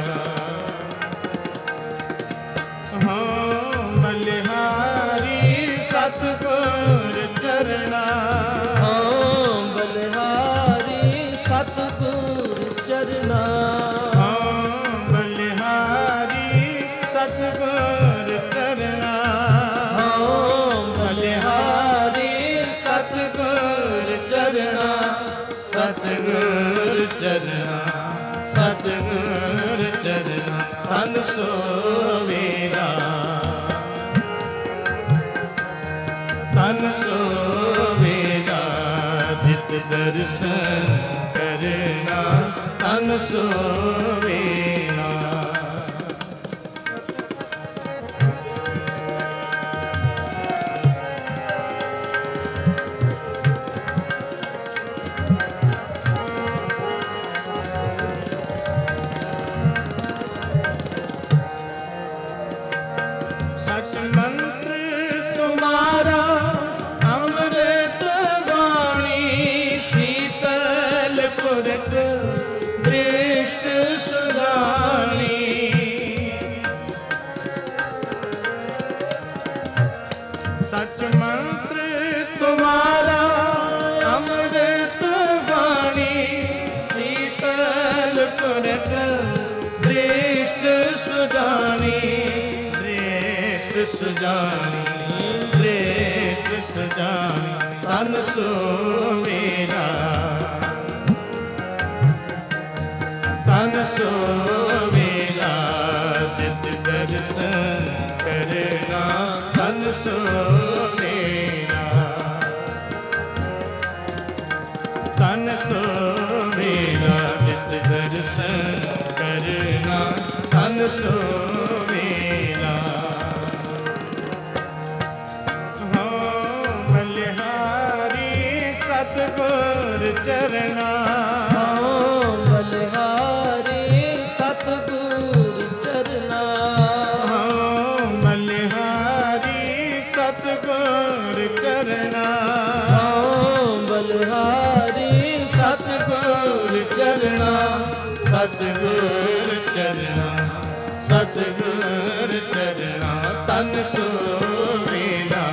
Speaker 1: हाँ बलिहारी सतगुर चरना
Speaker 2: सतगुर चरना
Speaker 1: हाँ बलिहारी सतगुर चरना
Speaker 2: हाँ
Speaker 1: बलिहारी सतगुर चरना सतगुर चरना सतगुर चरना तन सो वेला तन सो वेला जित दर्शन करना तन सो वेला सच मंत्र तुम्हारा अमृत वाणी शीतल पुरख दृष्ट सुधा नानक दृष्ट सुजानी दृष्ट सुजानी दृष्ट सुजानी तन सो मेरा तन सो मेरा जित दर्शन करना तन सो मेरा तन सो मेरा जित दर्शन करना तन सो मेरा हो बलिहारी सतगुर चरना सतगुर चरना सतगुर चरना तन सो मेरा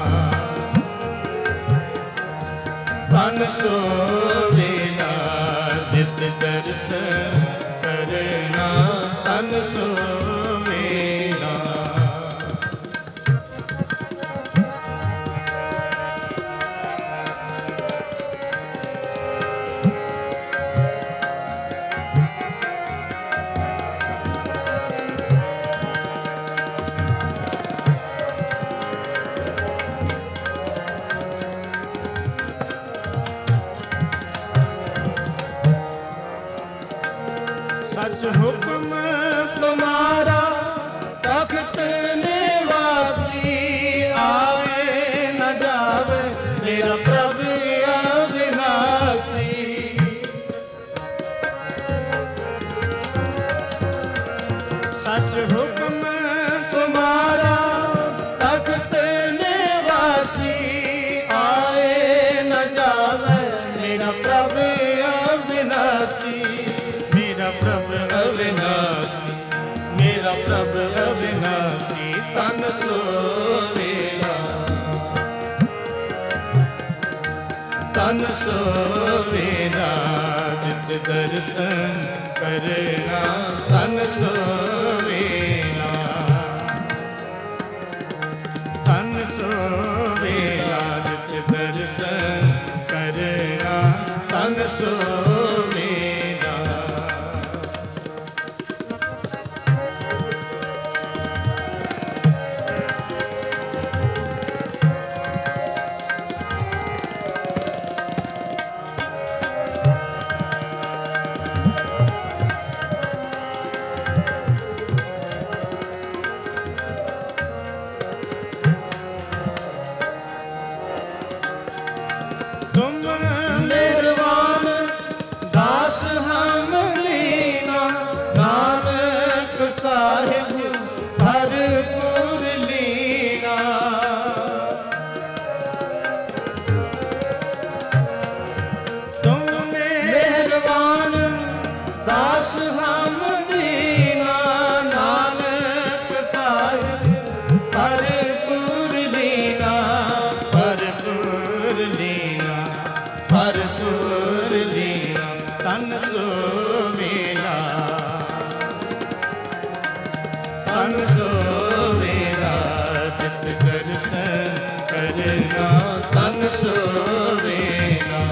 Speaker 1: तन सो मेरा जित दर्शन करना तन सो मेरा सच हुक्म तुम्हारा तख्त निवासी आए न जावे मेरा प्रभु अविनाशी सच हुक्म तुम्हारा तख्त निवासी आए न जावे मेरा प्रभु अविनाशी मेरा प्रभु अविनाशी मेरा प्रभु अविनाशी तन सो मेरा तन सो मेरा जित दर्शन करना तन सो मेरा तन सो मेरा जित दर्शन करना तन सो मेरा तुम निर्वाण दास हम लीना नानक साहिब भरपूर लीना तुम निर्वाण दास हम लीना नानक साहिब भरपूर लीना भरपूर लीना भरपूर लीना तन सो मेरा तन सो मेरा जित दर्शन करना तन सो मेरा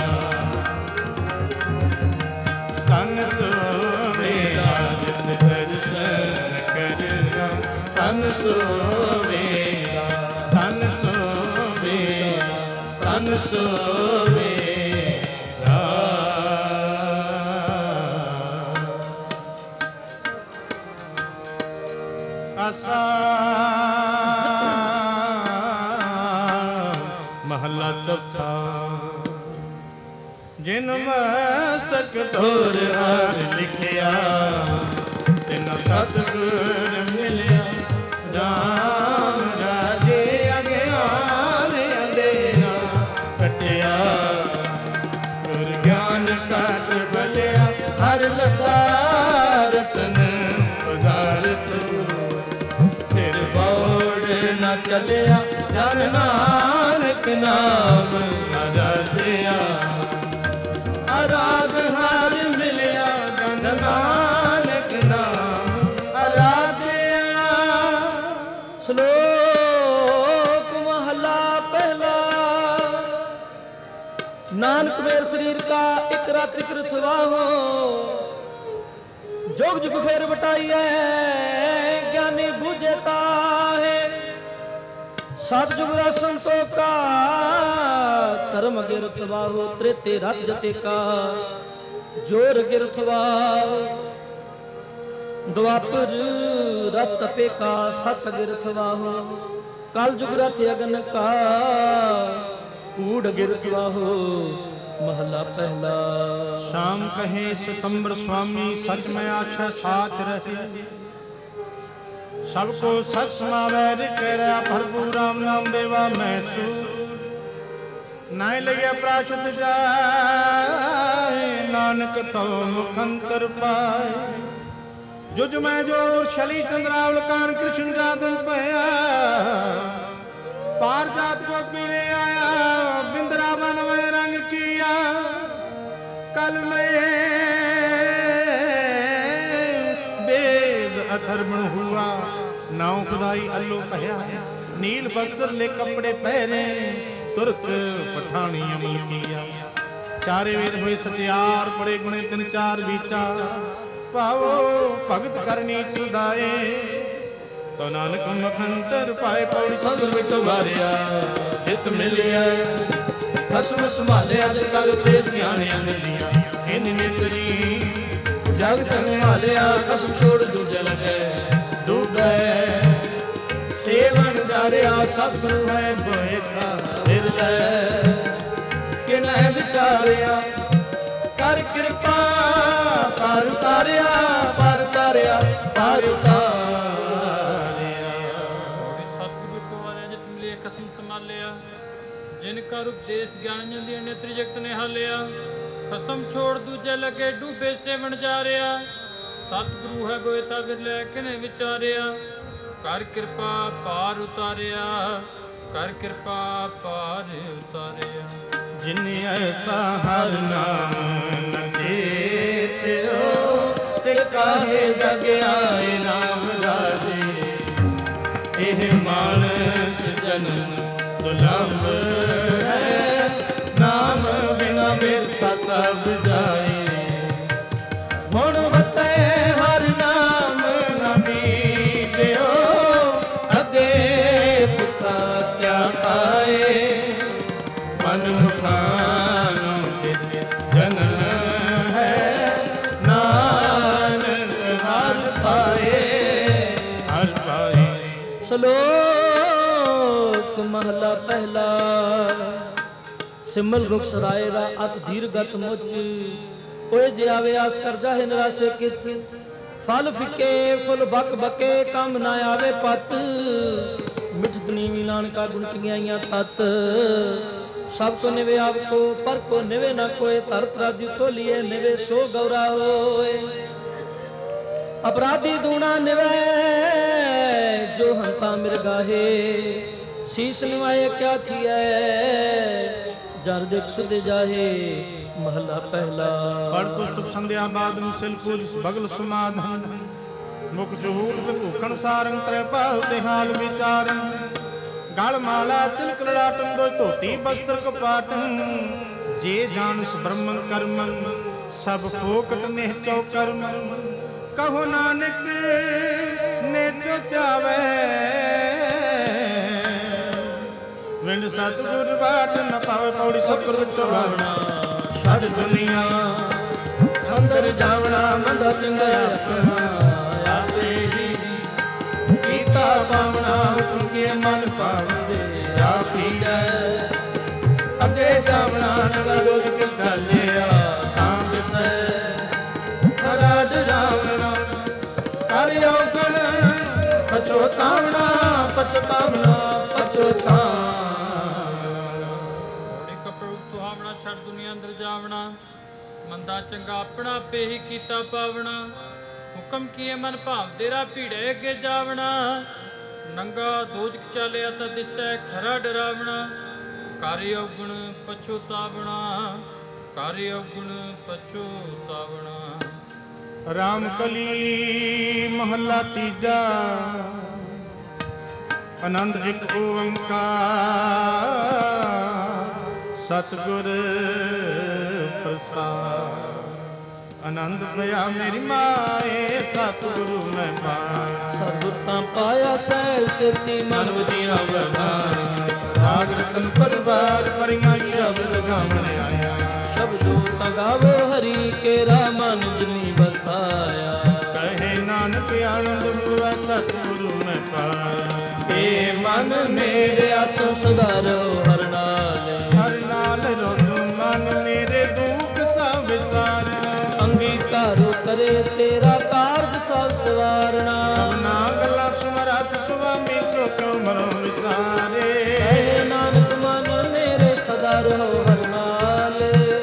Speaker 1: तन सो मेरा जित दर्शन करना तन सो मेरा तन सो मेरा तन सो मेरा आसा महला चौथा जिन मस्तक तोर हार लिखिया तिन सतगुर मिलिया राम राजे अज्ञान अंधेरा कटिया गुर ज्ञान काट बलिया हर लता रतन पदारत फिर बौड़ न चलिया जन नानक नाम आराध्या आराध हार मिलिया जन नानक
Speaker 2: नानक मेर शरीर का एक रात कृत वाहो, जोग जुग फेर बटाइए ज्ञानी बूझता है। सात जुग संतों का धर्म गिरथ वाहो, त्रेते रथ जते का जोर गिरथ वाहो। द्वापर रथ तपे का सत गिरथ वाहो, काल जुग रथ अगन का कूड़ गिरथ वाहो। महला पहला।
Speaker 1: शाम कहे सितंबर स्वामी सच में आछा साच रहे, सबको सच समावे कह रहा भरपूर राम नाम देवा मैसूर। नाय लगे प्राशुत जाए नानक तो मुखंतर पाए। जुज में जोर शली चंद्रावल कान कृष्ण जादन पया। पार जात को पीने आया बिंद्रावन में रंग किया। कल में बेद अथर्वण हुआ, नाव खुदाई अल्लो पहया। नील वस्त्र ले कपड़े पहने, तुरक पठानी अमल किया। चारे वेद हुए सचियार, पड़े गुणे तिन चार विचार। पाओ भगत करनी सुदाए, तो नानक मखंतर पाए। पौड़ी संग मिट मारिया हित मिलिया, खसम संभालिया जग कर देश ज्ञान अंदिया। इन नेत्री जग तन हालिया, खसम छोड़ दूजे लगे डूबे। सेवन जारिया सब सुनै बोए था हिरले। किन्ह विचारिया कर कृपा पार उतारिया, पार उतारिया, पार उतारिया।
Speaker 3: सतगुरु को वाले जित मिले कसम संभालिया, जिनका रूप देश ज्ञान लिए नेत्र जगत ने हालिया। कसम छोड़ दूजे लगे डूबे सेवन जा रहा। सतगुरु है गोयता बिरले किने विचारिया। कर कृपा पार उतारिया, कर कृपा पार उतारिया।
Speaker 1: जिन ऐसा हर नाम न चेत्यो, सिखाए जग आए नाम राजे। एह मानस जन्म दुर्लभ है, नाम बिना मिलता सब जाए। हुण वते हर नाम न मीत्यो, अगे पुता क्या पाए। मन मुखानो जन है, नानक हर पाए, हर पाए।
Speaker 2: श्लोक महला पहला। सिमल रुख सराय रा अत दीर्घत मुच, ओए जे आवे आस कर जाहे निराशे कित। फल फिके फुल बक बके, कम ना आवे पत। मिठत नीवी लान का गुण चंगियाइयां तत। सब को निवे आपको पर को निवे न कोई। तरत राजू तो लिए निवे सो गौरा होए। अपराधी दूना निवे जो हंता मिर्गाहे। शीश निवाए क्या थिया जर देख सुध जाहे। महला पहला।
Speaker 1: पढ़ पुस्तक संध्या बाद सिल पूज बगल समाधान। मुख झूठ भूखण सारंग त्रै पाल ते हाल विचारन। गल माला तिलक ललाटन दो धोती वस्त्र कपाटन। जे जानस ब्रह्मन कर्मन सब फोकट नेह चौकर्म। कहो नानक ने जो चावे विंड सतगुर बाट न पावे। पौड़ी सतगुर चढ़ावना छड़ दुनिया अंदर जावना। मंदा चंगा अपना आपे ही कीता पावना। हुक्म के मन पावंदे आपी अगे जावना। नगर रोज के चलिया काम से खरा डरावना। कर यौगन पछोतावना, पछतावना, पछोतावना।
Speaker 3: कपड़ सुहावना छड़ दुनिया अंदर जावना। मंदा चंगा अपना पे ही कीता पावना। हुक्म किए मन भाव तेरा भीड़े अगे जावना। नंगा दोजक चालिया ता दिसै खरा डरावना। कार्य अवगुण पछोतावना, कार्य अवगुण पछोतावना।
Speaker 1: राम कली महला तीजा। आनंद एक ओंकार ਸਤਿਗੁਰ ਪ੍ਰਸਾਦ। ਆਨੰਦ ਪਿਆ ਮੇਰੀ ਮਾਏ ਸਤਿਗੁਰੂ ਮੈਂ ਪਾਇਆ।
Speaker 2: ਸਤਿਗੁਰ ਤਾਂ ਪਾਇਆ ਸਹਿ ਸਿਰਤੀ ਮਨ
Speaker 1: ਵਜੀਆਂ ਵਰਦਾਨ ਰਾਗ ਰਤਨ ਪਰਵਾਰ ਪਰੀਆਂ ਸ਼ਬਦ ਗਾਵਣ ਆਇਆ।
Speaker 2: ਸ਼ਬਦੋ ਤਾਂ ਗਾਵੋ ਹਰੀ ਕੇਰਾ ਮਨ ਜਿਨੀ ਵਸਾਇਆ।
Speaker 1: ਕਹੇ ਨਾਨਕ ਆਨੰਦ ਹੁਆ ਸਤਿਗੁਰੂ ਮੈਂ ਪਾਇਆ। ਏ ਮਨ ਮੇਰੇ
Speaker 2: ਆਤਮ ਸੁਧਾਰੋ ਹਰ ਨਾਲ।
Speaker 1: ਹਰ ਨਾਲ ਰੋਂਦੂ ਮਨ ਮੇਰੇ ਦੁੱਖ ਸਭ ਵਿਸਾਰਨਾ।
Speaker 2: ਅੰਗੀਕਾਰੋ ਕਰੇ ਤੇਰਾ ਕਾਰਜ ਸਭ ਸਵਾਰਨਾ।
Speaker 1: ਸਭਨਾ ਗੱਲਾਂ ਸਮਰੱਥ ਸੁਆਮੀ ਸੋ ਕਿਉ ਮਰੋ ਵਿਸਾਰੇ।
Speaker 2: ਕਹੇ ਨਾਨਕ ਮਨ ਮੇਰੇ ਸਦਾ ਰਹੋ ਹਰ ਨਾਲ।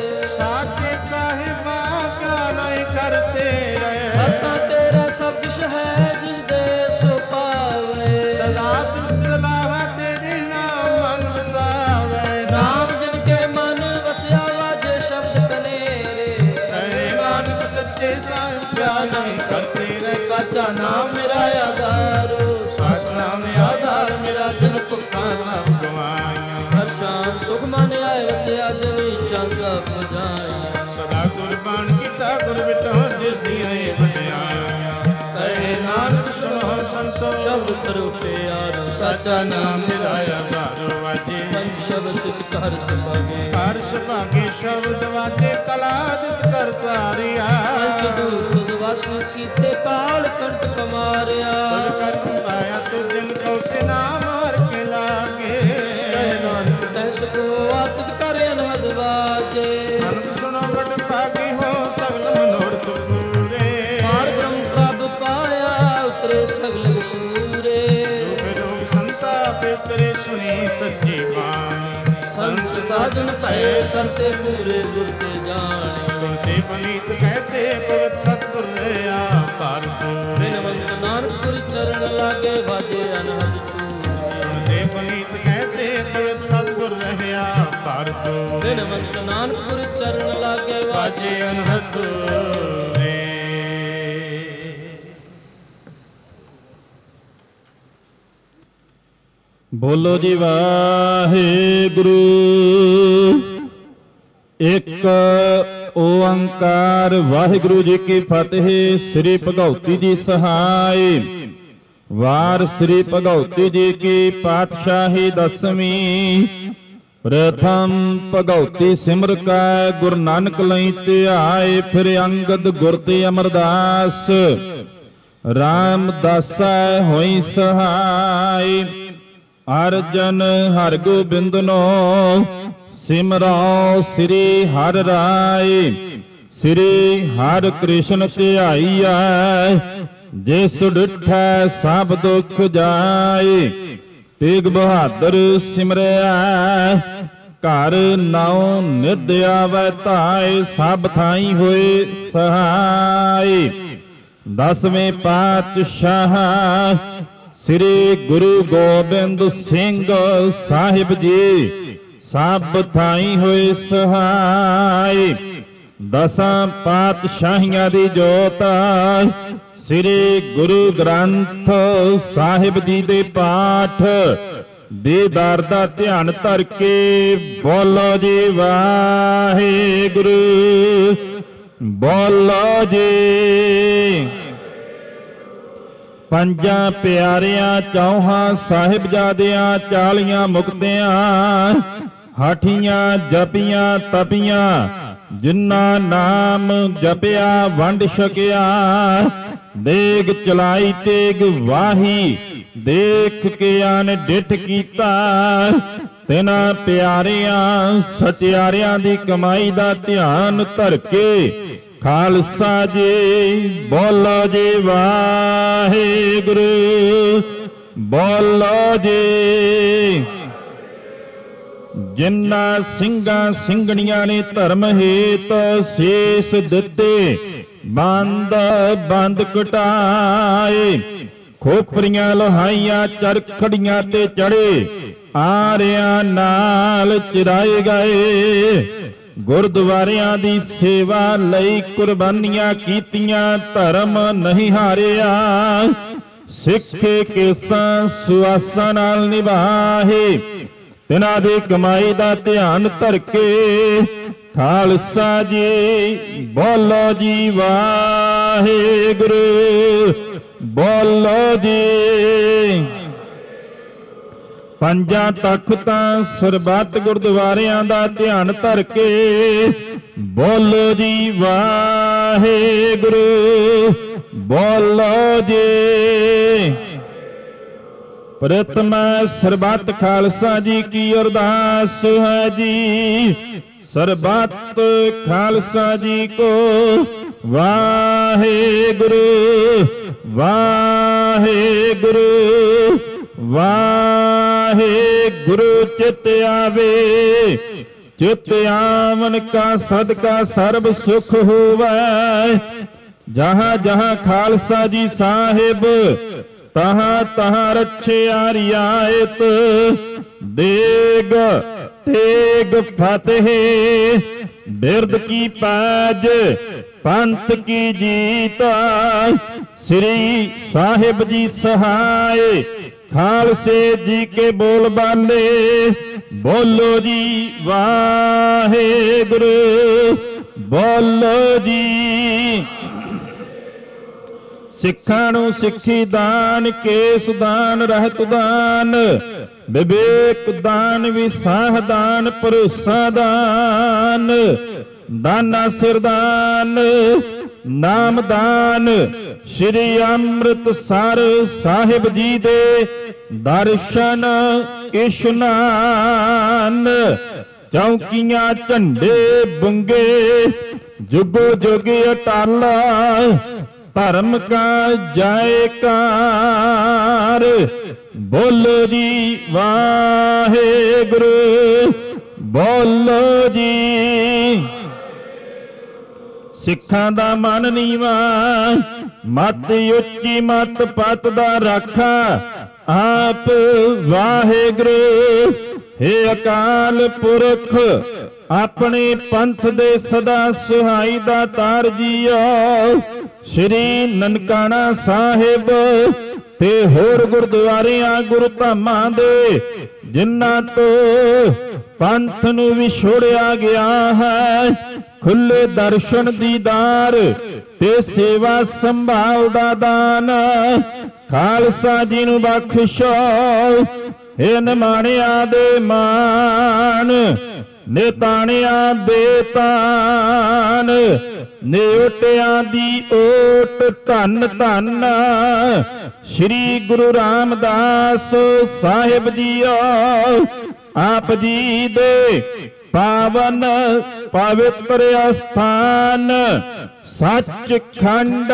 Speaker 1: ਸਾਚੇ ਸਾਹਿਬਾ ਕਾ ਨਹੀਂ ਕਰਤੇ ਰਹੇ।
Speaker 2: ਕਰਤਾ ਤੇਰਾ ਸਭ ਕੁਛ ਹੈ ਜਿਸ ਦੇ ਸੋ ਪਾਵੇ।
Speaker 1: ਸਦਾ ਸਿਫਤ ਸਲਾਵਾ ਤੇਰੇ ਨਾਮ ਮਨ ਵਸਾਵੇ।
Speaker 2: ਨਾਮ ਜਿਨ ਕੇ ਮਨ ਵਸਿਆ ਵਾਜੇ ਸ਼ਬਦ ਕਨੇਰੇ।
Speaker 1: ਕਹੇ ਨਾਨਕ ਸੱਚੇ ਸਾਹਿਬ ਪਿਆਰ ਨਹੀਂ ਕਰਤੇ ਰਹੇ।
Speaker 2: ਸਾਚਾ ਨਾਮ ਮੇਰਾ ਆਧਾਰੋ।
Speaker 1: ਸਾਚ ਨਾਮ ਆਧਾਰ ਮੇਰਾ ਜਨ ਭੁੱਖਾਂ ਸਭ ਗਵਾਈਆਂ।
Speaker 2: ਹਰ ਸ਼ਾਮ ਸੁਖ ਮਨ ਆਏ ਵਸਿਆ ਜਨੀ ਸ਼ਾਂਤਾ ਪੁਜਾਈਆਂ।
Speaker 1: ਸਦਾ ਕੁਰਬਾਨ ਕੀਤਾ ਗੁਰ ਵਿਟੋ ਜਿਸ ਦੀਆਂ ਇਹ ਵਡਿਆਈਆਂ। ਕਹੇ ਨਾਨਕ ਸੁਣੋ ਸੰਤੋ
Speaker 2: ਸ਼ਬਦ ਕਰੋ ਪਿਆਰੋ। ਸਾਚਾ ਨਾਮ
Speaker 1: ਮੇਰਾ ਆਧਾਰ ਵਾਜੇ।
Speaker 2: ਪੰਜ ਸ਼ਬਦ ਤਿਤ ਘਰ ਸੁਭਾਗੇ।
Speaker 1: ਘਰ ਸੁਭਾਗੇ ਸ਼ਬਦ ਵਾਜੇ ਕਲਾ ਜਿਤ ਕਰਤਾਰਿਆ।
Speaker 2: ਪੰਜ ਦੂਤ ਵਾਸਨ ਕੀਤੇ ਕਾਲ ਕੰਟ ਕਮਾਰਿਆ।
Speaker 1: ਤੁਲ ਕਰਮ ਪਾਇਆ ਤੂੰ ਜਿਨ ਕੋ ਸਿਨਾ ਮਾਰ ਕੇ ਲਾਗੇ।
Speaker 2: ਕਹੇ ਨਾਨਕ ਤੈ ਸਕੋ ਆਤਿਕ ਕਰ ਅਨਹਦ ਵਾਜੇ।
Speaker 1: ਨਾਨਕ ਸੁਣੋ ਵਡ ਭਾਗੀ ਹੋ ਸਗਲ ਮਨੋਰਥ ਪੂਰੇ।
Speaker 2: ਪਾਰ ਬ੍ਰਹਮ ਪ੍ਰਭ ਪਾਇਆ ਉਤਰੇ ਸਗਲ ਵਿਸੂਰੇ।
Speaker 1: ਰੂਪ ਰੂਪ ਸੰਸਾਰ ਤੇਰੇ ਸੁਣੀ ਸੱਚੀ ਬਾਣੀ।
Speaker 2: ਸੰਤ ਸਾਜਨ ਭਏ ਸਰਸੇ ਪੂਰੇ ਗੁਰ ਤੇ ਜਾਣੇ।
Speaker 1: ਸੁਣਤੇ ਪਨੀਤ ਕਹਤੇ ਪਵਿੱਤ ਸਤਿਗੁਰ ਰਿਆ ਭਾਰਤੋ।
Speaker 2: ਬਿਨਵੰਤ ਨਾਨਕ ਗੁਰ ਚਰਨ ਲਾਗੇ ਵਾਜੇ ਅਨਹਦ ਤੂਰੇ।
Speaker 1: ਸੁਣਤੇ ਪਨੀਤ ਕਹਤੇ ਪਵਿੱਤ ਸਤਿਗੁਰ ਰਹਿਆ ਭਾਰਤੋ।
Speaker 2: ਬਿਨਵੰਤ ਨਾਨਕ ਗੁਰ ਚਰਨ ਲਾਗੇ
Speaker 1: ਵਾਜੇ ਅਨਹਦ ਤੂਰੇ।
Speaker 6: ਬੋਲੋ ਜੀ ਵਾਹਿਗੁਰੂ। ਇੱਕ ਓੰਕਾਰ ਵਾਹਿਗੁਰੂ ਜੀ ਕੀ ਫਤਿਹ। ਸ੍ਰੀ ਭਗਉਤੀ ਜੀ ਸਹਾਈ। ਵਾਰ ਸ੍ਰੀ ਭਗਉਤੀ ਜੀ ਕੀ ਪਾਤਸ਼ਾਹੀ ਦਸਵੀਂ। ਪ੍ਰਥਮ ਭਗਉਤੀ ਸਿਮਰ ਕੈ ਗੁਰੂ ਨਾਨਕ ਲਈ ਧਿਆਏ। ਫਿਰ ਅੰਗਦ ਗੁਰ ਤੇ ਅਮਰਦਾਸ ਰਾਮਦਾਸੈ ਹੋਈ ਸਹਾਈ। ਅਰਜਨ ਹਰਿ ਗੋਬਿੰਦਨੋ ਸਿਮਰੋ ਸ੍ਰੀ ਹਰਿ ਰਾਏ। ਸ੍ਰੀ ਹਰਿ ਕ੍ਰਿਸ਼ਨ ਧਿਆਈਐ ਜਿਸ ਡਿਠੈ ਸਭ ਦੁਖ ਜਾਏ। ਤੇਗ ਬਹਾਦਰ ਸਿਮਰਿਆ ਘਰ ਨਾਉ ਨਿਧ ਆਵੈ ਧਾਇ। ਸਭ ਥਾਈ ਹੋਏ ਸਹਾਈ। ਦਸਵੇਂ ਪਾਤਸ਼ਾਹ ਸ੍ਰੀ ਗੁਰੂ ਗੋਬਿੰਦ ਸਿੰਘ ਸਾਹਿਬ ਜੀ ਸਭ ਥਾਈ ਹੋਏ ਸਹਾਈ। ਦਸਾਂ ਪਾਤਸ਼ਾਹੀਆਂ ਦੀ ਜੋਤ ਸ੍ਰੀ ਗੁਰੂ ਗ੍ਰੰਥ ਸਾਹਿਬ ਜੀ ਦੇ ਪਾਠ ਦੀਦਾਰ ਦਾ ਧਿਆਨ ਧਰ ਕੇ ਬੋਲੋ ਜੀ ਵਾਹਿਗੁਰੂ। ਬੋਲੋ ਜੀ। ਪੰਜਾਂ ਪਿਆਰਿਆਂ ਚੌਹਾਂ ਸਾਹਿਬਜ਼ਾਦਿਆਂ ਚਾਲੀਆਂ ਮੁਕਤਿਆਂ ਹਾਠੀਆਂ ਜਪੀਆਂ ਤਪੀਆਂ ਜਿਨ੍ਹਾਂ ਨਾਮ ਜਪਿਆ ਵੰਡ ਛਕਿਆ। ਦੇਗ ਚਲਾਈ ਤੇਗ ਵਾਹੀ ਦੇਖ ਕੇ ਆਨ ਡਿਠ ਕੀਤਾ। ਤਿਨਾਂ ਪਿਆਰਿਆਂ ਸਚਿਆਰਿਆਂ ਦੀ ਕਮਾਈ ਦਾ ਧਿਆਨ ਧਰ ਕੇ ਖਾਲਸਾ ਜੀ ਬੋਲੋ ਜੀ ਵਾਹਿਗੁਰੂ। ਬੋਲੋ ਜੀ। ਜਿਨ੍ਹਾਂ ਸਿੰਘਾਂ ਸਿੰਘਣੀਆਂ ਨੇ ਧਰਮ ਹੇਤ ਸੀਸ ਦਿੱਤੇ ਬੰਦ ਬੰਦ ਕਟਾਏ। ਖੋਪਰੀਆਂ ਲੋਹਾਈਆਂ ਚਰਖੜੀਆਂ ਤੇ ਚੜੇ ਆਰਿਆਂ ਨਾਲ ਚਿਰਾਏ ਗਏ। ਗੁਰਦੁਆਰਿਆਂ ਦੀ ਸੇਵਾ ਲਈ ਕੁਰਬਾਨੀਆਂ ਕੀਤੀਆਂ ਧਰਮ ਨਹੀਂ ਹਾਰਿਆ। ਸਿੱਖੇ ਕੇਸਾਂ ਸੁਆਸਾਂ ਨਾਲ ਨਿਭਾਹੇ ਤਿਨਾਂ ਦੀ ਕਮਾਈ ਦਾ ਧਿਆਨ ਧਰ ਕੇ ਖਾਲਸਾ ਜੀ ਬੋਲੋ ਜੀ ਵਾਹਿਗੁਰੂ, ਬੋਲੋ ਜੀ। ਪੰਜਾਂ ਤਖਤਾਂ ਸਰਬੱਤ ਗੁਰਦੁਆਰਿਆਂ ਦਾ ਧਿਆਨ ਧਰ ਕੇ ਬੋਲੋ ਜੀ ਵਾਹਿਗੁਰੂ, ਬੋਲੋ ਜੀ। ਪ੍ਰਥਮ ਸਰਬੱਤ ਖਾਲਸਾ ਜੀ ਕੀ ਅਰਦਾਸ ਹੈ ਜੀ। ਸਰਬੱਤ ਖਾਲਸਾ ਜੀ ਕੋ ਵਾਹਿਗੁਰੂ, ਵਾਹਿਗੁਰੂ, ਵਾਹਿਗੁਰੂ। ਚਿਤ ਆਵੇ, ਚਿਤ ਆਵਨ ਕਾ ਸਦਕਾ ਸਰਬ ਸੁਖ ਹੋਵੈ। ਜਹਾਂ ਜਹਾਂ ਖਾਲਸਾ ਜੀ ਸਾਹਿਬ, ਤਹਾਂ ਤਹਾਂ ਰੱਖਿਆ ਰਿਆਇਤ। ਦੇਗ ਤੇਗ ਫਤਿਹ, ਬਿਰਦ ਕੀ ਪੈਜ, ਪੰਥ ਕੀ ਜੀਤ। ਸ੍ਰੀ ਸਾਹਿਬ ਜੀ ਸਹਾਏ, ਖਾਲਸੇ ਜੀ ਕੇ ਬੋਲ ਬਾਲੇ। ਬੋਲੋ ਜੀ ਵਾਹਿਗੁਰੂ, ਬੋਲੋ ਜੀ। ਸਿੱਖਾਂ ਨੂੰ ਸਿੱਖੀ ਦਾਨ, ਕੇਸ ਦਾਨ, ਰਹਿਤ ਦਾਨ, ਵਿਵੇਕ ਦਾਨ, ਵਿਸਾਹ ਦਾਨ, ਭਰੋਸਾ ਦਾਨ, ਦਾਨਾ ਸਿਰਦਾਨ, ਨਾਮ ਦਾਨ। ਸ਼੍ਰੀ ਅੰਮ੍ਰਿਤਸਰ ਸਾਹਿਬ ਜੀ ਦੇ ਦਰਸ਼ਨ ਇਸ਼ਨਾਨ। ਚੌਕੀਆਂ ਝੰਡੇ ਬੁੰਗੇ, ਜੁਗੋ ਜੁਗ ਅਟਲ। ਧਰਮ ਕਾ ਜੈਕਾਰ, ਬੋਲੋ ਜੀ ਵਾਹਿਗੁਰੂ, ਬੋਲੋ ਜੀ। ਸਿੱਖਾਂ ਦਾ ਮਨ ਨੀਵਾ, ਮਤ ਉੱਚੀ ਮਤ ਪਤ ਦਾ ਰਾਖਾ। ਆਪ ਵਾਹਿਗੁਰੂ ਹੇ ਅਕਾਲ ਪੁਰਖ, ਆਪਣੇ ਪੰਥ ਦੇ ਸਦਾ ਸੁਹਾਈ ਦਾ ਤਾਰ ਜੀਓ। ਸ਼੍ਰੀ ਨਨਕਾਣਾ ਸਾਹਿਬ ਤੇ ਹੋਰ ਗੁਰਦੁਆਰਿਆਂ ਗੁਰੂ ਧਾਮਾਂ ਦੇ ਜਿਨ੍ਹਾਂ ਤੋਂ ਪੰਥ ਨੂੰ ਵਿਛੋੜਿਆ ਗਿਆ ਹੈ, ਖੁੱਲੇ ਦਰਸ਼ਨ ਦੀਦਾਰ ਤੇ ਸੇਵਾ ਸੰਭਾਲ ਦਾ ਦਾਨ ਖਾਲਸਾ ਜੀ ਨੂੰ ਬਖਸ਼ੋ। ਇਹ ਨਿਮਾਣਿਆਂ ਦੇ ਮਾਣ, ਨਿਤਾਣਿਆਂ ਦੇ ਤਾਨ, ਨੇਵਟਿਆਂ ਦੀ ਓਟ ਧੰਨ ਧੰਨ ਸ਼੍ਰੀ ਗੁਰੂ ਰਾਮਦਾਸ ਸਾਹਿਬ ਜੀਓ। ਆਪ ਜੀ ਦੇ ਪਾਵਨ ਪਵਿੱਤਰ ਅਸਥਾਨ ਸੱਚਖੰਡ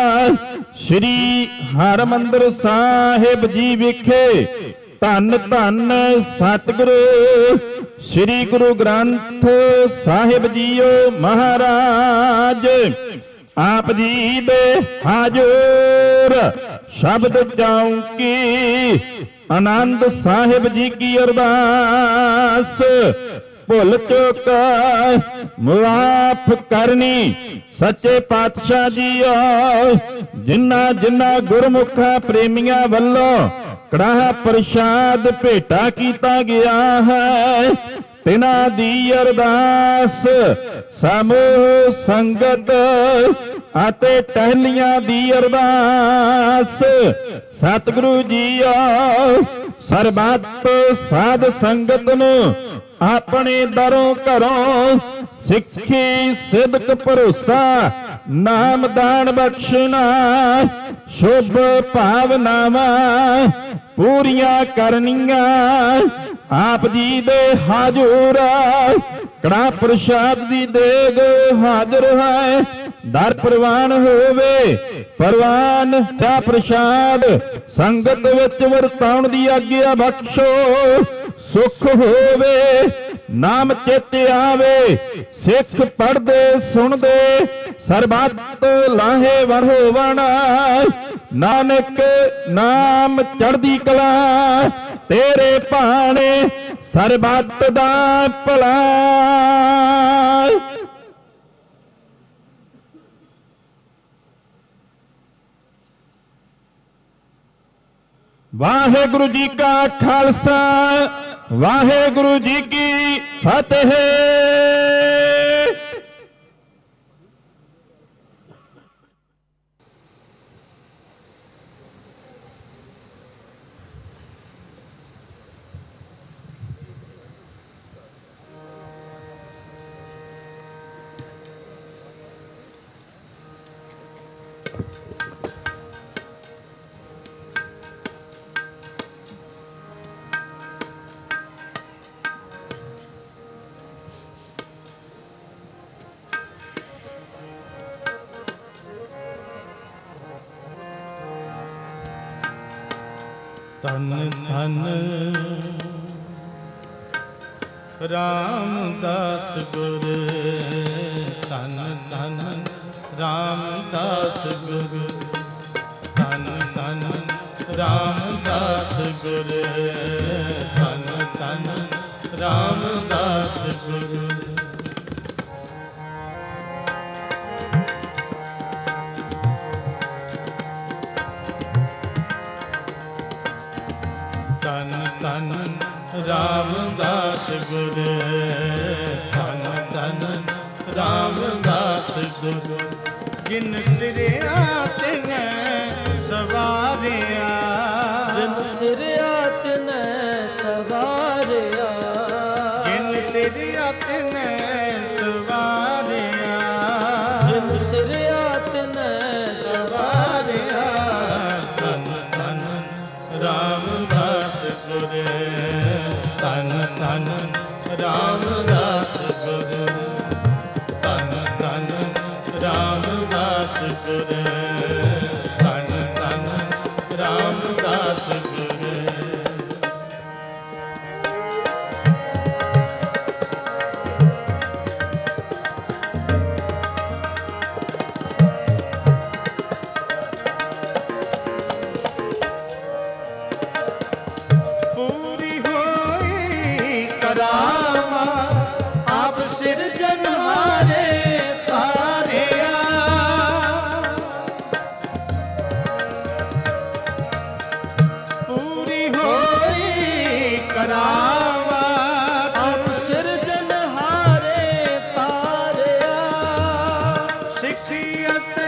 Speaker 6: ਸ਼੍ਰੀ ਹਰਿਮੰਦਰ ਸਾਹਿਬ ਜੀ ਵਿਖੇ ਧੰਨ ਧੰਨ ਸਤਿਗੁਰੂ ਸ਼੍ਰੀ ਗੁਰੂ ਗ੍ਰੰਥ ਸਾਹਿਬ ਜੀਓ ਮਹਾਰਾਜ। ਆਪ ਜੀ ਦੇ ਹਾਜ਼ਰ ਸ਼ਬਦ ਚੌਂਕੀ ਆਨੰਦ ਸਾਹਿਬ ਜੀ ਕੀ ਅਰਦਾਸ। ਭੁੱਲ ਚੁੱਕ ਮੁਆਫ ਕਰਨੀ ਸੱਚੇ ਪਾਤਸ਼ਾਹ ਜੀਓ। ਜਿਨ੍ਹਾਂ ਜਿਨ੍ਹਾਂ ਗੁਰਮੁਖਾਂ ਪ੍ਰੇਮੀਆਂ ਵੱਲੋਂ ਕੜਾਹ ਪ੍ਰਸ਼ਾਦ ਭੇਟਾ ਕੀਤਾ ਗਿਆ ਹੈ, ਤਿਨਾਂ ਦੀ ਅਰਦਾਸ ਸਮੂਹ ਸੰਗਤ ਅਤੇ ਟਹਿਲੀਆਂ ਦੀ ਅਰਦਾਸ। ਸਤਿਗੁਰੂ ਜੀਓ ਸਰਬੱਤ ਸਾਧ ਸੰਗਤ ਨੂੰ ਆਪਣੇ ਦਰੋਂ ਘਰੋਂ ਸਿੱਖੀ ਸਿਦਕ ਭਰੋਸਾ ਨਾਮਦਾਨ ਬਖਸ਼ਣਾ, ਸ਼ੁਭ ਭਾਵਨਾਵਾਂ ਪੂਰੀਆਂ ਕਰਨੀਆਂ। ਆਪ ਜੀ ਦੇ ਹਾਜ਼ਰ ਕੜਾ ਪ੍ਰਸ਼ਾਦ ਦੀ ਦੇਗ ਹਾਜ਼ਰ ਹੈ, ਦਰ ਪ੍ਰਵਾਨ ਹੋਵੇ। ਪ੍ਰਵਾਨ ਦਾ ਪ੍ਰਸ਼ਾਦ ਸੰਗਤ ਵਿੱਚ ਵਰਤਾਉਣ ਦੀ ਆਗਿਆ ਬਖਸ਼ੋ। ਸੁਖ ਹੋਵੇ ਨਾਮ ਚਿਤ ਆਵੇ, ਸਿੱਖ ਪੜ੍ਹਦੇ ਸੁਣਦੇ ਸਰਬੱਤ ਲਾਹੇ ਵਰੋਵਣ। ਨਾਨਕ ਨਾਮ ਚੜ੍ਹਦੀ ਕਲਾ ਤੇਰੇ ਭਾਣੇ, ਸਰਬੱਤ ਦਾ ਭਲਾ। ਵਾਹਿਗੁਰੂ ਜੀ ਕਾ ਖਾਲਸਾ, ਵਾਹਿਗੁਰੂ ਜੀ ਕੀ ਫਤਿਹ।
Speaker 1: ਧੰਨ ਧੰਨ ਰਾਮਦਾਸ ਗੁਰ, ਧੰਨ ਧੰਨ ਰਾਮਦਾਸ ਗੁਰ, ਧੰਨ ਧੰਨ ਰਾਮਦਾਸ ਗੁਰ, ਧੰਨ ਧੰਨ ਰਾਮਦਾਸ ਗੁਰ। ਧੰਨ ਧੰਨ ਰਾਮਦਾਸ ਗੁਰ, ਧੰਨ ਧੰਨ ਰਾਮਦਾਸ ਗੁਰ। ਜਿਨ ਸਿਰਿਆ ਤਿਨੈ ਸਵਾਰਿਆ,
Speaker 2: ਜਿਨ ਸਿਰਿਆ ਤਿਨੈ ਸਵਾਰਿਆ,
Speaker 1: ਜਿਨ ਸਿਰਿਆ ਤਿਨੈ ਸਵਾਰਿਆ,
Speaker 2: ਜਿਨ ਸਿਰਿਆ ਤਿਨੈ
Speaker 1: ਸਵਾਰਿਆ। ਧੰਨ ਧੰਨ ਰਾਮਦਾਸ ਗੁਰ, ਧੰਨ ਧੰਨ ਰਾਮਦਾਸ ਗੁਰ, ਧੰਨ ਧੰਨ ਰਾਮਦਾਸ ਗੁਰ, ਧੰਨ ਧੰਨ ਰਾਮਦਾਸ ਗੁਰ। ਪੂਰੀ ਹੋਈ ਕਰਾਮਾ ਆਪ ਸਿਰਜਣਹਾਰੇ ਤਾਰਿਆ, ਪੂਰੀ ਹੋਈ ਕਰਾਮਾ
Speaker 2: ਆਪ ਸਿਰਜਣਹਾਰੇ ਤਾਰਿਆ।
Speaker 1: ਸਿੱਖੀ ਅਤੇ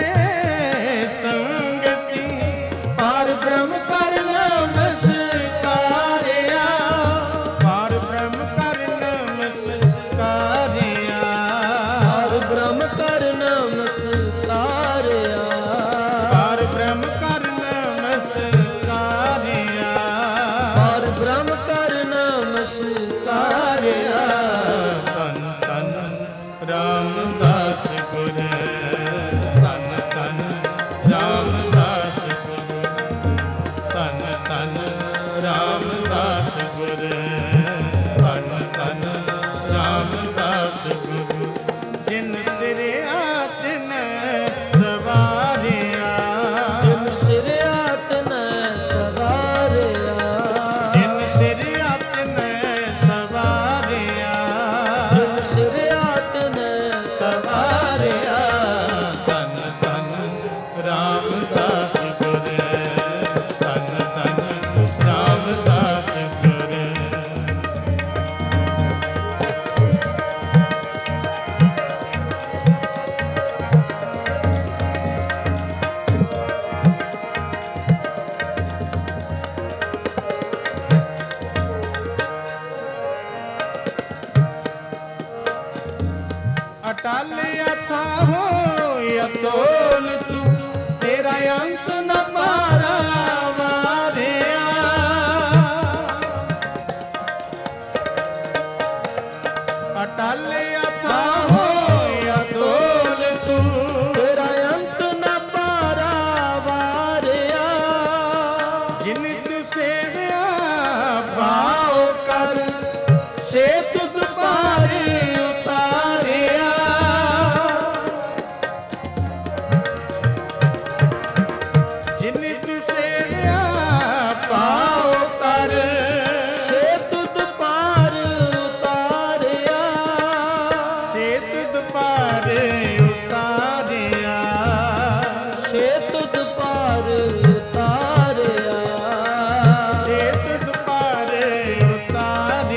Speaker 1: ਸੰਗਤੀ ਪਰ ਬ੍ਰਹਮ ਕਰ ਨਮਸਕਾਰਿਆ, ਪਰ ਬ੍ਰਹਮ ਕਰ ਨਮਸਕਾਰਿਆ,
Speaker 2: ਹਰ ਬ੍ਰਹਮ ਕਰ ਨਮਸਕਾਰਿਆ,
Speaker 1: ਪਰ ਬ੍ਰਹਮ ਕਰ ਨਮਸਕਾਰਿਆ,
Speaker 2: ਹਰ ਬ੍ਰਹਮ ਕਰ ਨਮਸਕਾਰਿਆ।
Speaker 1: ਧੰਨ ਧੰਨ ਰਾਮਦਾਸ ਗੁਰ, ਧੰਨ ਧੰਨ ਰਾਮਦਾਸ ਗੁਰ, ਧੰਨ ਧੰਨ ਰਾਮਦਾਸ ਗੁਰ, ਧੰਨ ਧੰਨ ਰਾਮਦਾਸ ਗੁਰ। ਜਿਨ ਸਿਰਿਆ ਤਿਨੈ ਸਵਾਰਿਆ,
Speaker 2: ਜਿਨ ਸਿਰਿਆ ਤਿਨੈ ਸਵਾਰਿਆ,
Speaker 1: ਜਿਨ ਸਿਰਿਆ ਤਿਨੈ ਸਵਾਰਿਆ,
Speaker 2: ਜਿਨ ਸਿਰਿਆ ਤਿਨੈ
Speaker 1: ਸਵਾਰਿਆ। ਧੰਨ ਧੰਨ ਰਾਮਦਾਸ ਗੁਰ, ਧੰਨ ਧੰਨ ਰਾਮਦਾਸ ਗੁਰ। ਅਟਲ ਅਥਾਹੋ ਅਤੋਲ ਤੂੰ, ਤੇਰਾ ਅੰਤ ਨ ਪਾਰਾ ਵਾਰਿਆ। ਅਟਲ ਅਥਾਹੋ ਅਤੋਲ ਤੂੰ,
Speaker 2: ਤੇਰਾ ਅੰਤ ਨ ਪਾਰਾ ਵਾਰਿਆ।
Speaker 1: ਜਿਨ ਤੂੰ ਸੇਵਿਆ ਭਾਉ ਕਰ, ਸੇ ਤੁਧ ਪਾਰੇ ਉਤਾਰਿਆ। ਜਿਨ ਤੂੰ ਸੇਵਿਆ ਭਾਉ ਕਰ,
Speaker 2: ਸੇ ਤੁਧ ਪਾਰ ਉਤਾਰਿਆ,
Speaker 1: ਸੇ ਤੁਧ ਪਾਰ ਉਤਾਰਿਆ,
Speaker 2: ਸੇ ਤੁਧ ਪਾਰ ਉਤਾਰਿਆ,
Speaker 1: ਸੇ ਤੁਧ ਪਾਰ ਉਤਾਰਿਆ।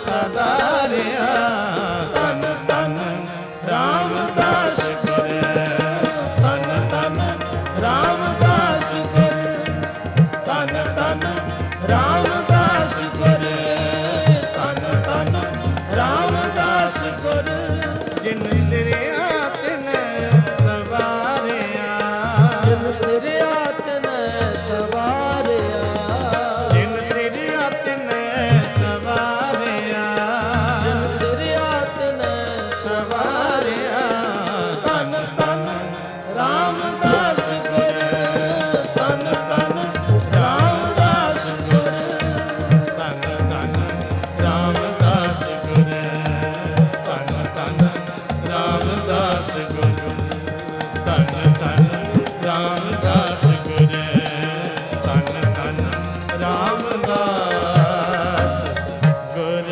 Speaker 1: ਸਦਾਰਿਆ ਤਨ ਤਨ ਰਾਮਦਾਸ ਗੁਰ ਤਨ ਤਨ ਰਾਮਦਾਸ ਗੁਰ ਤਨ ਤਨ ਰਾਮਦਾਸ ਗੁਰ ਤਨ ਤਨ ਰਾਮਦਾਸ ਗੁਰ ਜਿਨ ਸਿਰਿਆ ਤਿਨ ਸਵਾਰਿਆ
Speaker 2: ਜਿਨ ਸਿਰਿਆ ਤਿਨ ਸਵਾਰਿਆ
Speaker 1: ਜਿਨ ਸਿਰਿਆ ਤਿਨ ਸਵਾਰਿਆ
Speaker 2: ਜਿਨ ਸਿਰਿਆ ਤਿਨ
Speaker 1: ਸਵਾਰਿਆ ਤਨ ਤਨ ਰਾਮਦਾਸ ਗੁਰ ਤਨ ਤਨ ਰਾਮਦਾਸ ਗੁਰ ਤਨ ਤਨ ਰਾਮਦਾਸ ਗੁਰ ਤਨ ਤਨ ਰਾਮਦਾਸ ਗੁਰ ਤਨ ਤਨ ਰਾਮਦਾਸ ਗੁਰ ਤਨ ਤਨ ਰਾਮਦਾਸ ਗੁਰ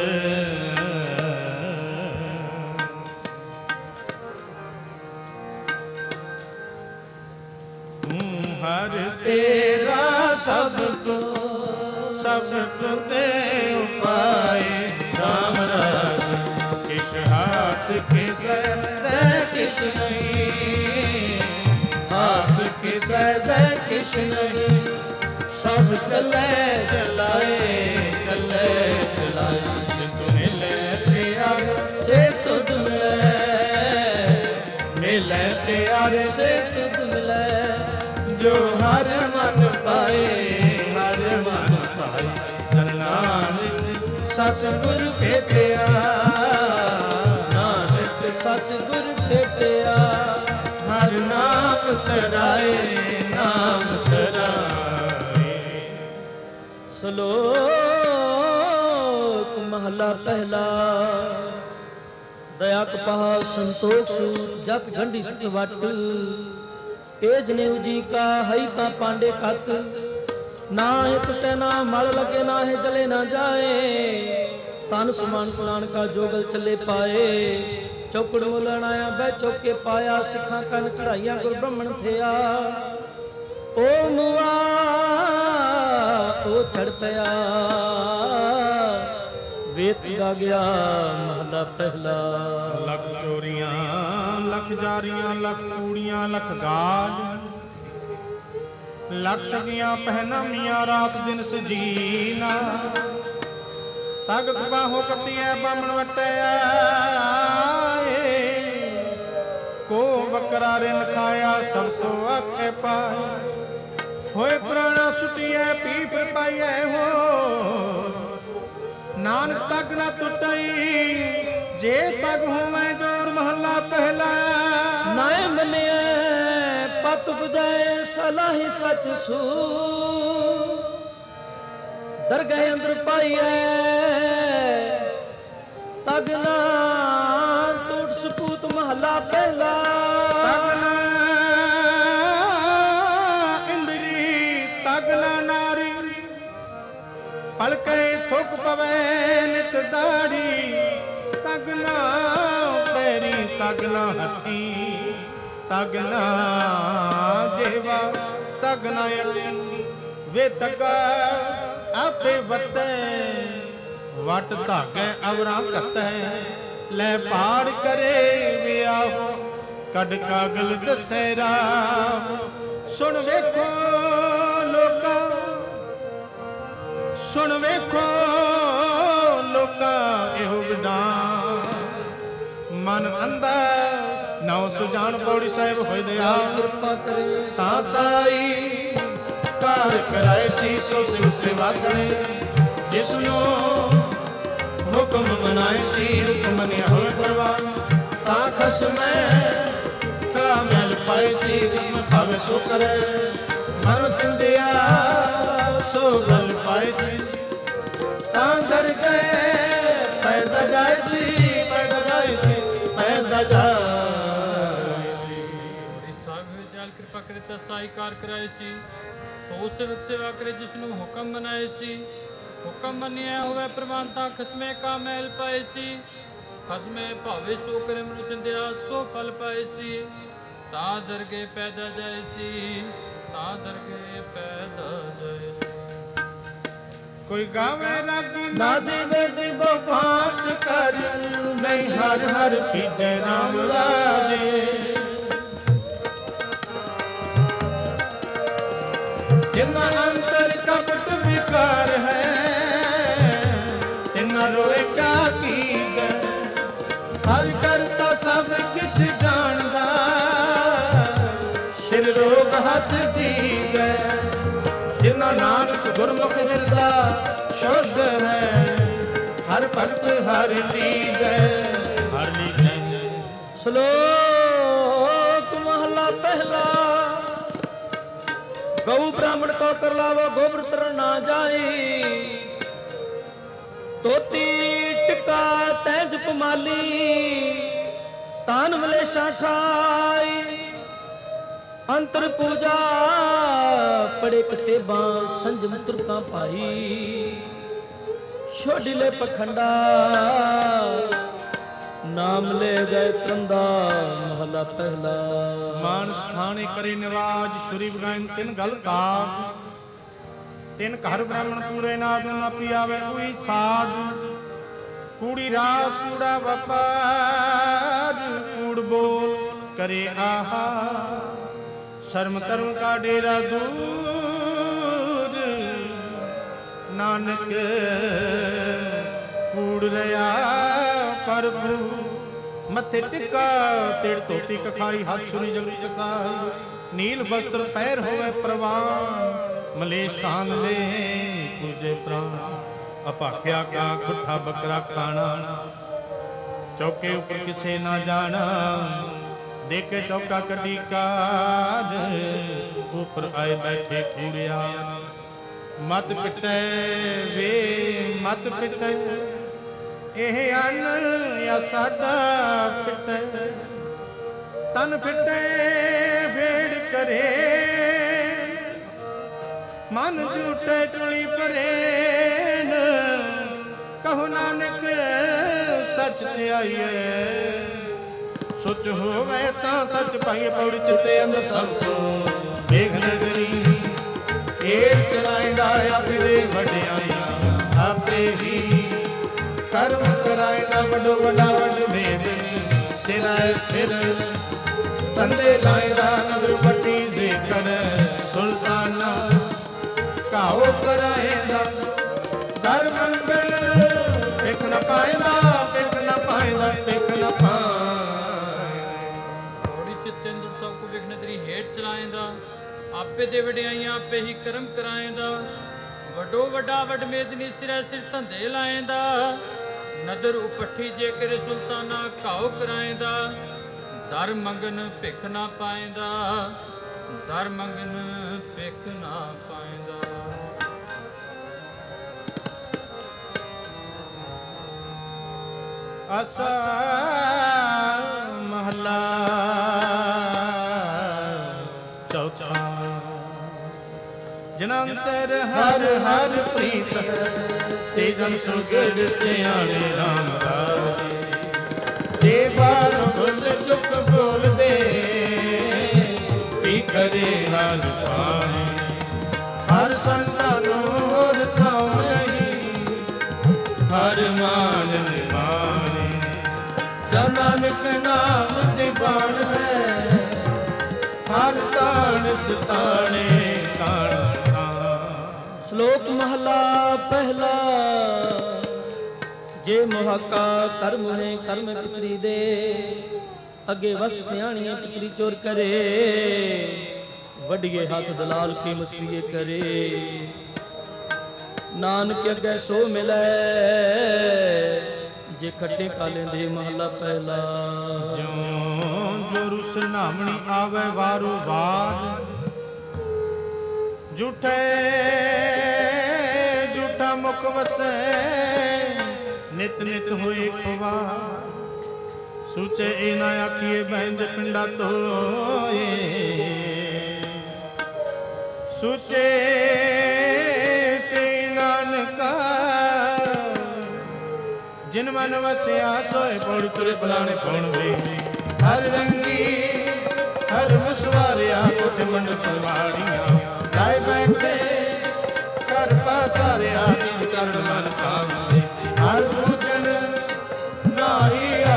Speaker 1: ਤੂੰ ਹਰ ਤੇਰਾ ਸਭ ਤੋਂ ਸਭ ਤੋਂ ਤੇ ਉਪਾਏ ਰਾਮ ਰਾਜ ਕਿਛ ਹਾਥ ਕਿਸੇ ਦੇ ਕਿਛ ਨਹੀਂ ਹਾਥ ਕਿਸੇ ਦੇ ਕਿਛ ਨਹੀਂ ਸਭ ਚੱਲੇ ਚਲਾਏ ਚੱਲੇ ਚਲਾਏ ਤੂੰ ਮਿਲੇ ਪਿਆਰ ਸੇ ਤੁਧ ਮਿਲੇ ਮਿਲੇ ਪਿਆਰ ਸੇ
Speaker 2: ਤੁਧ ਮਿਲੈ
Speaker 1: ਜੋ ਹਰ ਮਨ ਪਾਏ ਹਰ ਮਨ ਪਾਏ ਜਨ ਨਾਨਕ ਸਤਿਗੁਰ ਭੇਟਿਆ
Speaker 2: ਨਾਨਕ ਸਤਿਗੁਰ ਭੇਟਿਆ
Speaker 1: ਹਰ ਨਾਮ ਤਰਾਏ ਨਾਮ ਤਰਾਏ
Speaker 2: ਸ਼ਲੋਕ ਮਹਲਾ ਪਹਿਲਾ ਦਇਆ ਕਪਾਹ ਸੰਤੋਖ ਸੂਤ ਜਪ ਗੰਢੀ ਸਤ ਵਟ ਏ ਜਨੇਊ ਜੀ ਕਾ ਹਈ ਤਾਂ ਪਾਂਡੇ ਖਤ ਨਾ ਇਹ ਟੁੱਟੇ ਨਾ ਮਲ ਲਗੇ ਨਾ ਇਹ ਜਲੇ ਨਾ ਜਾਏ ਤਨ ਸੁਮਨ ਸਨਾਨ ਕਾ ਜੋਗਲ ਚੱਲੇ ਪਾਏ ਚੌਕੜ ਮੁਲਣ ਆਇਆ ਬਹਿ ਚੌਕੇ ਪਾਇਆ ਸਿੱਖਾਂ ਕੰਨ ਚੜਾਈਆਂ ਗੁਰ ਬ੍ਰਹਮਣ ਥਿਆ ਓ ਮੁਆ ਓ ਚੜਤਿਆ ਵੇਤ ਗਾ ਗਿਆ ਮਹਲਾ ਪਹਿਲਾ
Speaker 1: ਲੱਖ ਚੋਰੀਆਂ ਲੱਖ ਜਾਰੀਆਂ ਲੱਖ ਕੂੜੀਆਂ ਲੱਖ ਗਾਜ ਲੱਖ ਠਗੀਆਂ ਪਹਿਨਾਮੀਆਂ ਰਾਤ ਦਿਨ ਸਜੀਨਾ ਤਗ ਬਾਹੋ ਕੱਤੀਆਂ ਬਾਮਣ ਵਟਿਆ ਕੋ ਵਕਰਾ ਰਿਨ ਖਾਇਆ ਸਭ ਸੋ ਆਖੇ ਪਾਏ ਹੋਏ ਪ੍ਰਾਣਾ ਸੁਟਿਐ ਪੀਪ ਪਾਈਐ ਹੋ ਨਾਨਕ ਤਗ ਨਾ ਟੁੱਟਈ ਜੇ ਤਗ ਹੋਵੇਂ ਜੋਰ ਮਹੱਲਾ ਪਹਿਲਾ
Speaker 2: ਨਾਏ ਮੰਨਿਐ ਪਤ ਬੁਝਾਏ ਸਲਾਹੀ ਸਚ ਸੂ ਦਰਗਹਿ ਅੰਦਰ ਪਾਈਐ ਤਗ ਨਾ ਟੁੱਟ ਸਪੂਤ ਮਹੱਲਾ ਪਹਿਲਾ
Speaker 1: ਤਗ ਨਾ ਇੰਦਰੀ ਤਗ ਨਾ ਨਾਰੀ ਪਲਕੇ ਥੁੱਕ ਪਵੇ ਨਿਤ ਦਾੜੀ ਤਗ ਨਾ ਪੈਰੀ ਤਗ ਨਾ ਹੱਥੀ ਤਗ ਨਾ ਜੇਵਾ ਤਗ ਨਾ ਅੱਖੀ ਵੇ ਤਗਾ ਆਪੇ ਵਤੈ ਵਟ ਧਾਗੇ ਅਵਰਾਂ ਘਤੈ ਲੈ ਪਾੜ ਕਰੇ ਵਿਆਹ ਕੱਢ ਕਾਗਲ ਦਸਹਿਰਾ ਸੁਣ ਵੇਖੋ ਲੋਕਾਂ ਸੁਣ ਵੇਖੋ ਲੋਕਾਂ ਇਹੋ ਵਿਦਾਨ ਮਨ ਅੰਦਾ ਨੌ ਸੁਜਾਨ ਪੌੜੀ ਸਾਹਿਬ ਹੋਏ ਦਿਆ
Speaker 2: ਕਿਰਪਾ ਕਰੇ
Speaker 1: ਤਾਂ ਸਾਈ ਕਾਰ ਕਰਾਏ ਸੀ ਸੋ ਸਿਵ ਸੇਵਾ ਕਰੇ ਜਿਸ ਨੂੰ ਹੁਕਮ ਮਨਾਏ ਸੀ ਹੁਕਮ ਮੰਨਿਆ ਹੋਏ ਪ੍ਰਵਾਨ ਤਾਂ ਖਸਮੈ ਕਾਮਲ ਪਾਏ ਸੀ ਜਿਸਮ ਖਾਵੇ ਸੋ ਕਰੇ ਮਨ ਚੰਦਿਆ ਸੋ ਗਲ ਪਾਏ ਸੀ ਤਾਂ ਦਰ ਗਏ ਪੈਦਾ ਜਾਏ ਸੀ ਪੈਦਾ ਜਾਏ ਸੀ ਪੈਦਾ ਜਾਏ ਸੀ
Speaker 3: ਸਾਹਿਬ ਜਲ ਕਿਰਪਾ ਕਰੇ ਤਾਂ ਸਾਈਕਾਰ ਕਰਾਏ ਸੀ ਸੋ ਸੇਵਕ ਸੇਵਾ ਕਰੇ ਜਿਸ ਨੂੰ ਹੁਕਮ ਮਨਾਏ ਸੀ ਹੁਕਮ ਮੰਨਿਆ ਹੋਵੇ ਪ੍ਰਵਾਨਤਾ ਖਸਮੇ ਕਾ ਮੈਲ ਪਾਏ ਸੀ ਖਸਮੇ ਭਾਵੇ ਸੋ ਕਰੇ ਮਨੁ ਚੰਦਿਆ ਸੋ ਫਲ ਪਾਏ ਸੀ ਤਾਂ ਦਰਗੇ ਪੈਦਾ ਜਾਏ ਸੀ ਤਾਂ ਦਰਗੇ ਪੈਦਾ ਜਾਏ ਸੀ
Speaker 1: ਕੋਈ ਗਾਵੇ ਰਾਗੀ
Speaker 2: ਨਾ ਦੇਵੇ ਦੀ ਬਪਾਕ
Speaker 1: ਲਈ ਹਰ ਹਰ ਕੀਜੈ ਨਾਮ ਰਾਜੇ। ਜਿਨ੍ਹਾਂ ਅੰਤਰ ਕਪਟ ਵਿਕਾਰ ਹੈ ਤਿਨਾਂ ਰੋਏ ਕਾ ਕੀਜੈ। ਹਰ ਕਰਤਾ ਸਭ ਕਿਛ ਜਾਣਦਾ ਸਿਰ ਰੋਗ ਹੱਥ ਦੀਜੈ। ਜਿਨ੍ਹਾਂ ਨਾਨਕ ਗੁਰਮੁਖ ਹਿਰਦਾ ਸ਼ੁੱਧ ਹੈ ਹਰ ਭਗਤ ਹਰ ਲੀਜੈ ਹਰ ਲੀਜੈ।
Speaker 2: ਸ਼ਲੋਕ ਮਹਲਾ ਪਹਿਲਾ। ਗਊ ਬ੍ਰਾਹਮਣ ਕੋ ਕਰ ਲਾਵੋ ਗੋਬਰ ਤਰ ਨਾ ਜਾਈ। ਤੋਤੀ ਟਿਕਾ ਤੈ ਜਪ ਮਾਲੀ ਤਾਨ ਮਲੇਸ਼ਾ ਖਾਈ। ਅੰਤਰ ਪੂਜਾ ਪੜੇ ਕਤੇਬਾਂ ਸੰਜਮ ਤੁਰਕਾਂ ਪਾਈ। ਛੋਡੀਲੇ ਪਖੰਡਾ ਨਾਮ ਲੈ ਜਾਏ ਤਰੰਦਾ। ਮਹਲਾ ਪਹਿਲਾ।
Speaker 1: ਮਾਨਸ ਖਾਣੇ ਕਰੇ ਨਿਵਾਜ ਸ਼ੁਰੀ ਬਗਾਇਨ ਤਿੰਨ ਗਲ ਕਾਜ। ਤਿੰਨ ਘਰ ਬ੍ਰਾਹਮਣ ਕੂੜੇ ਨਾਦ ਨਾ ਪਿਆਵੇ ਕੋਈ ਸਾਧ। ਕੂੜੀ ਰਾਸ ਕੂੜਾ ਵਪਾਰ ਕੂੜ ਬੋਲ ਕਰੇ ਆਹਾ। ਸ਼ਰਮ ਧਰਮ ਕਾ ਡੇਰਾ ਦੂਰ ਨਾਨਕ ਕੂੜ ਰਿਆ ਪ੍ਰਭੂ। ਮੱਥੇ ਟਿੱਕਾ ਤੇੜ ਧੋਤੀ ਕਖਾਈ ਹੱਥ ਛੁਰੀ ਜਗੂ ਜਸਾਈ। ਨੀਲ ਵਸਤਰ ਪੈਰ ਹੋਵੇ ਪ੍ਰਵਾਨ ਮਲੇਸ਼ ਕਾਨ ਲੈ ਪੂਜੇ ਪ੍ਰਾਨ। ਅਭਾਖਿਆ ਕਾ ਖੁੱਠਾ ਬੱਕਰਾ ਖਾਣਾ ਚੌਕੇ ਉੱਪਰ ਕਿਸੇ ਨਾ ਜਾਣਾ। ਦੇਖੇ ਚੌਕਾ ਕੱਢੀ ਕਾਜ ਉੱਪਰ ਆਏ ਬੈਠੇ ਕੂੜਿਆ। ਮਤ ਪਿਟੈ ਵੇ ਮਤ ਪਿਟੈ ਇਹ ਅੰਨ ਜਾਂ ਸਾਡਾ ਪਿਟੈ। ਤਨ ਫਿਟੈ ਫੇੜ ਕਰੇ ਮਨ ਝੂਠੇ ਚੁਲੀ ਪਰੇਨ। ਕਹੋ ਨਾਨਕ ਸੱਚ ਧਿਆਈਐ ਸੁਚ ਹੋਵੇ ਤਾਂ ਸੱਚ ਪਾਈਏ। ਪੌੜੀ ਚਿੱਤੇ ਅੰਦਰ ਸਭ ਦੇਖ ਨਗਰੀ ਏਸ ਚਲਾਇਦਾ ਆਪੇ ਦੇ ਵਡਿਆਈਆਂ। ਆਪੇ ਹੀ ਕਰਮ ਕਰਾਇਦਾ ਵੱਡੋ ਵੱਡਾ ਵੱਡ ਭੇਦ। ਸਿਰ ਸਿਰ ਤੰਦੇ ਲਾਇਦਾ ਨਦਰ ਪੱਟੀ ਜੇਕਰ ਸੁਲਤਾਨਾ। ਘਾਓ ਕਰਾਇਦਾ ਦਰ ਮੰਗਲ ਵੇਖ ਨਾ ਪਾਇਦਾ ਵੇਖ ਨਾ ਪਾਇਦਾ ਵੇਖ ਨਾ ਪਾਇਦਾ।
Speaker 3: ਥੋੜੀ ਚਿੱਤੇ ਅੰਦਰ ਸਭ ਕੋ ਵੇਖ ਨਦਰੀ ਹੇਠ ਚਲਾਇਦਾ। ਆਪੇ ਦੇ ਵਡਿਆਈਆਂ ਆਪੇ ਹੀ ਕਰਮ ਕਰਾਇਦਾ। ਵੱਡੋ ਵੱਡਾ ਵੱਡ ਮੇਦਨੀ ਸਿਰੈ ਸਿਰ ਧੰਦੇ ਲਾਇਦਾ। ਨਦਰ ਉਪੱਠੀ ਜੇ ਕਰੇ ਸੁਲਤਾਨਾ ਘਾਉ ਕਰਾਇਦਾ। ਦਰ ਮੰਗਨ ਭਿਖ ਨਾ ਪਾਇਦਾ ਦਰ ਮੰਗਨ ਭਿਖ ਨਾ ਪਾਇਦਾ।
Speaker 1: ਆਸਾ ਮਹਲਾ ਚੌਥਾ। ਜਨੰਤਰ ਹਰ ਹਰ ਪ੍ਰੀਤ ਤੇ ਜਨ ਸੁਗੜ ਸਿਆਣੇ ਰਾਮ ਰਾਜੇ। ਜੇ ਬਾਰ ਭੁੱਲ ਚੁੱਕ ਬੋਲਦੇ ਵੀ ਕਰੇ ਹਰ ਪਾਣੀ। ਹਰ ਸੰਤਾਂ ਨੂੰ ਹੋਰ ਥਾਂ ਨਹੀਂ ਹਰ ਮਾਨ ਨਿਮਾਣੇ। ਜਨ ਨਾਨਕ ਨਾਮ ਦੀਵਾਨ ਹੈ ਹਰ ਤਾਣ ਸਤਾਣੇ ਤਾਣ ਸਤਾਣ।
Speaker 2: ਸ਼ਲੋਕ ਮਹਲਾ ਪਹਿਲਾ। ਜੇ ਮੁਹਾਕਾ ਕਰਮ ਹੈ ਕਰਮ ਪਿਤਰੀ ਦੇ। ਅੱਗੇ ਵਸਤ ਸਿਆਣੀਆਂ ਪਿਤਰੀ ਚੋਰ ਕਰੇ। ਵੱਡੀਏ ਹੱਥ ਦਲਾਲ ਕੀ ਮਸਲੀਏ ਕਰੇ। ਨਾਨਕ ਅੱਗੇ ਸੋ ਮਿਲੈ ਜੇ ਖੱਟੇ ਕਾਲੇ ਦੇ। ਮਹਲਾ ਪਹਿਲਾ।
Speaker 1: ਜਿਉਂ ਜੋ ਰੁਸ ਨਾਮਣੀ ਆਵੇ ਵਾਰੂ ਬਾਜ। ਝੂਠੇ ਝੂਠਾ ਮੁਖ ਵਸੈ ਨਿਤ ਨਿਤ ਹੋਏ ਖਵਾ। ਸੂਚੇ ਇਹ ਨਾ ਆਖੀਏ ਬਹਿੰਦ ਪਿੰਡਾ ਤੋਏ। ਸੂਚੇ ਸੇ ਨਾਨਕਾ ਜਿਨ ਮਨ ਵਸਿਆ ਸੋਏ ਪੌੜ ਤੁਰੇ ਬੁਲਾਣੇ ਪਉਣ ਵੇ। ਹਰ ਰੰਗੀ ਹਰ ਮੁਸਵਾਰਿਆ ਕੋਠ ਮੰਡ ਪਰਵਾੜੀਆਂ। ਜਾਏ ਬੈਠੇ ਕਰ ਪਾਸਾਰਿਆ ਨਿਜ ਕਰਨ ਮਨ ਕਾਮੇ। ਹਰ ਦੂਜਨ ਨਾਹੀ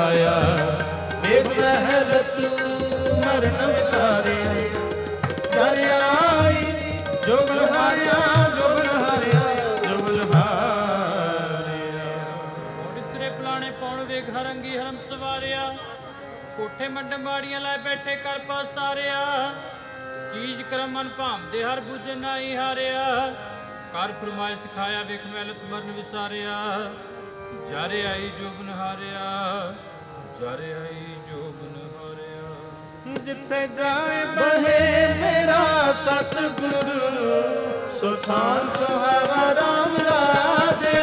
Speaker 1: ਆਇਆ ਵੇਖ ਮਹਿਲਤ ਮਰਨ ਵਿਸਾਰੇ ਜਰ ਆਈ ਜੋਬਨ ਹਾਰਿਆ ਜੋਬਨ ਹਾਰਿਆ ਜੋਬਨ ਹਾਰਿਆ
Speaker 3: ਇਤਰੇ ਪਲਾਣੇ ਪਾਉਣ ਵੇਖ ਹਰੰਗੀ ਹਰਮ ਸਵਾਰਿਆ ਕੋਠੇ ਮੰਡ ਮਾੜੀਆਂ ਲੈ ਬੈਠੇ ਕਰ ਪਾਸਾਰਿਆ ਚੀਜ਼ ਕਰਮ ਮਨ ਭਾਮਦੇ ਹਰ ਬੁੱਝ ਨਾਹੀ ਹਾਰਿਆ ਕਰ ਫਰਮਾਇ ਸਿਖਾਇਆ ਵੇਖ ਮਹਿਲਤ ਮਰਨ ਵਿਸਾਰਿਆ ਜਰ ਆਈ ਜੋਬਨ ਹਾਰਿਆ ਜਰ ਆਈ ਜੋਬਨ ਹਾਰਿਆ
Speaker 1: ਜਿੱਥੇ ਜਾਏ ਬਹੇ ਮੇਰਾ ਸਤਿਗੁਰ ਸੋ ਥਾਨ ਸੁਹਾਵਾ ਰਾਮ ਰਾਜੇ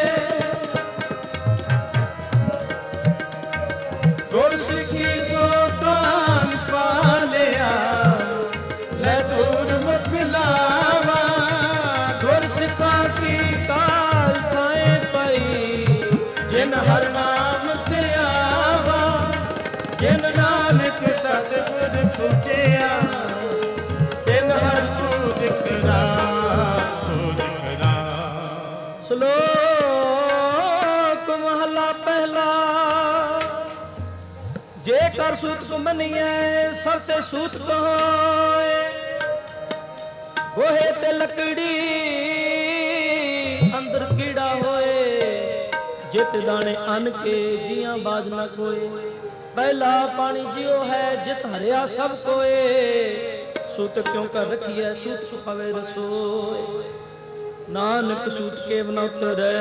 Speaker 1: ਗੁਰ ਸਿੱਖੀ ਸੋ ਤਾਨ ਪਾਲਿਆ ਲੈ ਦੂਰ ਮਤ ਮਿਲਾਵਾ ਗੁਰ ਸਿੱਖਾ ਕੀ ਕਾਲ ਥਾਏ ਪਈ ਜਿਨ ਹਰ ਨਾਮ ਤੇ ਆਵਾ ਜਿਨ ਨਾਨਕ ਸਤਿਗੁਰ ਪੁੱਜਿਆ ਤਿਨ ਹਰ ਪੂਜ ਕਰਾ ਪੂਜ ਕਰਾ।
Speaker 2: ਸ਼ਲੋਕ ਮਹਲਾ ਪਹਿਲਾ। ਜੇ ਕਰ ਸੂਤ ਸੁਮਨੀਐ ਸਭ ਤੇ ਸੂਤ ਹੋਏ ਗੋਹੇ ਤੇ ਲੱਕੜੀ ਅੰਦਰ ਕੀੜਾ ਹੋਏ ਜਿਤ ਦਾਣੇ ਅੰਨ ਕੇ ਜੀਆਂ ਬਾਜ ਨਾ ਕੋਏ ਪਹਿਲਾ ਪਾਣੀ ਜਿਉ ਹੈ ਜਿਤ ਹਰਿਆ ਸਭ ਕੋਏ ਸੂਤ ਕਿਉਂ ਕਰ ਰਖੀਐ ਸੂਤ ਸੁਖਾਵੇ ਰਸੋਏ ਨਾਨਕ ਸੂਤ ਕੇ ਬਨ ਉਤਰੈ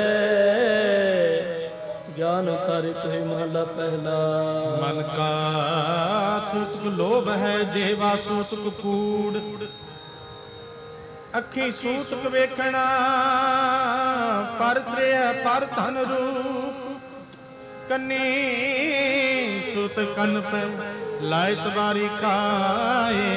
Speaker 2: ਗਿਆਨ ਕਾਰਿ ਕਹੇ ਮਹਲਾ ਪਹਿਲਾ।
Speaker 1: ਮਨ ਕਾ ਸੂਤਕ ਲੋਭ ਹੈ ਜੇਵਾ ਸੂਤਕ ਕੂੜ ਅੱਖੀ ਸੂਤਕ ਵੇਖਣਾ ਪਰ ਤ੍ਰਿਆ ਪਰ ਧਨ ਰੂਪ ਕੰਨੀ ਸੂਤਕ ਕੰਨ ਪੈ ਲਾਇ ਤਵਾਰੀ ਖਾਏ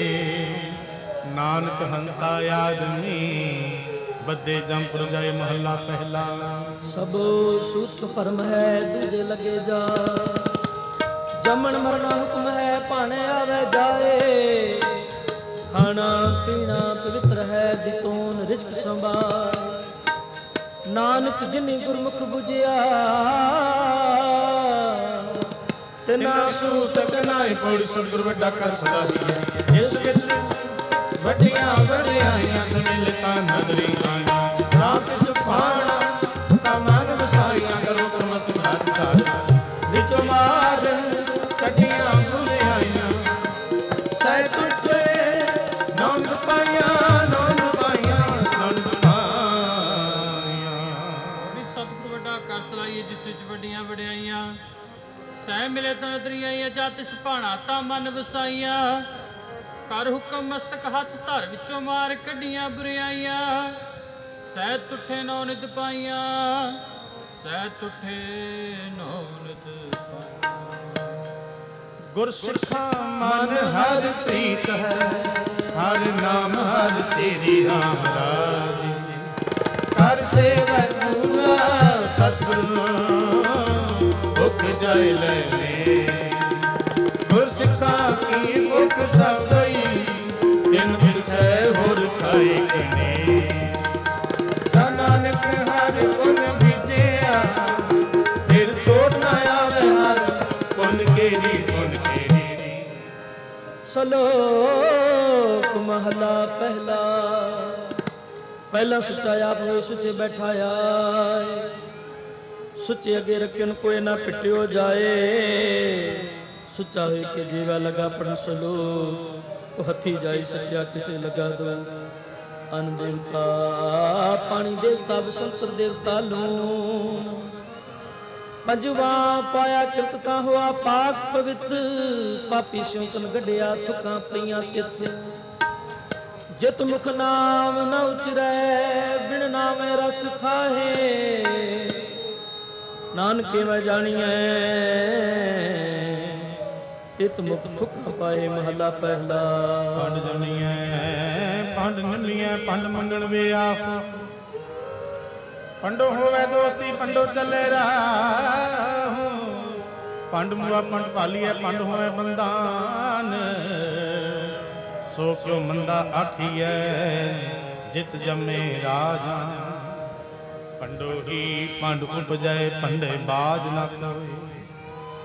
Speaker 1: ਨਾਨਕ ਹੰਸਾ ਆਦਮੀ ਬੱਦੇ ਜੰਪੁਰ ਜਾਏ ਮਹੱਲਾ ਪਹਿਲਾ।
Speaker 2: ਸਭ ਸੂਤ ਭਰਮ ਹੈ ਦੂਜੇ ਲਗੇ ਜਾ ਜੰਮਣ ਮਰਨਾ ਹੁਕਮ ਹੈ ਭਾਣੇ ਆਵੇ ਜਾਏ ਖਾਣਾ ਪੀਣਾ ਪਵਿੱਤਰ ਹੈ ਦਿਤੋਨ ਰਿਜ਼ਕ ਸੰਭਾਲ ਨਾਨਕ ਜਿਨੀ ਗੁਰਮੁਖ ਬੁਝਿਆ ਤਿਨਾ
Speaker 1: ਸੂਤਕ ਨਾਇ ਪੌੜੀ ਸਤਿਗੁਰ ਵੱਡਾ ਕਰ ਸਦਾਈ ਹੈ ਜਿਸ ਵਿੱਚ ਵੱਡੀਆਂ ਵਡਿਆਈਆਂ ਸਮਿਲਤਾ ਨਦਰੀ ਆਈਆਂ ਰਾਤ ਸੁਖਾਣਾ ਤਾ ਮਨ ਵਸਾਈਆਂ ਕਰੋ ਕਰਮਸਤ ਭਾਤ ਧਾਰ ਵਿੱਚ ਮਾਰ ਕੱਢੀਆਂ ਬੁਰਿਆਈਆਂ ਸਹਿ ਟੁੱਟੇ ਨੌਂਦ ਪਾਈਆਂ ਨੌਂਦ ਪਾਈਆਂ ਨੌਂਦ ਪਾਈਆਂ।
Speaker 3: ਸਤਿਗੁਰ ਵੱਡਾ ਕਰ ਸਲਾਈਏ ਜਿਸ ਵਿੱਚ ਵੱਡੀਆਂ ਵਡਿਆਈਆਂ ਸਹਿ ਮਿਲੇ ਤਾਂ ਨਦਰੀਆਂ ਆਈਆਂ ਜਤ ਸੁਭਾਣਾ ਤਾਂ ਮਨ ਵਸਾਈਆਂ ਕਰ ਹੁਕਮ ਮਸਤਕ ਹੱਥ ਧਰ ਵਿੱਚੋਂ ਮਾਰ ਕੱਢੀਆਂ ਬੁਰਿਆਈਆਂ ਸਹਿ ਤੁਠੇ ਨੌ ਨਿਤ ਪਾਈਆਂ ਸਹਿ ਤੁਠੇ ਨੌ ਨਿਤ
Speaker 1: ਗੁਰ ਸਿੱਖਾਂ ਮਨ ਹਰ ਪ੍ਰੀਤ ਹੈ ਹਰ ਨਾਮ ਹਰ ਤੇਰੀ ਰਾਮ ਰਾਜ ਕਰ ਸੇਵਾ ਪੂਰਾ ਸਤਿਗੁਰ ਭੁਖ ਜਾਇ ਲੈ ਗੁਰ ਸਿੱਖਾਂ ਕੀ ਭੁਖ ਸਭ ਗਈ ਦਿਨ ਪਿਛੈ ਹੋਰ ਖਾਏ ਕਨੇ ਨਾਨਕ ਹਰ ਗੁਣ ਵਿਜਿਆ ਫਿਰ ਤੋੜ ਨਾ ਆਵੇ ਹਰ ਗੁਣ ਕੇਰੀ ਗੁਣ ਕੇਰੀ।
Speaker 2: ਸ਼ਲੋਕ ਮਹਲਾ ਪਹਿਲਾ। ਪਹਿਲਾ ਸੁੱਚਾ ਆਪ ਹੋਏ ਸੁੱਚੇ ਬੈਠਾ ਆਏ ਸੁੱਚੇ ਅੱਗੇ ਰੱਖਣ ਕੋਈ ਨਾ ਪਿੱਟਿਓ ਜਾਏ ਸੁੱਚਾ ਹੋਏ ਕਿ ਜੀਵਾ ਲਗਾ ਪੜਨ ਸਲੋਕ ਉਹ ਹੱਥੀ ਜਾਈ ਸੱਚਾ ਕਿਸੇ ਲਗਾ ਦੋ ਅਨ ਦੇਵਤਾ ਪਾਣੀ ਦੇਵਤਾ ਬਸੰਤਰ ਦੇਵਤਾ ਲੂ ਪੰਜਵਾ ਪਾਇਆ ਕਿਰਤ ਤਾਂ ਹੋਆ ਪਾਕ ਪਵਿੱਤ ਪਾਪੀ ਸ਼ੌਕਨ ਗੱਡਿਆ ਥੁਕਾਂ ਪਈਆਂ ਤਿੱਤ ਜਿਤ ਮੁਖ ਨਾਮ ਨ ਉਚਰੈ ਬਿਨ ਨਾਮੇ ਰਸ ਖਾਹੇ ਨਾਨਕੇ ਮੈਂ ਜਾਣੀਐ ਤਿਤ ਮੁਖ ਥੁਕ ਪਾਏ ਮਹਲਾ ਪਹਿਲਾ।
Speaker 1: ਪੰਡ ਜਣੀਐ ਪੰਡ ਨੰਨੀਐ ਪੰਡ ਮੰਗਣ ਵੇ ਆਪ ਪੰਡੋ ਹੋਵੇ ਦੋਸਤੀ ਪੰਡੋ ਚੱਲੇ ਰਾਹੂ ਪੰਡ ਮੁਆ ਪੰਡ ਭਾਲੀਐ ਪੰਡ ਹੋਵੇ ਬੰਦਾਨ ਸੋ ਕਿਉ ਮੰਦਾ ਆਖੀਐ ਜਿਤ ਜੰਮੇ ਰਾਜਾ ਪੰਡੋ ਹੀ ਪੰਡ ਉਪਜੈ ਪੰਡੇ ਬਾਜ ਨਾ ਕੋਈ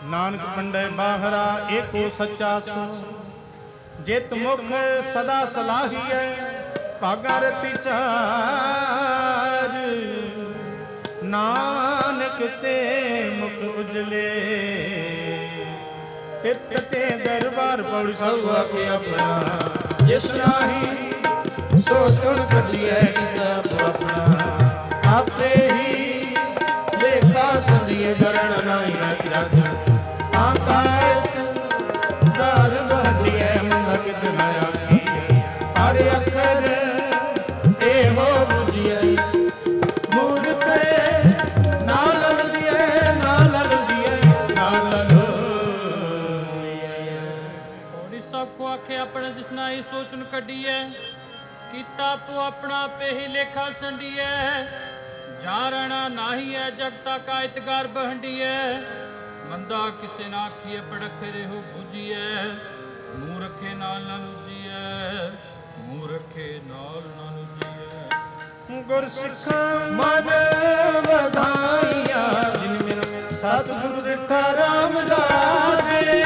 Speaker 1: ਨਾਨਕ ਪੰਡੈ ਬਾਹਰਾ ਏਕੋ ਸੱਚਾ ਸੋ। ਜਿਤ ਮੁਖ ਸਦਾ ਸਲਾਹੀਐ ਭਾਗਾ ਰਤੀ ਚਾਰ। ਨਾਨਕ ਤੇ ਮੁਖ ਉਜਲੇ ਤਿਤ ਸੱਚੇ ਦਰਬਾਰ ਪੌੜੀ ਸਭ ਆਖੇ ਆਪਣਾ। ਜਿਸ ਨਾਹੀ ਸੋ ਚੁਣ ਕੱਢੀਐ ਕੀਤਾ ਆਪਣਾ। ਆਪੇ ਹੀ ਲੇਖਾ ਸੰਦੀਏ ਜਰਣ ਨਾਹੀ ਜਗ। ਆਕਾਇਤ ਦਰ ਬੰਦੀਐ ਮੁੰਡਾ ਕਿਸ ਨਾ ਆਖੀਐ। ਹਰ ਅੱਖਰ ਇਹੋ ਬੁਝੀਐ ਮੂਰਤੇ ਨਾਲ ਲੜਦੀਐ ਨਾਲ ਲੜਦੀਐ ਨਾਲ ਲੜਦੀਐ।
Speaker 3: ਔੜੀ ਸਭ ਕੋ ਆਖੇ ਆਪਣੇ ਜਿਸ ਨਾ ਹੀ ਸੋਚਣ ਕੱਢੀਐ। ਕੀਤਾ ਆਪੋ ਆਪਣਾ ਆਪੇ ਹੀ ਲੇਖਾ ਸੰਡੀਐ। ਜਾਰਣਾ ਨਾਹੀ ਹੈ ਜਗਤਾ ਕਾਇਤ ਗਰ ਬਹੰਡੀਐ। ਮੰਦਾ ਕਿਸੇ ਨਾ ਆਖੀਏ ਪੜਖਰੇ ਹੋ ਬੁਝੀਐ। ਮੂੰਹ ਰੱਖੇ ਨਾਲ ਨਾ ਲੁਜੀਐ ਮੂੰਹ ਰੱਖੇ ਨਾਲ ਨਾ ਲੁਜੀਐ।
Speaker 1: ਗੁਰ ਸਿੱਖਾਂ ਮਨ ਵਧਾਈਆਂ ਜਿਨ ਮੇਰਾ ਸਤਿਗੁਰ ਦਿੱਤਾ ਰਾਮ ਲਾਗੇ।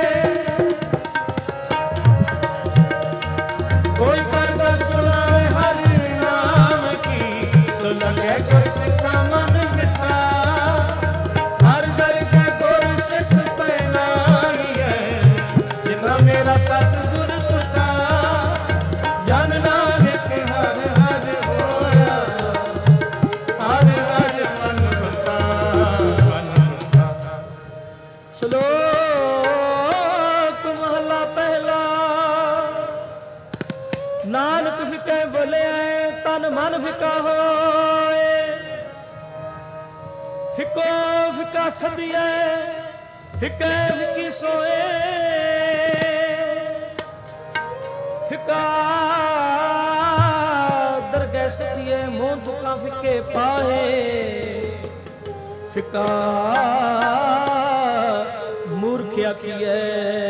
Speaker 1: ਕੋਈ ਕਰਦਾ ਸੁਣਾਵੇ ਹਰਿ ਨਾਮ ਕੀ ਸੋ ਲਗੇ ਗੁਰ ਸਿੱਖਾਂ ਮਨ ਮਿੱਠਾ। ਹਰ ਦਰ ਕੇ ਗੁਰ ਸਿੱਖ ਪਹਿਨਾਈਐ ਜਿਨਾ ਮੇਰਾ ਸਤਿਗੁਰ ਟੁੱਟਾ। ਜਨ ਨਾਨਕ ਹਰ ਹਰ ਹੋਇਆ ਹਰ ਹਰ ਮਨ ਬਤਾ ਮਨ ਬਤਾ।
Speaker 2: ਸ਼ਲੋਕ ਮਹਲਾ ਪਹਿਲਾ। ਨਾਨਕ ਫਿਕੈ ਬੋਲਿਆ ਤਨ ਮਨ ਫਿਕਾ ਹੋਏ। ਫਿਕੋ ਫਿਕਾ ਸਦੀਐ ਫਿਕੈ ਫਿਕੀ ਸੋਏ। ਫਿਕਾ ਦਰਗਹਿ ਸਦੀਐ ਮੋਹ ਦੁਖਾਂ ਫਿਕੇ ਪਾਏ। ਫਿਕਾ ਮੂਰਖ ਆਖੀਐ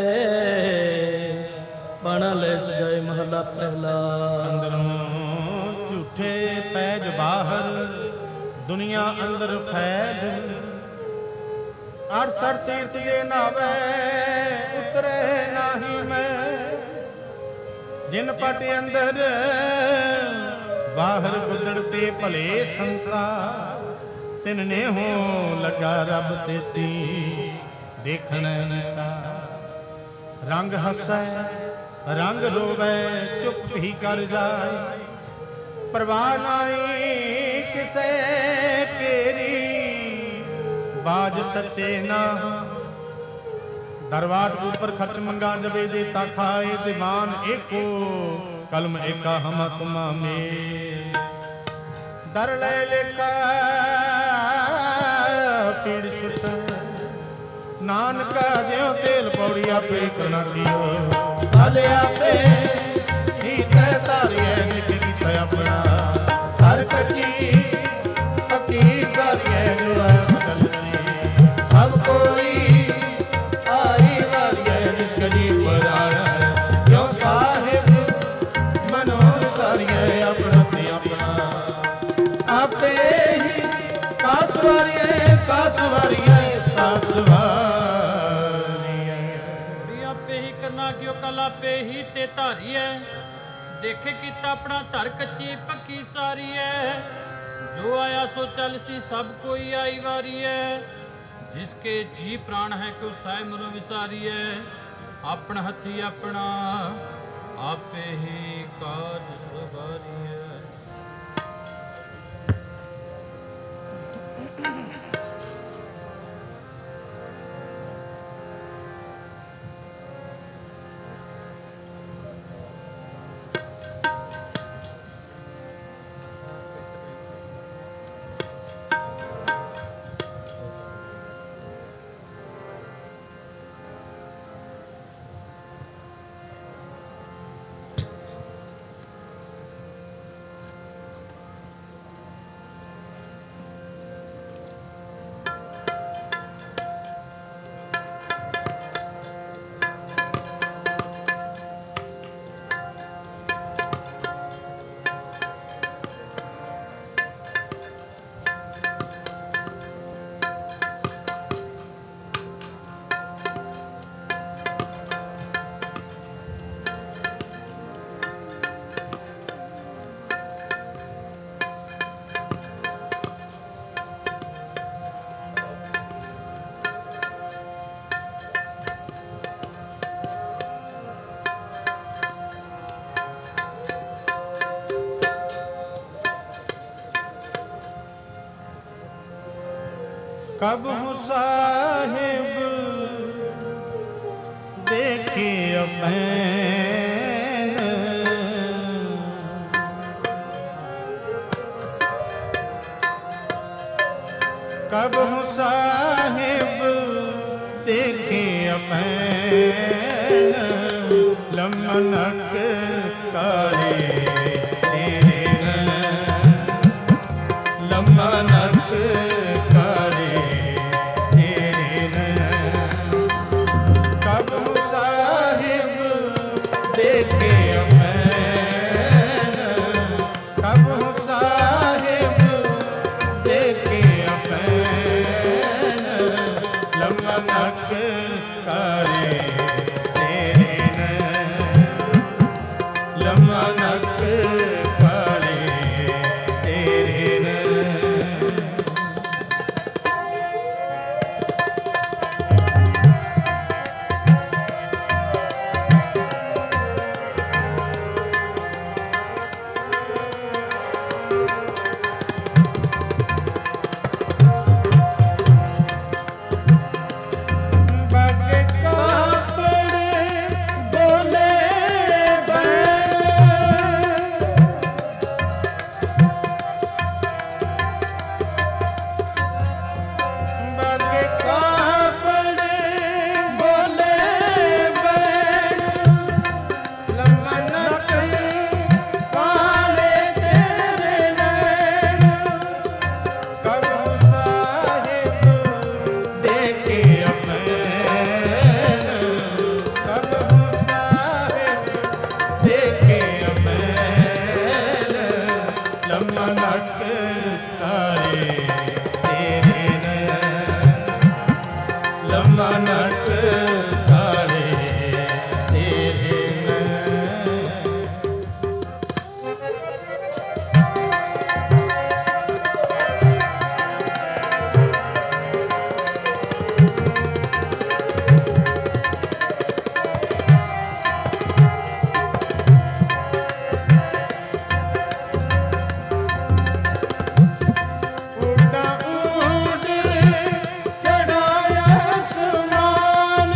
Speaker 2: ਬਾਣਾ ਲੈ ਸਜਾਏ ਮਹਲਾ ਪਹਿਲਾ।
Speaker 1: ਅੰਦਰੋਂ ਝੂਠੇ ਪੈਜ ਬਾਹਰ ਦੁਨੀਆ ਅੰਦਰ ਫੈਦ। ਅੜਸਠ ਤੀਰਥ ਜੇ ਨਾਵੇ ਉਤਰੇ ਨਾਹੀ ਮੈਂ। ਜਿਨ ਪਟ ਅੰਦਰ ਬਾਹਰ ਗੁੱਦੜ ਤੇ ਭਲੇ ਸੰਸਾਰ। ਤਿਨ ਨੇ ਹੋ ਲੱਗਾ ਰੱਬ ਸੇਤੀ ਦੇਖਣ ਚਾਹ। ਰੰਗ ਹੱਸੈ ਰੰਗ ਰੋਵੈ ਚੁੱਪ ਹੀ ਕਰ ਜਾਏ। ਪਰਵਾਹ ਨਾਹੀ ਕਿਸੇ ਕੇਰੀ ਬਾਜ ਸੱਚੇ ਨਾ। ਦਰਵਾਟ ਉਪਰ ਖਰਚ ਮੰਗਾ ਜਬੇ ਦੇਤਾ ਖਾਏ। ਦੀਵਾਨ ਏਕੋ ਕਲਮ ਏਕਾ ਹਮ ਤੁਮਾ ਮੇ। ਦਰ ਲੈ ਲੇਖਾ ਪੀੜ ਸੁਟ ਨਾਨਕਾ ਜਿਉ ਤੇਲ ਪੌੜੀ ਆਪੇ ਕਰਨਾ ਕੀਓ। ਹਲੇ ਆਪੇ ਹੀ ਤੈ ਧਾਰਿਐ ਨਿਕ ਕੀਤਾ ਆਪਣਾ। ਹਰ ਕੱਚੀ ਪੱਕੀ ਸਾਰੀਐ ਜੋ ਹੈ ਸਕਲ ਸੀ। ਸਭ ਕੋਈ ਆਈ ਵਾਰੀਐ ਜਿਸ ਕਜੀ ਪਰ ਆਇਆ। ਕਿਉ ਸਾਹਿਬ ਮਨੋ ਸਾਰੀਐ ਆਪਣਾ ਤੇ ਆਪਣਾ। ਆਪੇ ਹੀ ਕਾਸ ਵਾਰੀਐ ਕਾਸ ਵਾਰੀਐ ਕਾਸ ਵਾਰੀਐ।
Speaker 3: ਆਪੇ ਹੀ ਕਰਨਾ ਕਿਉ ਕਲ ਆਪੇ ਹੀ ਤੇ ਧਾਰੀਐ। ਦੇਖੇ ਕੀਤਾ ਆਪਣਾ ਧਰ ਕੱਚੀ ਪੱਕੀ ਸਾਰੀ ਐ। ਜੋ ਆਇਆ ਸੋ ਚੱਲ ਸੀ ਸਭ ਕੋਈ ਆਈ ਵਾਰੀ ਐ। ਜਿਸ ਕੇ ਜੀ ਪ੍ਰਾਣ ਹੈ ਕਿਉ ਸਾਇ ਮਨੋ ਵਿਸਾਰੀ ਐ। ਆਪਣਾ ਹੱਥੀ ਆਪਣਾ ਆਪੇ ਹੀ ਕਾਜ ਸਵਾਰੀ ਐ।
Speaker 1: कब हूँ साहिब देखी अपैन, कब हूँ साहिब देखी अपैन, लमनक करे तेरे नैन, लमनक करे तेरे नैन, कब हूँ साहिब देखे अपैन, कब हूँ साहिब देखे अपैन, लमनक करे तेरे नैन, लमनक करे तेरे नैन। बग कापड़ बोले बैन, बग कापड़ बोले बैन, लमनक काले तेरे नैन, कब हूँ साहिब देखे अपैन, कब हूँ साहिब देखे अपैन, लमनक करे तेरे नैन, लमनक करे तेरे नैन। उड़ा ऊँट चढ़ाया आसमान,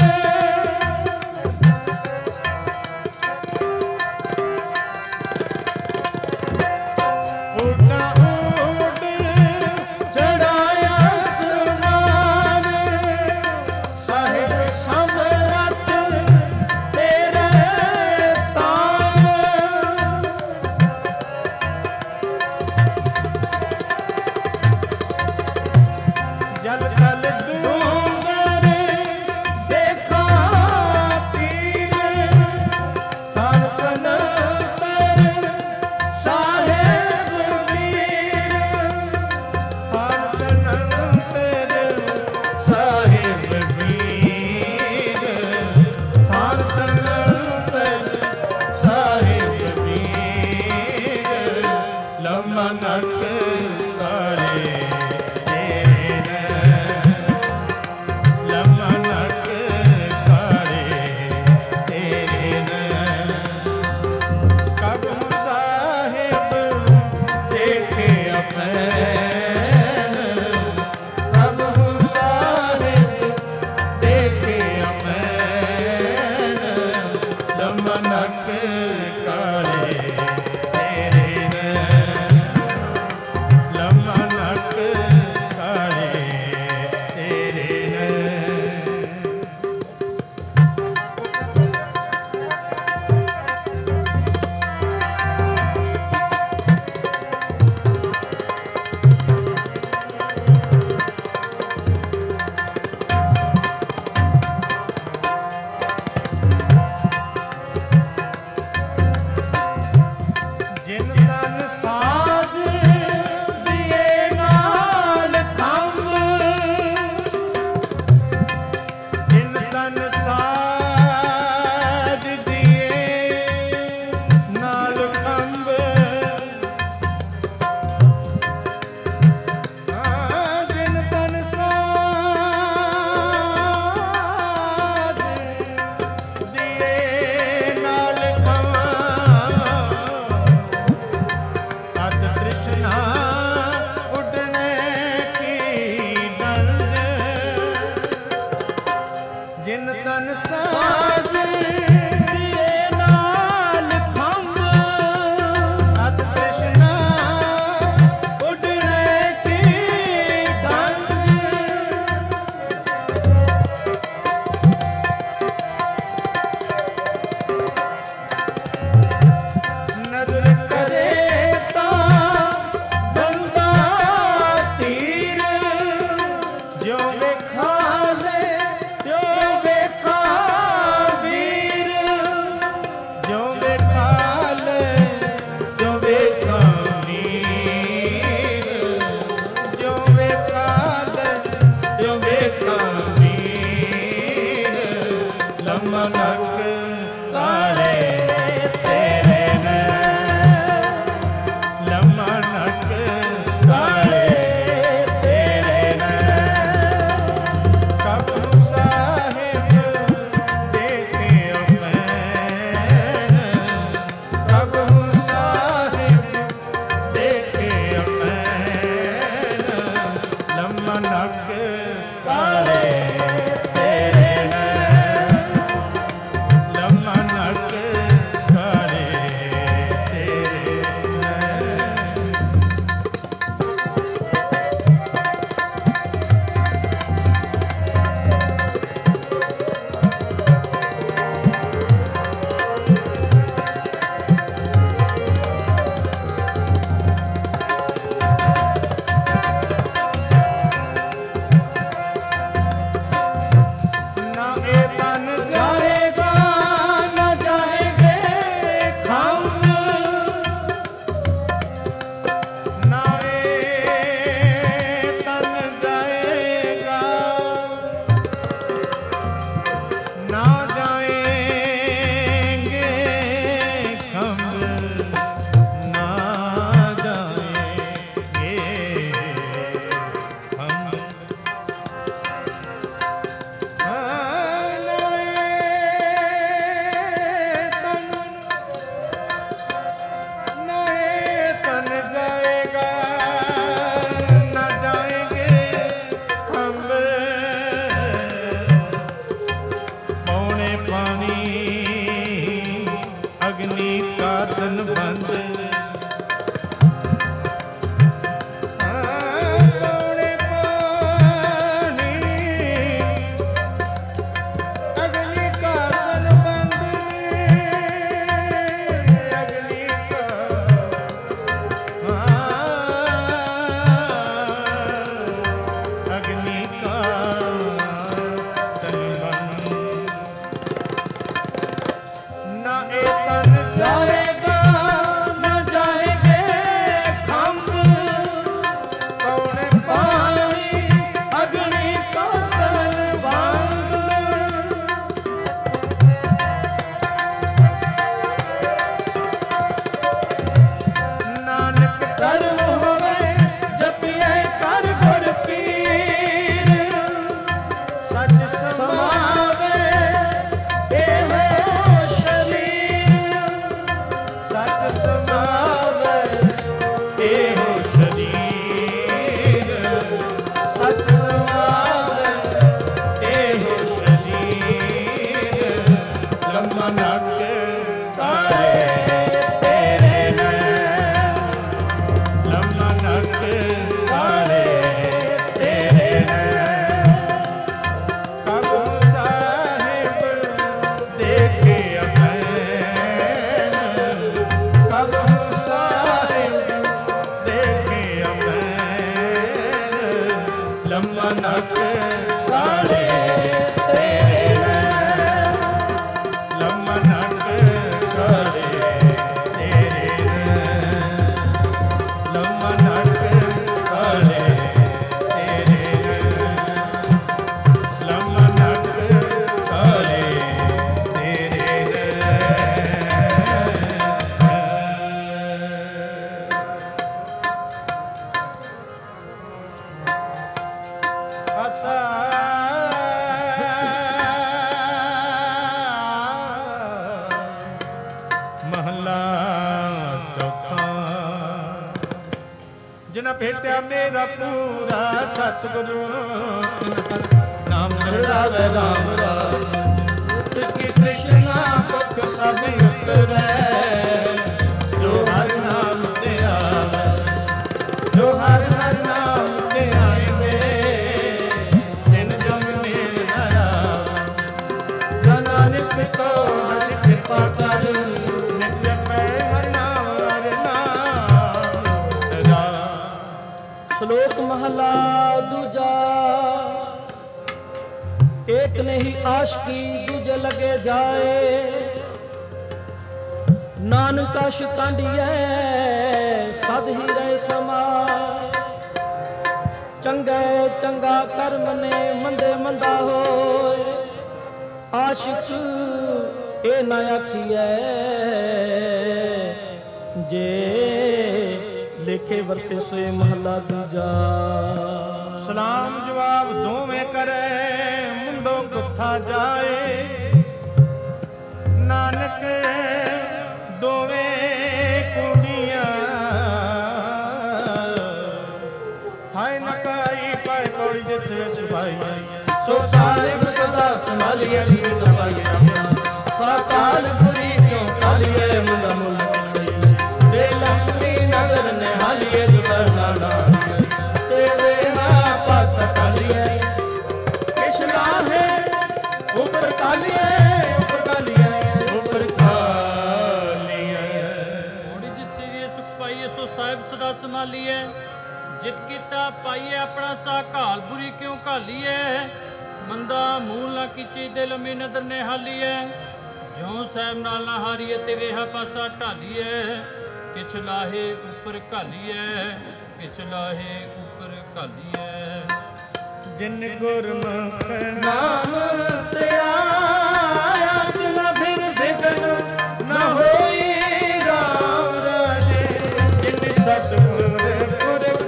Speaker 1: उड़ा ऊँट चढ़ाया आसमान, साहिब समरथ तेरे तान, जल जल डूंगर देखा तीर, हर तन पर साहेब वीर, हर तन पर साहेब वीर, हर तन पर साहेब वीर, लमनक करे तेरे नैन, ਤਨ ਸਾਜ
Speaker 2: ਤੇਰੇ ਨਾਲ ਖੰਭ
Speaker 1: ਅਤ ਤ੍ਰਿਸ਼ਨਾ ਉਡਣੇ ਕੀ ਡੰਗ ਨਦਰ ਕਰੇ ਤਾਂ ਬੰਦਾ ਤੀਰ ਜੋ ਵੇਖਾ ਲੈ ਜੋ ਵੇਖਾ ਵੀਰ ਜੋ ਵੇਖਾ ਲੈ ਜੋ ਵੇਖਾ ਵੀਰ ਜੋ ਵੇਖਾ ਲੈ ਜੋ ਵੇਖਾ ਵੀਰ ਲੰਮਾ ਨਕ ਕਾਲੇ ਤੇਰੇ ਨੇ ਲੰਮਾ ਨਕ ਕਾਲੇ ਤੇਰੇ ਨੇ ਕਬ ਸਾਹਿਬ ਦੇਖਿਓ ਮੈਂ ਕਬ ਸਾਹਿਬ ਦੇਖਿਓ ਮੈਂ ਲੰਮਾ ਨਕ ਕਾਲੇ ਤੇਰੇ ਨੇ ਲੰਮਾ ਨਕ ਕਾਲੇ ਤੇਰੇ ਨੇ ਨਾ ਇਹ ਤਨ ਜਾਏਗਾ ਨਾ ਜਾਏਗੇ ਖੰਭ ਨਾ ਇਹ ਤਨ ਜਾਏਗਾ ਨਾ ਜਾਏਂਗੇ ਖੰਭ ਨਾ ਜਾਏਂਗੇ ਖੰਭ तन जाएगा न जाएंगे हम पौने पानी अग्नि का संबंध पौने पानी अग्नि का संबंध अग्नि का अग्नि का संबंध न ए तन जाएगा न जाएंगे खंभ कौन पानी अग्नि का संबंध नानक धर्म होवे जपिए कर गुर पीर सच समावे एहो शरीर सच समावे एहो शरीर सच समावे एहो शरीर लम्मा नक काले तेरे ने लम्मा नक काले तेरे ने कब साहिब देखे अमैन कब साहिब देखे अमैन लम्मा नक काले तेरे ने लम्मा नक काले तेरे ने लम्मा नक काले तेरे ने लम्मा नक काले तेरे ने आसा महला चौथा जिन्हें भेटिया मेरा पूरा सतगुरु नाम दृढ़ावे राम राज
Speaker 2: महला दूजा। एक नहीं आशिकी दूजे लगे जाए, नानका शिकांडिए सद ही रहे समाए। चंगे चंगा कर्म ने मंदे मंदा होए, आशिक ए ना आखिए जे लेखे वरते सोए महला दूजा।
Speaker 1: सलाम जवाब दोवें करे मुंडो गुत्था जाए, नानक दोवें कुड़ियां हाय नकाई पाए कौड़ी जिस विच पाई। सो साहिब सदा संभालिए नींद पाई रमना, साकाल बुरी क्यों कालिए मुंडा मुल्क दे लंबी नगर ने हालिए दुसर नाना तेरे हाँ पास कालिए किशला है ऊपर कालिए ऊपर कालिए ऊपर कालिए।
Speaker 3: होड़ी जित सीवे सुख पाइए सो साहिब सदा संभालिए, जित कीता पाइए अपना सा घाल बुरी क्यों घालीए। मंदा मूल ना कीची दे लंबी नदर ने हालीए, ज्यों साहिब नाल ना हारीए ते वेहा पासा ढालीए। किछ लाहे ऊपर घालीए किछ लाहे ऊपर घालीए।
Speaker 1: जिन गुरमुख नाम ते आया तिन फिर फिकर न होई राम राजे। जिन सतगुर पुरख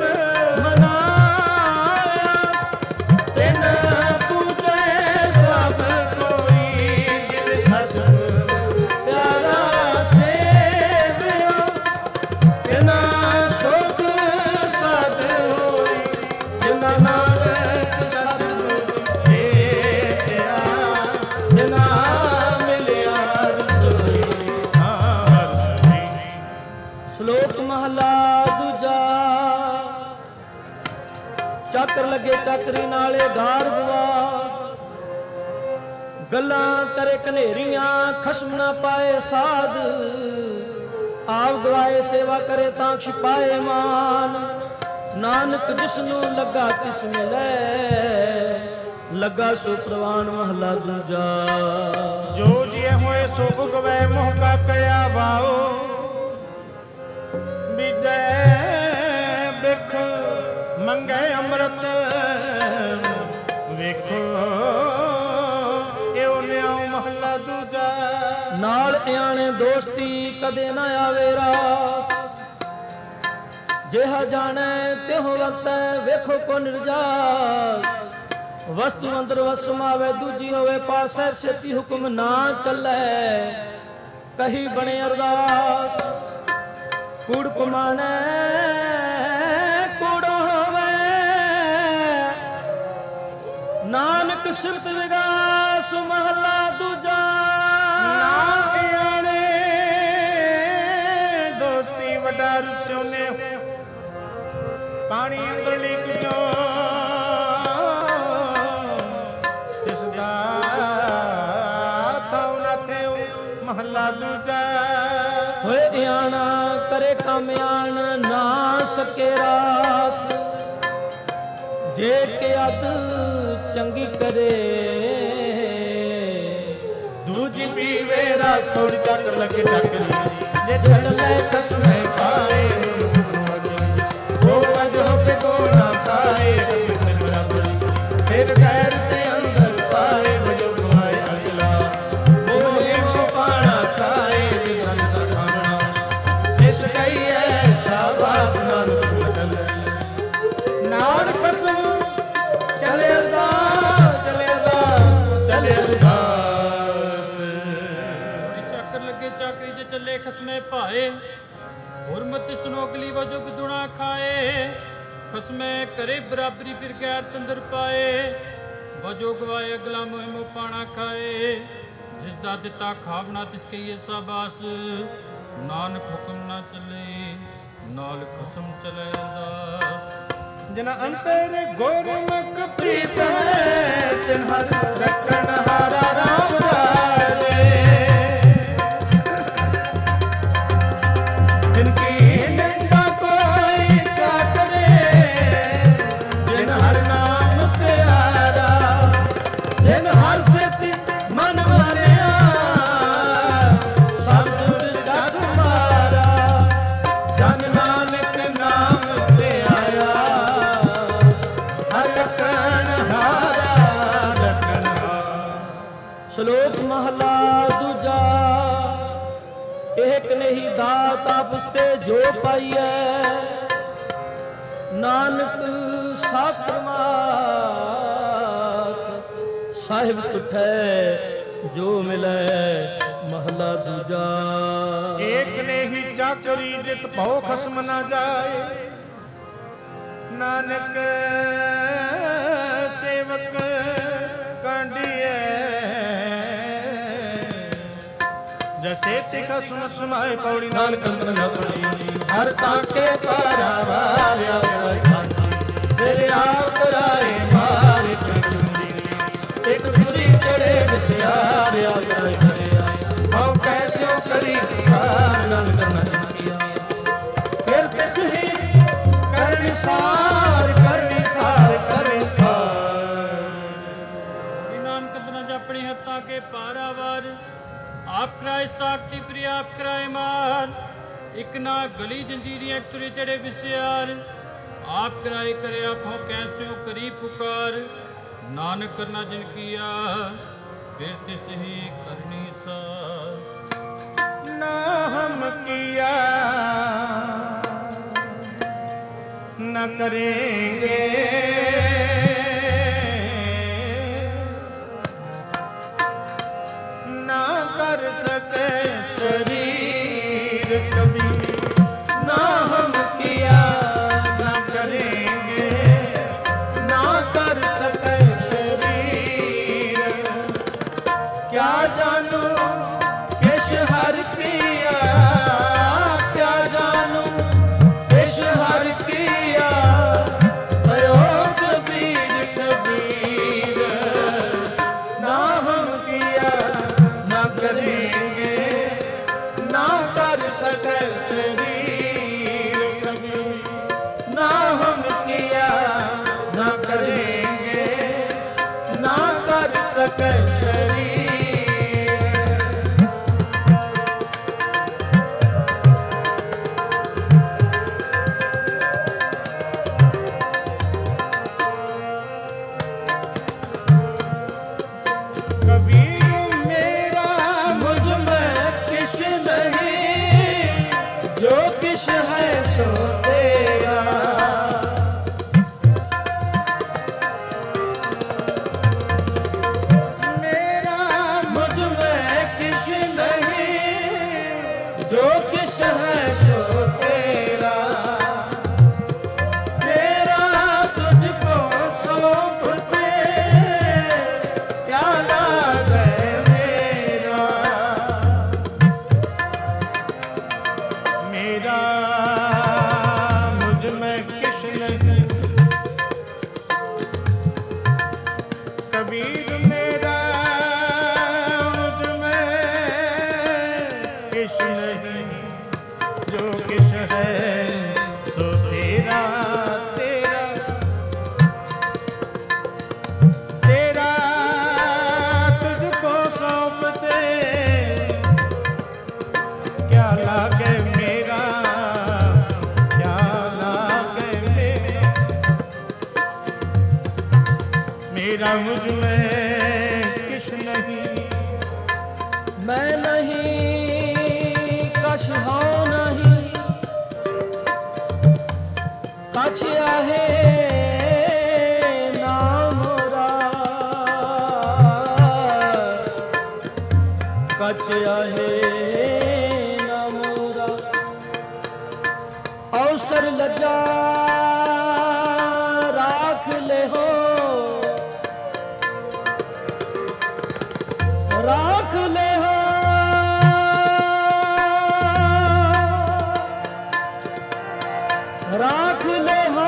Speaker 1: मनाया तिन पूजे सब कोई। जिन सतगुर प्यारा सेवियो तिना सुख सद होई। जिना नानक सतगुर भेटिया तिना मिलिया रसोई हर सोई।
Speaker 2: श्लोक महला दूजा। ਚੱਕਰ ਲੱਗੇ ਚੱਕਰੀ ਨਾਲੇ ਘਾਰ ਬੁਆ, ਗੱਲਾਂ ਕਰੇ ਕਨੇਰੀਆਂ ਖਸਮ ਨਾ ਪਾਏ ਸਾਧ। ਆਪ ਗਵਾਏ ਸੇਵਾ ਕਰੇ ਤਾਂ ਛਿਪਾਏ ਮਾਨ। ਨਾਨਕ ਜਿਸ ਨੂੰ ਲੱਗਾ ਤਿਸ ਮਿਲੇ, ਲੱਗਾ ਸੋ ਪ੍ਰਵਾਨ ਮਹਲਾ ਦੂਜਾ।
Speaker 1: ਜੋ ਜਿਏ ਹੋਏ ਸੋ ਉਗਵੈ ਮੋਹ ਕਾ ਕਿਆ ਵਾਓ। ਬੀਜੈ ਬਿਖ ਮੰਗੇ ਅੰਮ੍ਰਿਤ ਵੇਖੋ ਇਹੋ ਨਿਆਉ ਮਹਲਾ ਦੂਜਾ।
Speaker 2: ਨਾਲ ਇਆਣੇ ਦੋਸਤੀ ਕਦੇ ਨਾ ਆਵੇ ਰਾਸ, ਜਿਹਾ ਜਾਣੈ ਤਿਹੁ ਵਰਤੈ ਵੇਖੋ ਕੋ ਨਿਰਜਾਸ। ਵਸਤੂ ਅੰਦਰ ਵਸਮਾਵੇ ਦੂਜੀ ਹੋਵੇ ਪਾਸੈ, ਛੇਤੀ ਹੁਕਮ ਨਾ ਚੱਲੈ ਕਹੀ ਬਣੇ ਅਰਦਾਸ। ਕੂੜ ਕਮਾਨੈ ਕੂੜ ਹੋਵੇ, ਨਾਨਕ ਸਿਫਤ ਵਿਗਾਸ ਮਹਲਾ ਦੂਜਾ।
Speaker 1: ਨਾਲ ਇਆਣੇ ਦੋਸਤੀ ਵੱਡਾ ਰੁਸਿਓ ਨੇ ਪਾਣੀ ਅੰਦਰ ਲੀਕ ਜੋ ਇਸ ਦਾ ਥਾਉ ਨਾ ਥਿਉ ਮਹਲਾ ਦੂਜਾ।
Speaker 2: ਹੋਏ ਇਆਣਾ ਕਰੇ ਕਾਮਿਆਣ ਨਾ ਸਕੇ ਰਾਸ, ਜੇ ਕਿ ਅਤ ਚੰਗੀ ਕਰੇ
Speaker 1: ਦੂਜੀ ਪੀਵੇ ਰਸ ਥੋੜੀ ਚੱਕਰ ਲੱਗੇ ਚੱਕਰੀ। ਜੇ ਚੱਲੇ ਖਸਮੇ ਪਾਏ ਉਹ ਅਜ ਹੋਵੇ ਕੋ ਨਾ ਪਾਏ। ਖਸਮੇ ਬਰਾਬਰ ਫਿਰ ਗੈਰ ਤੇ ਅੰਦਰ ਪਾਏ। ਵਜੋ ਗਵਾਏ ਅਗਲਾ ਉਹੇ ਕੋ ਪਾਣਾ ਖਾਏ। ਜਿਗਨ ਦਾ ਖਾਣਾ ਇਸ ਗਈ ਐ ਸ਼ਾਬਾਸ਼ ਨਾਨਕ ਬਦਲ। ਨਾਲ ਖਸਮ ਚਲੇ ਅਰਦਾਸ ਚਲੇ ਅਰਦਾਸ ਚਲੇ ਅਰਦਾਸ।
Speaker 3: ਚੱਕਰ ਲੱਗੇ ਚਾਕਰੀ ਜੇ ਚੱਲੇ ਖਸਮੇ ਭਾਏ। ਹੁਰਮਤ ਸੁਨੋ ਅਗਲੀ ਵਜੋ ਦੁਣਾ ਖਾਏ। ਖਸਮੇ ਕਰੇ ਬਰਾਬਰੀ ਫਿਰ ਗੈਰ ਤੰਦਰ ਪਾਏ। ਵਜੋ ਗਵਾਏ ਅਗਲਾ ਮੋਹਿਮੋ ਪਾਣਾ ਖਾਏ। ਜਿਸ ਦਾ ਦਿੱਤਾ ਖਾਵਣਾ ਤਿਸ ਕਹੀਏ ਸਾਬਾਸ। ਨਾਨਕ ਹੁਕਮ ਨਾ ਚੱਲੇ ਨਾਲ ਖਸਮ ਚਲੇ ਅਰਦਾਸ।
Speaker 1: ਜਿਨ ਅੰਤਰ ਗੁਰਮੁਖ ਪ੍ਰੀਤ ਹੈ ਤਿਨ ਹਰ ਰੱਖਣ ਹਾਰਾ ਰਾਮ ਰਾਜੇ। ਜਿਨ ਕੀ ਨਿੰਦਾ ਕੋਈ ਕਾ ਕਰੇ लखनहारा लखनहारा।
Speaker 2: श्लोक महला दूजा। एक नहीं दात आपस ते जो पाइए, नानक साप्रमात साहिब तुठै जो मिले महला दूजा।
Speaker 1: एक ने ही चाकरी जित भौ खसम न जाए, नानक सेवक कांडिए। जैसे सिखा सुन सुनाए पौड़ी नानक हर ताके पारावा तेरे आप कराए मारे एक दूरी चढ़े विस्यार आओ कैसे करी नानक किया। फिर किस ही करनी सार करनी सार करनी सार।
Speaker 3: नानक तन अपनी हत्ता के पारावार, आप कराए साखती प्रिय आप कराए मार। एक ना गली जंजीरियां तुरे चढ़े विस्यार, आप कराए करे आखों कैसे करी पुकार। नानक करना जिन किया फिर तिस ही करनी सार।
Speaker 1: ना हम किया न करेंगे, ना कर सके शरीर कभी। ना हम किया न करेंगे, ना कर सके शरीर। क्या जानू किस हर किया, क्या जानू किस हर किया। प्रयोग बीर कबीर, ना हम किया ना करेंगे, ना कर सके शरीर कभी। ना हम किया ना करेंगे, ना कर सके शरीर। कबीर मेरा मुझ में किश नहीं, जो किश है सो तेरा। मेरा मुझ में किश नहीं, जो किश है सो तेरा। तेरा तुझको सौंप दे क्या लाग है मेरा। मेरा मुझ में किश नहीं, कबीर मेरा मुझ में किश नहीं, जो किश है सो तेरा। तेरा तेरा तुझको सौंप दे क्या लागे मेरा, क्या लागे मेरा। मेरा मुझ में किश नहीं,
Speaker 2: मैं नहीं कछ हो नहीं, कछ आहे नाम रा। कछ आहे नाम रा, अवसर लजा राख ले हो, राख ले हो। राख ले हो,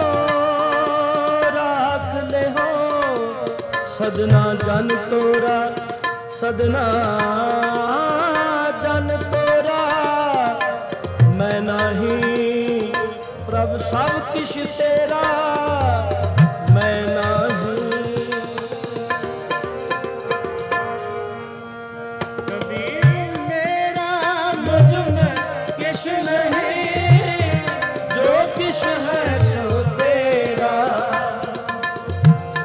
Speaker 2: राख ले हो। सजना जन तोरा, सजना जन तोरा। मैं नहीं प्रभ सब किश तेरा, मैं नहीं।
Speaker 1: कबीर मेरा मुझ में किश नहीं, जो किश है सो तेरा।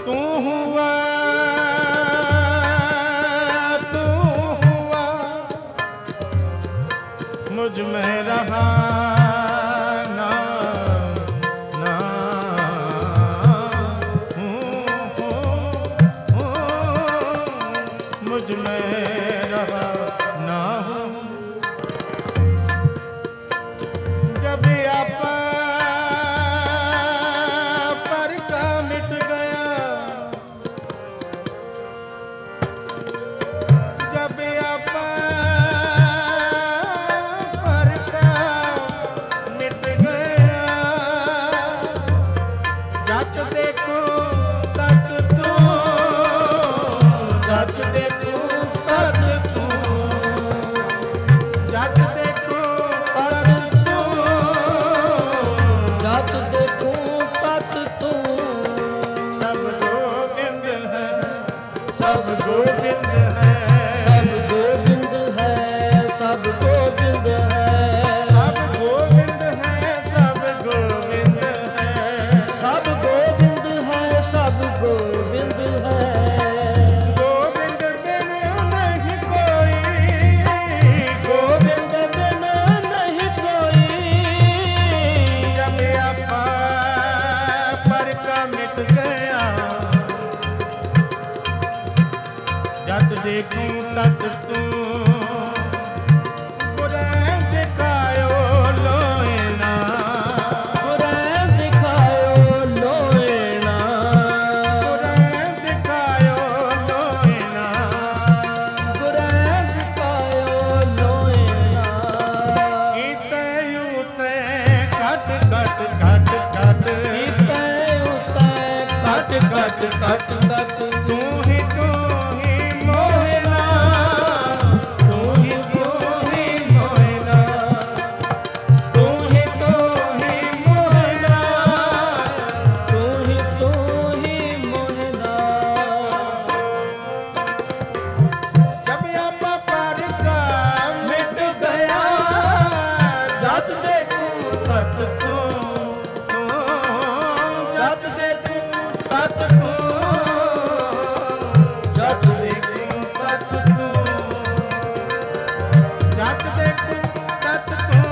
Speaker 1: तू हुआ तू हुआ मुझ में रहा ना ना हूँ हूँ हूँ मुझ में रहा ना हूँ जब आप पर का मिट गया जब आप पर का मिट गया जत देखो तत तू जत देखो तत तू जत देखो तत तू
Speaker 2: जत देखूं तत तू
Speaker 1: सब गोविंद है सब गोविंद है
Speaker 2: सब गोविंद है सब गोविंद है
Speaker 1: सब गोविंद है सब गोविंद है
Speaker 2: सब गोविंद है सब गोविंद है
Speaker 1: गोविंद बिन नहीं कोई
Speaker 2: गोविंद बिन नहीं कोई
Speaker 1: जब आप पर का मिट गया जब देखूं तब तू बुरे दिखायो लोएना
Speaker 2: बुरे दिखायो लोएना
Speaker 1: बुरे दिखायो लोएना
Speaker 2: बुरे दिखायो लोएना
Speaker 1: इते उते कट कट कट कट
Speaker 2: इते उते कट कट कट कट
Speaker 1: तू ही तू ही मोहना तू ही तू ही मोहना
Speaker 2: तू ही तू ही
Speaker 1: मोहना
Speaker 2: तू ही तू ही मोहना
Speaker 1: जब आप पर का मिट गया जत देखूं तत तू जत देखूं तत तू जत देखूं तत तू जत देखूं तत तू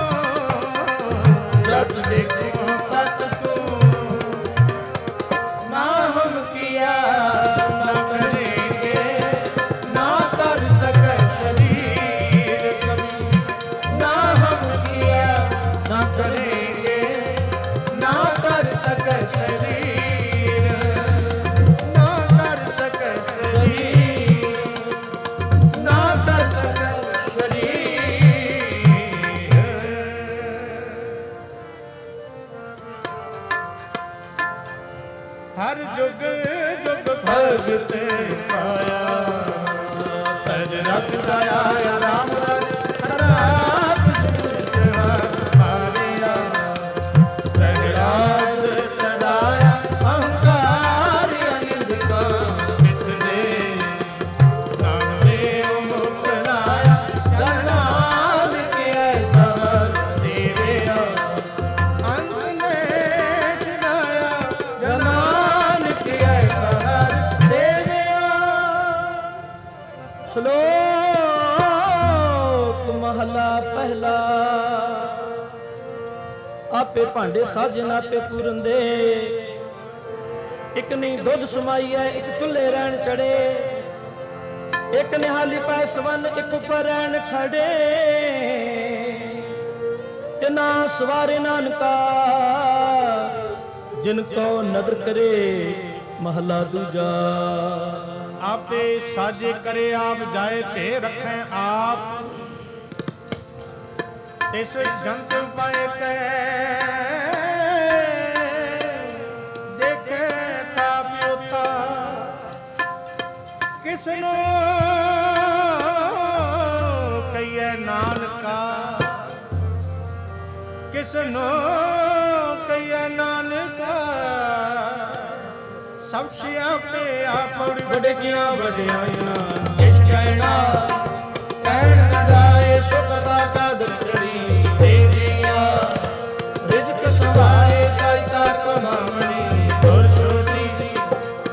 Speaker 1: जत देखूं तत तू ना हम किया ना करेंगे ना कर सके शरीर कभी ना हम किया ना करेंगे ना कर सके शरीर ना कर सके शरीर ना कर सके शरीर हर जुग जुग भगत पाया तज रख दया राम रज रात मारिया प्रहलाद तड़ाया अहंकार अनिंद का मिट दे नामदेव मुक्त लाया जनान के ऐसा देविया अंत में छिड़ाया जनान के ऐसा देविया
Speaker 2: ਸ਼ਲੋਕ ਮਹਲਾ ਪਹਿਲਾ ਆਪੇ ਭਾਂਡੇ ਸਾਜਨ ਆਪੇ ਪੂਰਨ ਦੇ ਇੱਕ ਨਹੀਂ ਦੁੱਧ ਸਮਾਈ ਹੈ ਇੱਕ ਚੁੱਲ੍ਹੇ ਰਹਿਣ ਚੜੇ ਇੱਕ ਨਿਹਾਲੀ ਪੈ ਸਵਨ ਇੱਕ ਉੱਪਰ ਰਹਿਣ ਖੜੇ ਤਿਨਾ ਸਵਾਰੇ ਨਾਨਕਾ ਜਿਨ ਕੋ ਨਦਰ ਕਰੇ ਮਹਲਾ ਦੂਜਾ
Speaker 1: आपे साजे करे आप जाए ते रखे आप तिस जंत पाए कै देखे था प्योता किसनो कहिए नानका किसनो कहिए नानका सब सियापे आप
Speaker 2: ਵਡਕੀਆਂ ਵਡਿਆਈਆਂ
Speaker 1: इस कहना कहन न जाए सुखता का दर्शनी दे दिया रिज्क संभाले साइता कमामणी और सोसी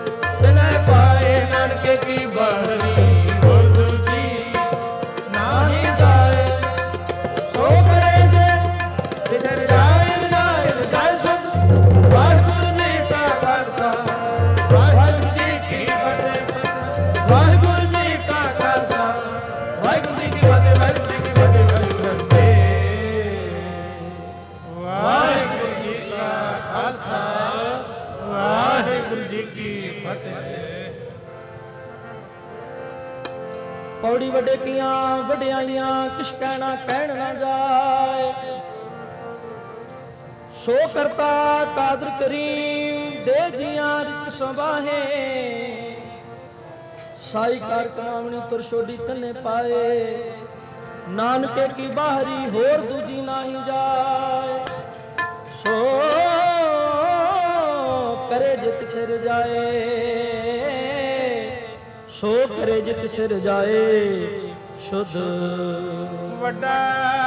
Speaker 1: ਕੀ ਫਤਿਹ।
Speaker 2: ਪੌੜੀ ਵੱਡੇ ਕੀਆਂ ਵਡਿਆਈਆਂ ਕਿਛ ਕਹਿਣਾ ਕਹਿਣ ਨਾ ਜਾਏ। ਸੋ ਕਰਤਾ ਕਾਦਰ ਕਰੀਮ ਦੇ ਜੀਆਂ ਰਿਜ਼ਕ ਸੰਭਾਹੇ। ਸਾਈ ਕਾਰ ਕਰਾਵਣੀ ਤੁਰ ਛੋਡੀ ਤਨੇ ਪਾਏ। ਨਾਨਕੇ ਕੀ ਬਾਹਰੀ ਹੋਰ ਦੂਜੀ ਨਹੀਂ ਜਾਏ। ਸੋ ਕਰੇ ਜਿਤ ਸਿਰ ਜਾਏ। ਸੋ ਕਰੇ ਜਿਤ ਸਿਰ ਜਾਏ ਸ਼ੁੱਧ।
Speaker 1: ਵੱਡਾ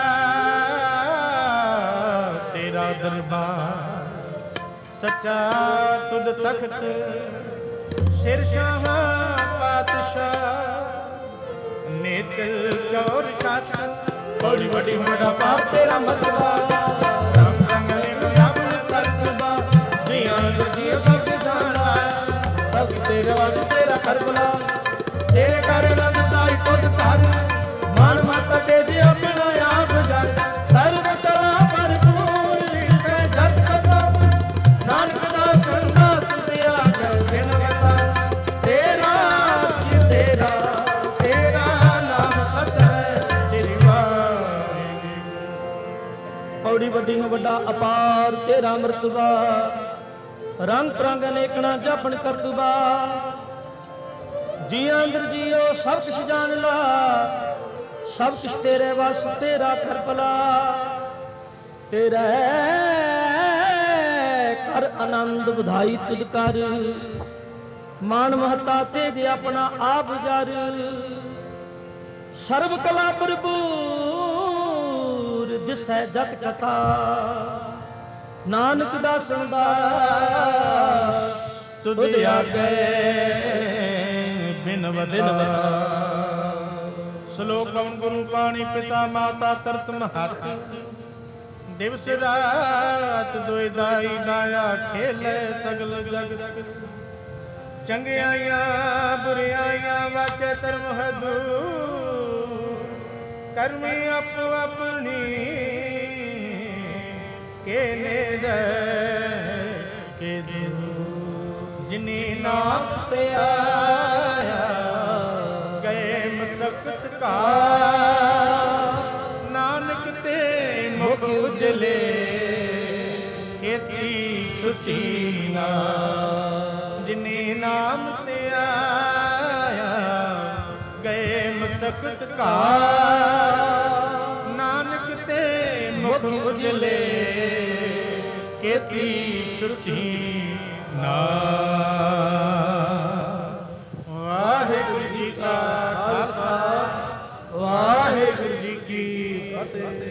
Speaker 1: ਤੇਰਾ ਦਰਬਾਰ ਸੱਚਾ ਤੁਧ ਤਖਤ। ਸਿਰ ਸ਼ਾਹ ਪਾਤਸ਼ਾਹ ਨੇਤਲ ਚੌਰ ਛਾਤ। ਬੜੀ ਵੱਡੀ ਵੱਡਾ ਪਾਪ ਤੇਰਾ ਮਤਬਾ। ਰੰਗ ਰੰਗ ਲਿਖ ਆਪਣ ਕਰਤਬਾ। ਜੀਆਂ ਜੀ ਸਭ ਜਾਣਾ ਸਭ ਤੇਰੇ ਵਾਸ ਤੇਰਾ ਕਰਬਲਾ। ਤੇਰੇ ਘਰ ਰੰਗਦਾ ਖੁਦ ਘਰ। ਮਨ ਮਾਤਾ ਕੇ ਜੀ ਆਪਣਾ ਆਪ ਜਰ। ਸਰਬ ਕਲਾ ਭਰਪੂਰ ਜਿਸੇ ਜਤ ਕਥਾ। ਨਾਨਕ ਦਾ ਸੰਗਾ ਤੁਧਿਆ ਕਰ ਬਿਨ ਵਤਾ। ਤੇਰਾ ਜੀ ਤੇਰਾ ਤੇਰਾ ਨਾਮ ਸਚ ਹੈ ਸ੍ਰੀ ਵਾਹਿਗੁਰੂ।
Speaker 2: ਪੌੜੀ ਵੱਡੀ ਨੂੰ ਵੱਡਾ ਅਪਾਰ ਤੇਰਾ ਮਰਤਬਾ। ਰੰਗ ਪ੍ਰੰਗ ਅਨੇਕਣਾ ਜਾਪਣ ਕਰਤਬਾ। ਜੀ ਅੰਦਰ ਜੀਓ ਸਭ ਕੁਛ ਜਾਣ ਲਾ। ਸਭ ਕੁਛ ਤੇਰੇ ਵਸ ਤੇਰਾ ਕਰ ਭਲਾ। ਤੇਰੇ ਕਰ ਆਨੰਦ ਵਧਾਈ ਤੁਧ ਕਰ। ਮਾਨ ਮਹਤਾ ਤੇਜ ਆਪਣਾ ਆਪ ਜਰ। ਸਰਬ ਕਲਾ ਭਰਪੂਰ ਦਿਸੈ ਜਤ ਕਥਾ। ਨਾਨਕ ਦਾ ਸੁਣਦਾ
Speaker 1: ਤੁਧ ਆਗੇ ਬਿਨ ਵਤਾ। ਸ਼ਲੋਕ ਕਵਨ ਗੁਰੂ ਪਾਣੀ ਪਿਤਾ ਮਾਤਾ ਤਰਤ ਮਹਤ। ਦਿਵਸ ਰਾਤ ਦੋਇ ਦਾਈ ਦਾਇਆ ਖੇਲੇ ਸਗਲ ਜਗ। ਚੰਗਿਆਈਆਂ ਬੁਰਿਆਈਆਂ ਵਾਚੇ ਧਰਮ ਹਦੂਰ। ਕਰਮੀ ਆਪੋ ਆਪਣੀ ਕੇ ਨੇ ਕੇ ਜਿਨੀ ਨਾਮ ਤੇ ਆਇਆ ਗਏ ਮਸਕਤ ਕਾ। ਨਾਨਕ ਤੇ ਮੁਖ ਉਜਲੇ ਖੇਤੀ ਸੁਚੀ ਨਾ। ਜਿਨੀ ਨਾਮ ਤੇ ਆਇਆ ਗਏ ਮਸਕਤ ਕਾ। ਨਾਨਕ ਤੇ ਮੁਖ ਉਜਲੇ ਖੇਤੀ ਸੁਚੀ ਨਾ। ਵਾਹਿਗੁਰੂ ਜੀ ਕਾ ਖਾਲਸਾ ਵਾਹਿਗੁਰੂ ਜੀ ਕੀ ਫਤਿਹ।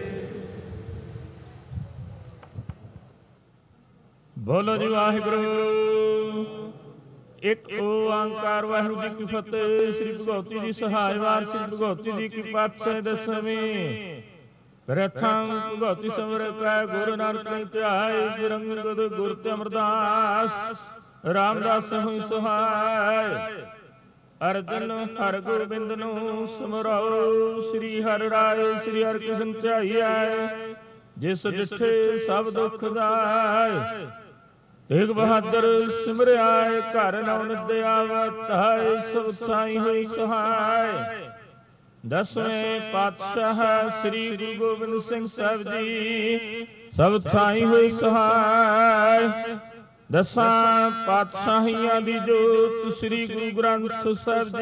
Speaker 6: ਬੋਲੋ ਜੀ ਵਾਹਿਗੁਰੂ। ਇੱਕ ਓੰਕਾਰ ਵਾਹਿਗੁਰੂ ਜੀ ਕੀ ਫਤਿਹ। ਸ੍ਰੀ ਭਗਵਤੀ ਜੀ ਸਹਾਇ ਵਾਰ ਸ੍ਰੀ ਭਗਵਤੀ ਜੀ ਕੀ ਪਾਤਸ਼ਾਹੀ ਦਸਵੀਂ। ਪ੍ਰਥਮ ਭਗਵਤੀ ਸਿਮਰ ਕੈ ਗੁਰੂ ਨਾਨਕ ਨੇ ਧਿਆਏ। ਰੰਗਦ ਗੁਰ ਤੇ ਅਮਰਦਾਸ ਰਾਮਦਾਸ ਹੋਈ ਸਹਾਇ। ਅਰਜਨ ਹਰਿ ਗੋਬਿੰਦ ਨੂੰ ਸਿਮਰੋ। ਸ੍ਰੀ ਹਰਿ ਰਾਏ ਸ੍ਰੀ ਹਰਿ ਕ੍ਰਿਸ਼ਨ ਧਿਆਈਐ। ਜਿਸ ਜਿਠੇ ਸਭ ਦੁਖ ਦਾਇ। ਤੇਗ ਬਹਾਦਰ ਸਿਮਰਿਆਏ ਘਰ ਨਉ ਨਿਦਿਆ ਵਤਾਏ। ਸਭ ਥਾਈ ਹੋਈ ਸਹਾਇ। ਦਸਵੇਂ ਪਾਤਸ਼ਾਹ ਸ੍ਰੀ ਗੁਰੂ ਗੋਬਿੰਦ ਸਿੰਘ ਸਾਹਿਬ ਜੀ ਸਭ ਥਾਈ ਹੋਈ ਸਹਾਇ। ਦਸਾਂ ਪਾਤਸ਼ਾਹੀਆਂ ਦੀ ਜੋਤ ਸ੍ਰੀ ਗੁਰੂ ਗ੍ਰੰਥ ਸਾਹਿਬ ਜੀ